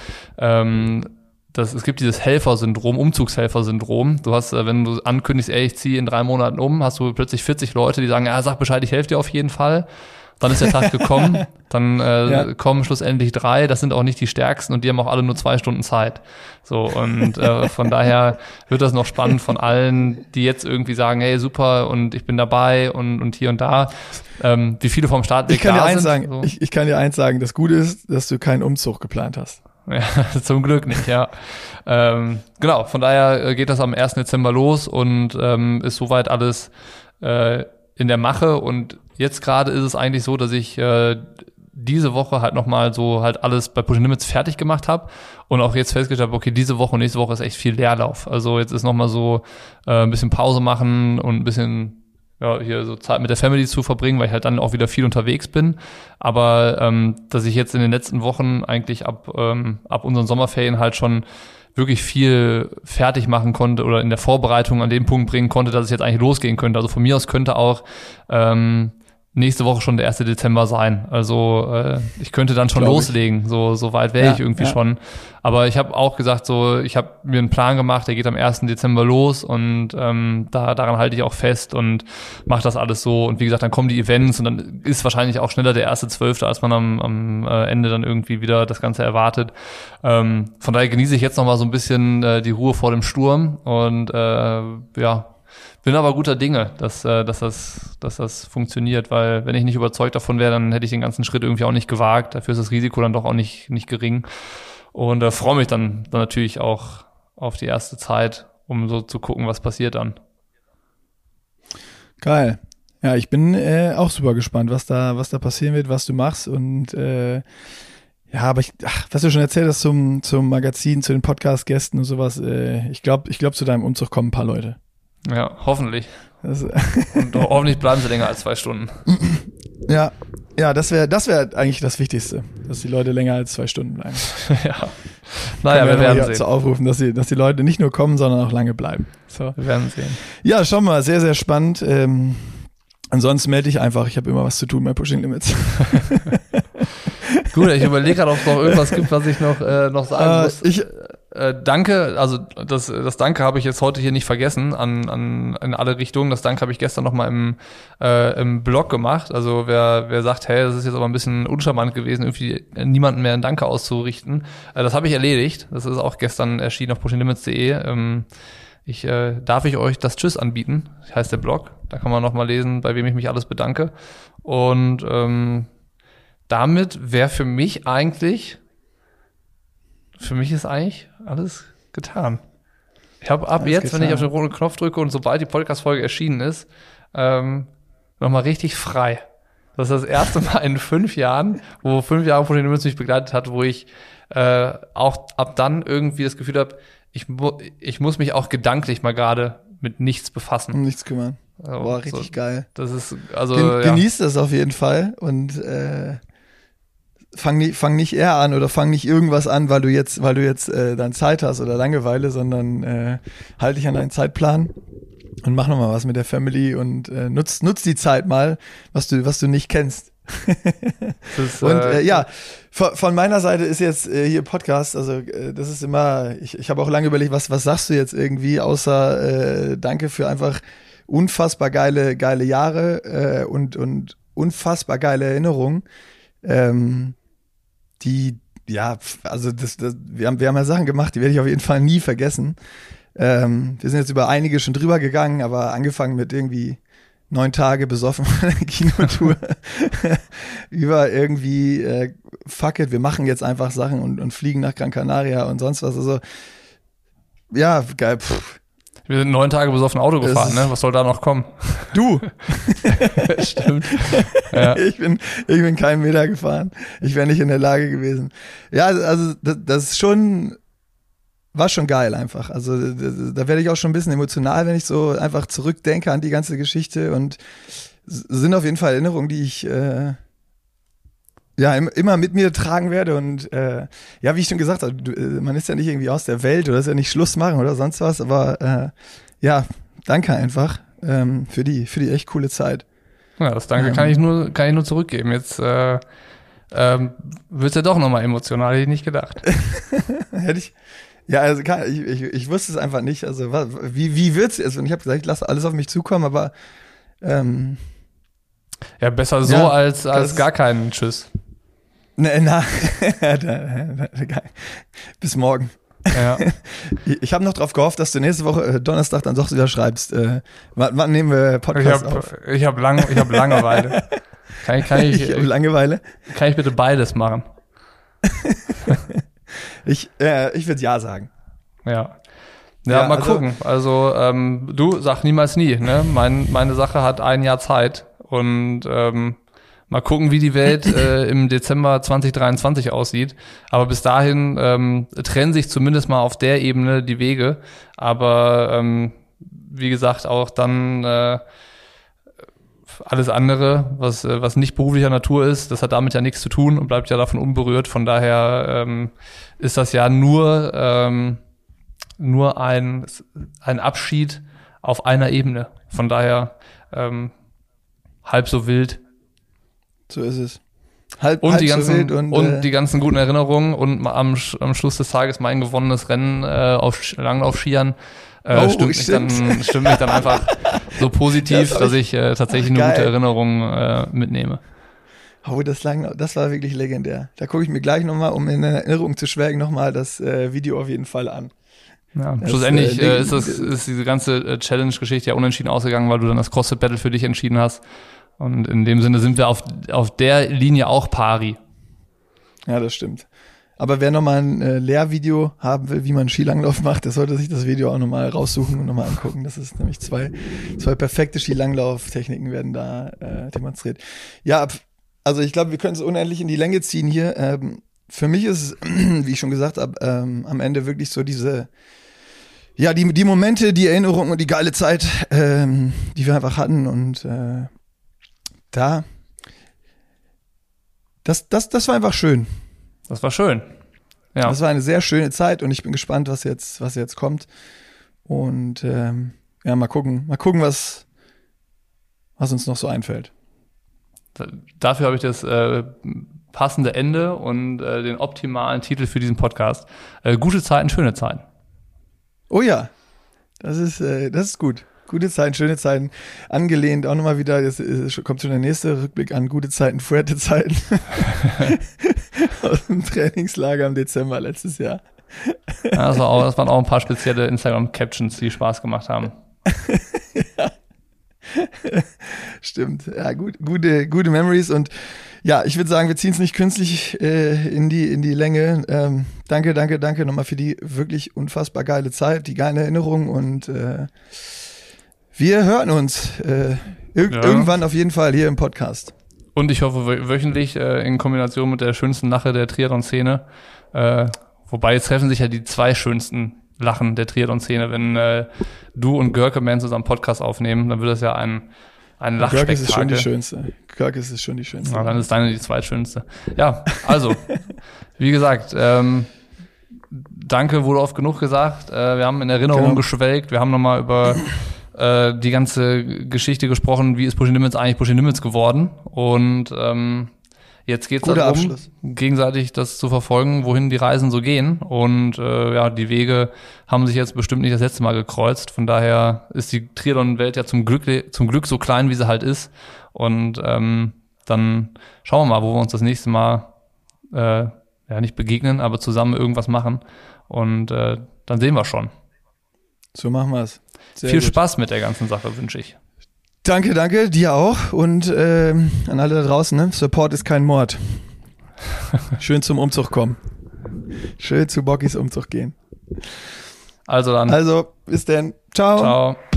es gibt dieses Helfersyndrom, Umzugshelfersyndrom. Du hast, wenn du ankündigst, ich ziehe in 3 Monaten um, hast du plötzlich 40 Leute, die sagen, sag Bescheid, ich helfe dir auf jeden Fall. Dann ist der Tag gekommen, dann kommen schlussendlich 3, das sind auch nicht die stärksten und die haben auch alle nur 2 Stunden Zeit. So, und von daher wird das noch spannend von allen, die jetzt irgendwie sagen, hey, super und ich bin dabei und hier und da. Wie viele vom Startweg da sind. Ich kann dir eins sagen, das Gute ist, dass du keinen Umzug geplant hast. Ja, zum Glück nicht, ja. Genau, von daher geht das am 1. Dezember los und ist soweit alles in der Mache und jetzt gerade ist es eigentlich so, dass ich diese Woche halt nochmal so halt alles bei Pushing Limits fertig gemacht habe und auch jetzt festgestellt habe, okay, diese Woche und nächste Woche ist echt viel Leerlauf. Also jetzt ist nochmal so ein bisschen Pause machen und ein bisschen hier so Zeit mit der Family zu verbringen, weil ich halt dann auch wieder viel unterwegs bin. Aber dass ich jetzt in den letzten Wochen eigentlich ab unseren Sommerferien halt schon wirklich viel fertig machen konnte oder in der Vorbereitung an den Punkt bringen konnte, dass es jetzt eigentlich losgehen könnte. Also von mir aus könnte auch nächste Woche schon der 1. Dezember sein. Also ich könnte dann schon loslegen. So weit wäre ich irgendwie schon. Aber ich habe auch gesagt, ich habe mir einen Plan gemacht, der geht am 1. Dezember los und daran halte ich auch fest und mache das alles so. Und wie gesagt, dann kommen die Events und dann ist wahrscheinlich auch schneller der 1.12., als man am Ende dann irgendwie wieder das Ganze erwartet. Von daher genieße ich jetzt noch mal so ein bisschen die Ruhe vor dem Sturm und bin aber guter Dinge, dass das funktioniert, weil wenn ich nicht überzeugt davon wäre, dann hätte ich den ganzen Schritt irgendwie auch nicht gewagt. Dafür ist das Risiko dann doch auch nicht gering. Und freue mich dann natürlich auch auf die erste Zeit, um so zu gucken, was passiert dann. Geil. Ja, ich bin auch super gespannt, was da passieren wird, was du machst und aber was du schon erzählt hast zum Magazin, zu den Podcast-Gästen und sowas, ich glaube, zu deinem Umzug kommen ein paar Leute. Ja, hoffentlich. Und hoffentlich bleiben sie länger als 2 Stunden. Ja, das wäre eigentlich das Wichtigste, dass die Leute länger als 2 Stunden bleiben. Ja. Naja, wir werden sehen. Zu aufrufen, dass die Leute nicht nur kommen, sondern auch lange bleiben. So. Wir werden sehen. Ja, schau mal, sehr, sehr spannend. Ansonsten melde ich einfach, ich habe immer was zu tun bei Pushing Limits. Gut, ich überlege gerade, ob es noch irgendwas gibt, was ich noch sagen muss. Danke, also das Danke habe ich jetzt heute hier nicht vergessen in alle Richtungen. Das Danke habe ich gestern noch mal im Blog gemacht. Also wer sagt, hey, das ist jetzt aber ein bisschen uncharmant gewesen, irgendwie niemanden mehr ein Danke auszurichten. Das habe ich erledigt. Das ist auch gestern erschienen auf pushinglimits.de. Darf ich euch das Tschüss anbieten? Heißt der Blog. Da kann man noch mal lesen, bei wem ich mich alles bedanke. Und damit wäre für mich ist eigentlich alles getan. Ich habe ab Alles jetzt, getan. wenn ich auf den roten Knopf drücke und sobald die Podcast-Folge erschienen ist, nochmal richtig frei. Das ist das erste Mal in 5 Jahren, wo 5 Jahre von den Münzen mich begleitet hat, wo ich auch ab dann irgendwie das Gefühl habe, ich muss mich auch gedanklich mal gerade mit nichts befassen. Um nichts kümmern. Also, Boah, richtig geil. Das ist, also, Genieß das auf jeden Fall und fang nicht eher an oder fang nicht irgendwas an, weil du jetzt dann Zeit hast oder Langeweile, sondern halt dich an deinen Zeitplan und mach nochmal was mit der Family und nutz die Zeit mal, was du nicht kennst. Und von meiner Seite ist jetzt hier Podcast, also das ist immer, ich habe auch lange überlegt, was sagst du jetzt irgendwie, außer danke für einfach unfassbar geile Jahre und unfassbar geile Erinnerungen. Wir haben ja Sachen gemacht, die werde ich auf jeden Fall nie vergessen. Wir sind jetzt über einige schon drüber gegangen, aber angefangen mit irgendwie 9 Tage besoffen von der Kinotour über irgendwie fuck it, wir machen jetzt einfach Sachen und fliegen nach Gran Canaria und sonst was. Also ja, geil. Wir sind 9 Tage besoffen Auto gefahren, ne? Was soll da noch kommen? Du! Stimmt. Ja. Ich bin keinen Meter gefahren. Ich wäre nicht in der Lage gewesen. Ja, also das ist schon, war schon geil einfach. Also da werde ich auch schon ein bisschen emotional, wenn ich so einfach zurückdenke an die ganze Geschichte und sind auf jeden Fall Erinnerungen, die ich immer mit mir tragen werde und wie ich schon gesagt habe, man ist ja nicht irgendwie aus der Welt oder ist ja nicht Schluss machen oder sonst was, aber danke einfach für die echt coole Zeit. Ja, das Danke kann ich nur zurückgeben. Jetzt wird's ja doch nochmal emotional, hätte ich nicht gedacht. Ich wusste es einfach nicht. Also wie wird's jetzt? Und ich habe gesagt, ich lasse alles auf mich zukommen, aber besser so als gar keinen Tschüss. Bis morgen. Ja. Ich habe noch drauf gehofft, dass du nächste Woche Donnerstag dann doch wieder schreibst. Wann nehmen wir Podcast auf? Ich hab Langeweile. Kann ich hab Langeweile? Kann ich bitte beides machen? Ich würde ja sagen. Ja, mal gucken. Also du sag niemals nie. Ne? Meine Sache hat 1 Jahr Zeit und mal gucken, wie die Welt im Dezember 2023 aussieht. Aber bis dahin trennen sich zumindest mal auf der Ebene die Wege. Aber wie gesagt, auch dann alles andere, was nicht beruflicher Natur ist, das hat damit ja nichts zu tun und bleibt ja davon unberührt. Von daher ist das ja nur ein Abschied auf einer Ebene. Von daher halb so wild. So ist es. Die ganzen guten Erinnerungen und am Schluss des Tages mein gewonnenes Rennen auf Langlaufskiern stimmt mich dann einfach so positiv, dass ich tatsächlich eine gute Erinnerung mitnehme. Oh, das war wirklich legendär. Da gucke ich mir gleich nochmal, um in Erinnerung zu schwelgen, nochmal das Video auf jeden Fall an. Ja, schlussendlich ist diese ganze Challenge-Geschichte ja unentschieden ausgegangen, weil du dann das CrossFit-Battle für dich entschieden hast. Und in dem Sinne sind wir auf der Linie auch pari. Ja, das stimmt. Aber wer nochmal ein Lehrvideo haben will, wie man Skilanglauf macht, der sollte sich das Video auch nochmal raussuchen und nochmal angucken. Das ist nämlich zwei perfekte Skilanglauf-Techniken werden da demonstriert. Ja, also ich glaube, wir können es unendlich in die Länge ziehen hier. Für mich ist es, wie ich schon gesagt habe, am Ende wirklich so die Momente, die Erinnerungen und die geile Zeit, die wir einfach hatten und das war einfach schön. Das war schön. Ja. Das war eine sehr schöne Zeit und ich bin gespannt, was jetzt kommt. Und mal gucken, was uns noch so einfällt. Dafür habe ich das passende Ende und den optimalen Titel für diesen Podcast. Gute Zeiten, schöne Zeiten. Oh ja, das ist gut. Gute Zeiten, schöne Zeiten, angelehnt auch nochmal wieder, jetzt kommt schon der nächste Rückblick an, gute Zeiten, fuerte Zeiten aus dem Trainingslager im Dezember letztes Jahr. Ja, das waren auch ein paar spezielle Instagram-Captions, die Spaß gemacht haben. Ja. Stimmt, ja, gute Memories und Ja, ich würde sagen, wir ziehen es nicht künstlich in die Länge. Danke nochmal für die wirklich unfassbar geile Zeit, die geile Erinnerung und wir hören uns irgendwann auf jeden Fall hier im Podcast. Und ich hoffe wöchentlich in Kombination mit der schönsten Lache der Triathlon-Szene. Wobei jetzt treffen sich ja die zwei schönsten Lachen der Triathlon-Szene. Wenn du und Görke zusammen Podcast aufnehmen, dann wird das ja ein Lachspektakel. Görkes ist schon die schönste. Görkes ist schon die schönste. Ja, dann ist deine die zweitschönste. Ja, also, wie gesagt, danke, wurde oft genug gesagt. Wir haben in Erinnerung geschwelgt. Wir haben nochmal über die ganze Geschichte gesprochen, wie ist Pushing Limits eigentlich Pushing Limits geworden. Und jetzt geht es darum, gegenseitig das zu verfolgen, wohin die Reisen so gehen. Und die Wege haben sich jetzt bestimmt nicht das letzte Mal gekreuzt. Von daher ist die Triathlon-Welt ja zum Glück so klein, wie sie halt ist. Und dann schauen wir mal, wo wir uns das nächste Mal nicht begegnen, aber zusammen irgendwas machen. Und dann sehen wir schon. So machen wir es. Viel Spaß mit der ganzen Sache wünsche ich. Danke, dir auch und an alle da draußen, ne? Support ist kein Mord. Schön zum Umzug kommen. Schön zu Bockys Umzug gehen. Also dann. Also, bis denn. Ciao. Ciao.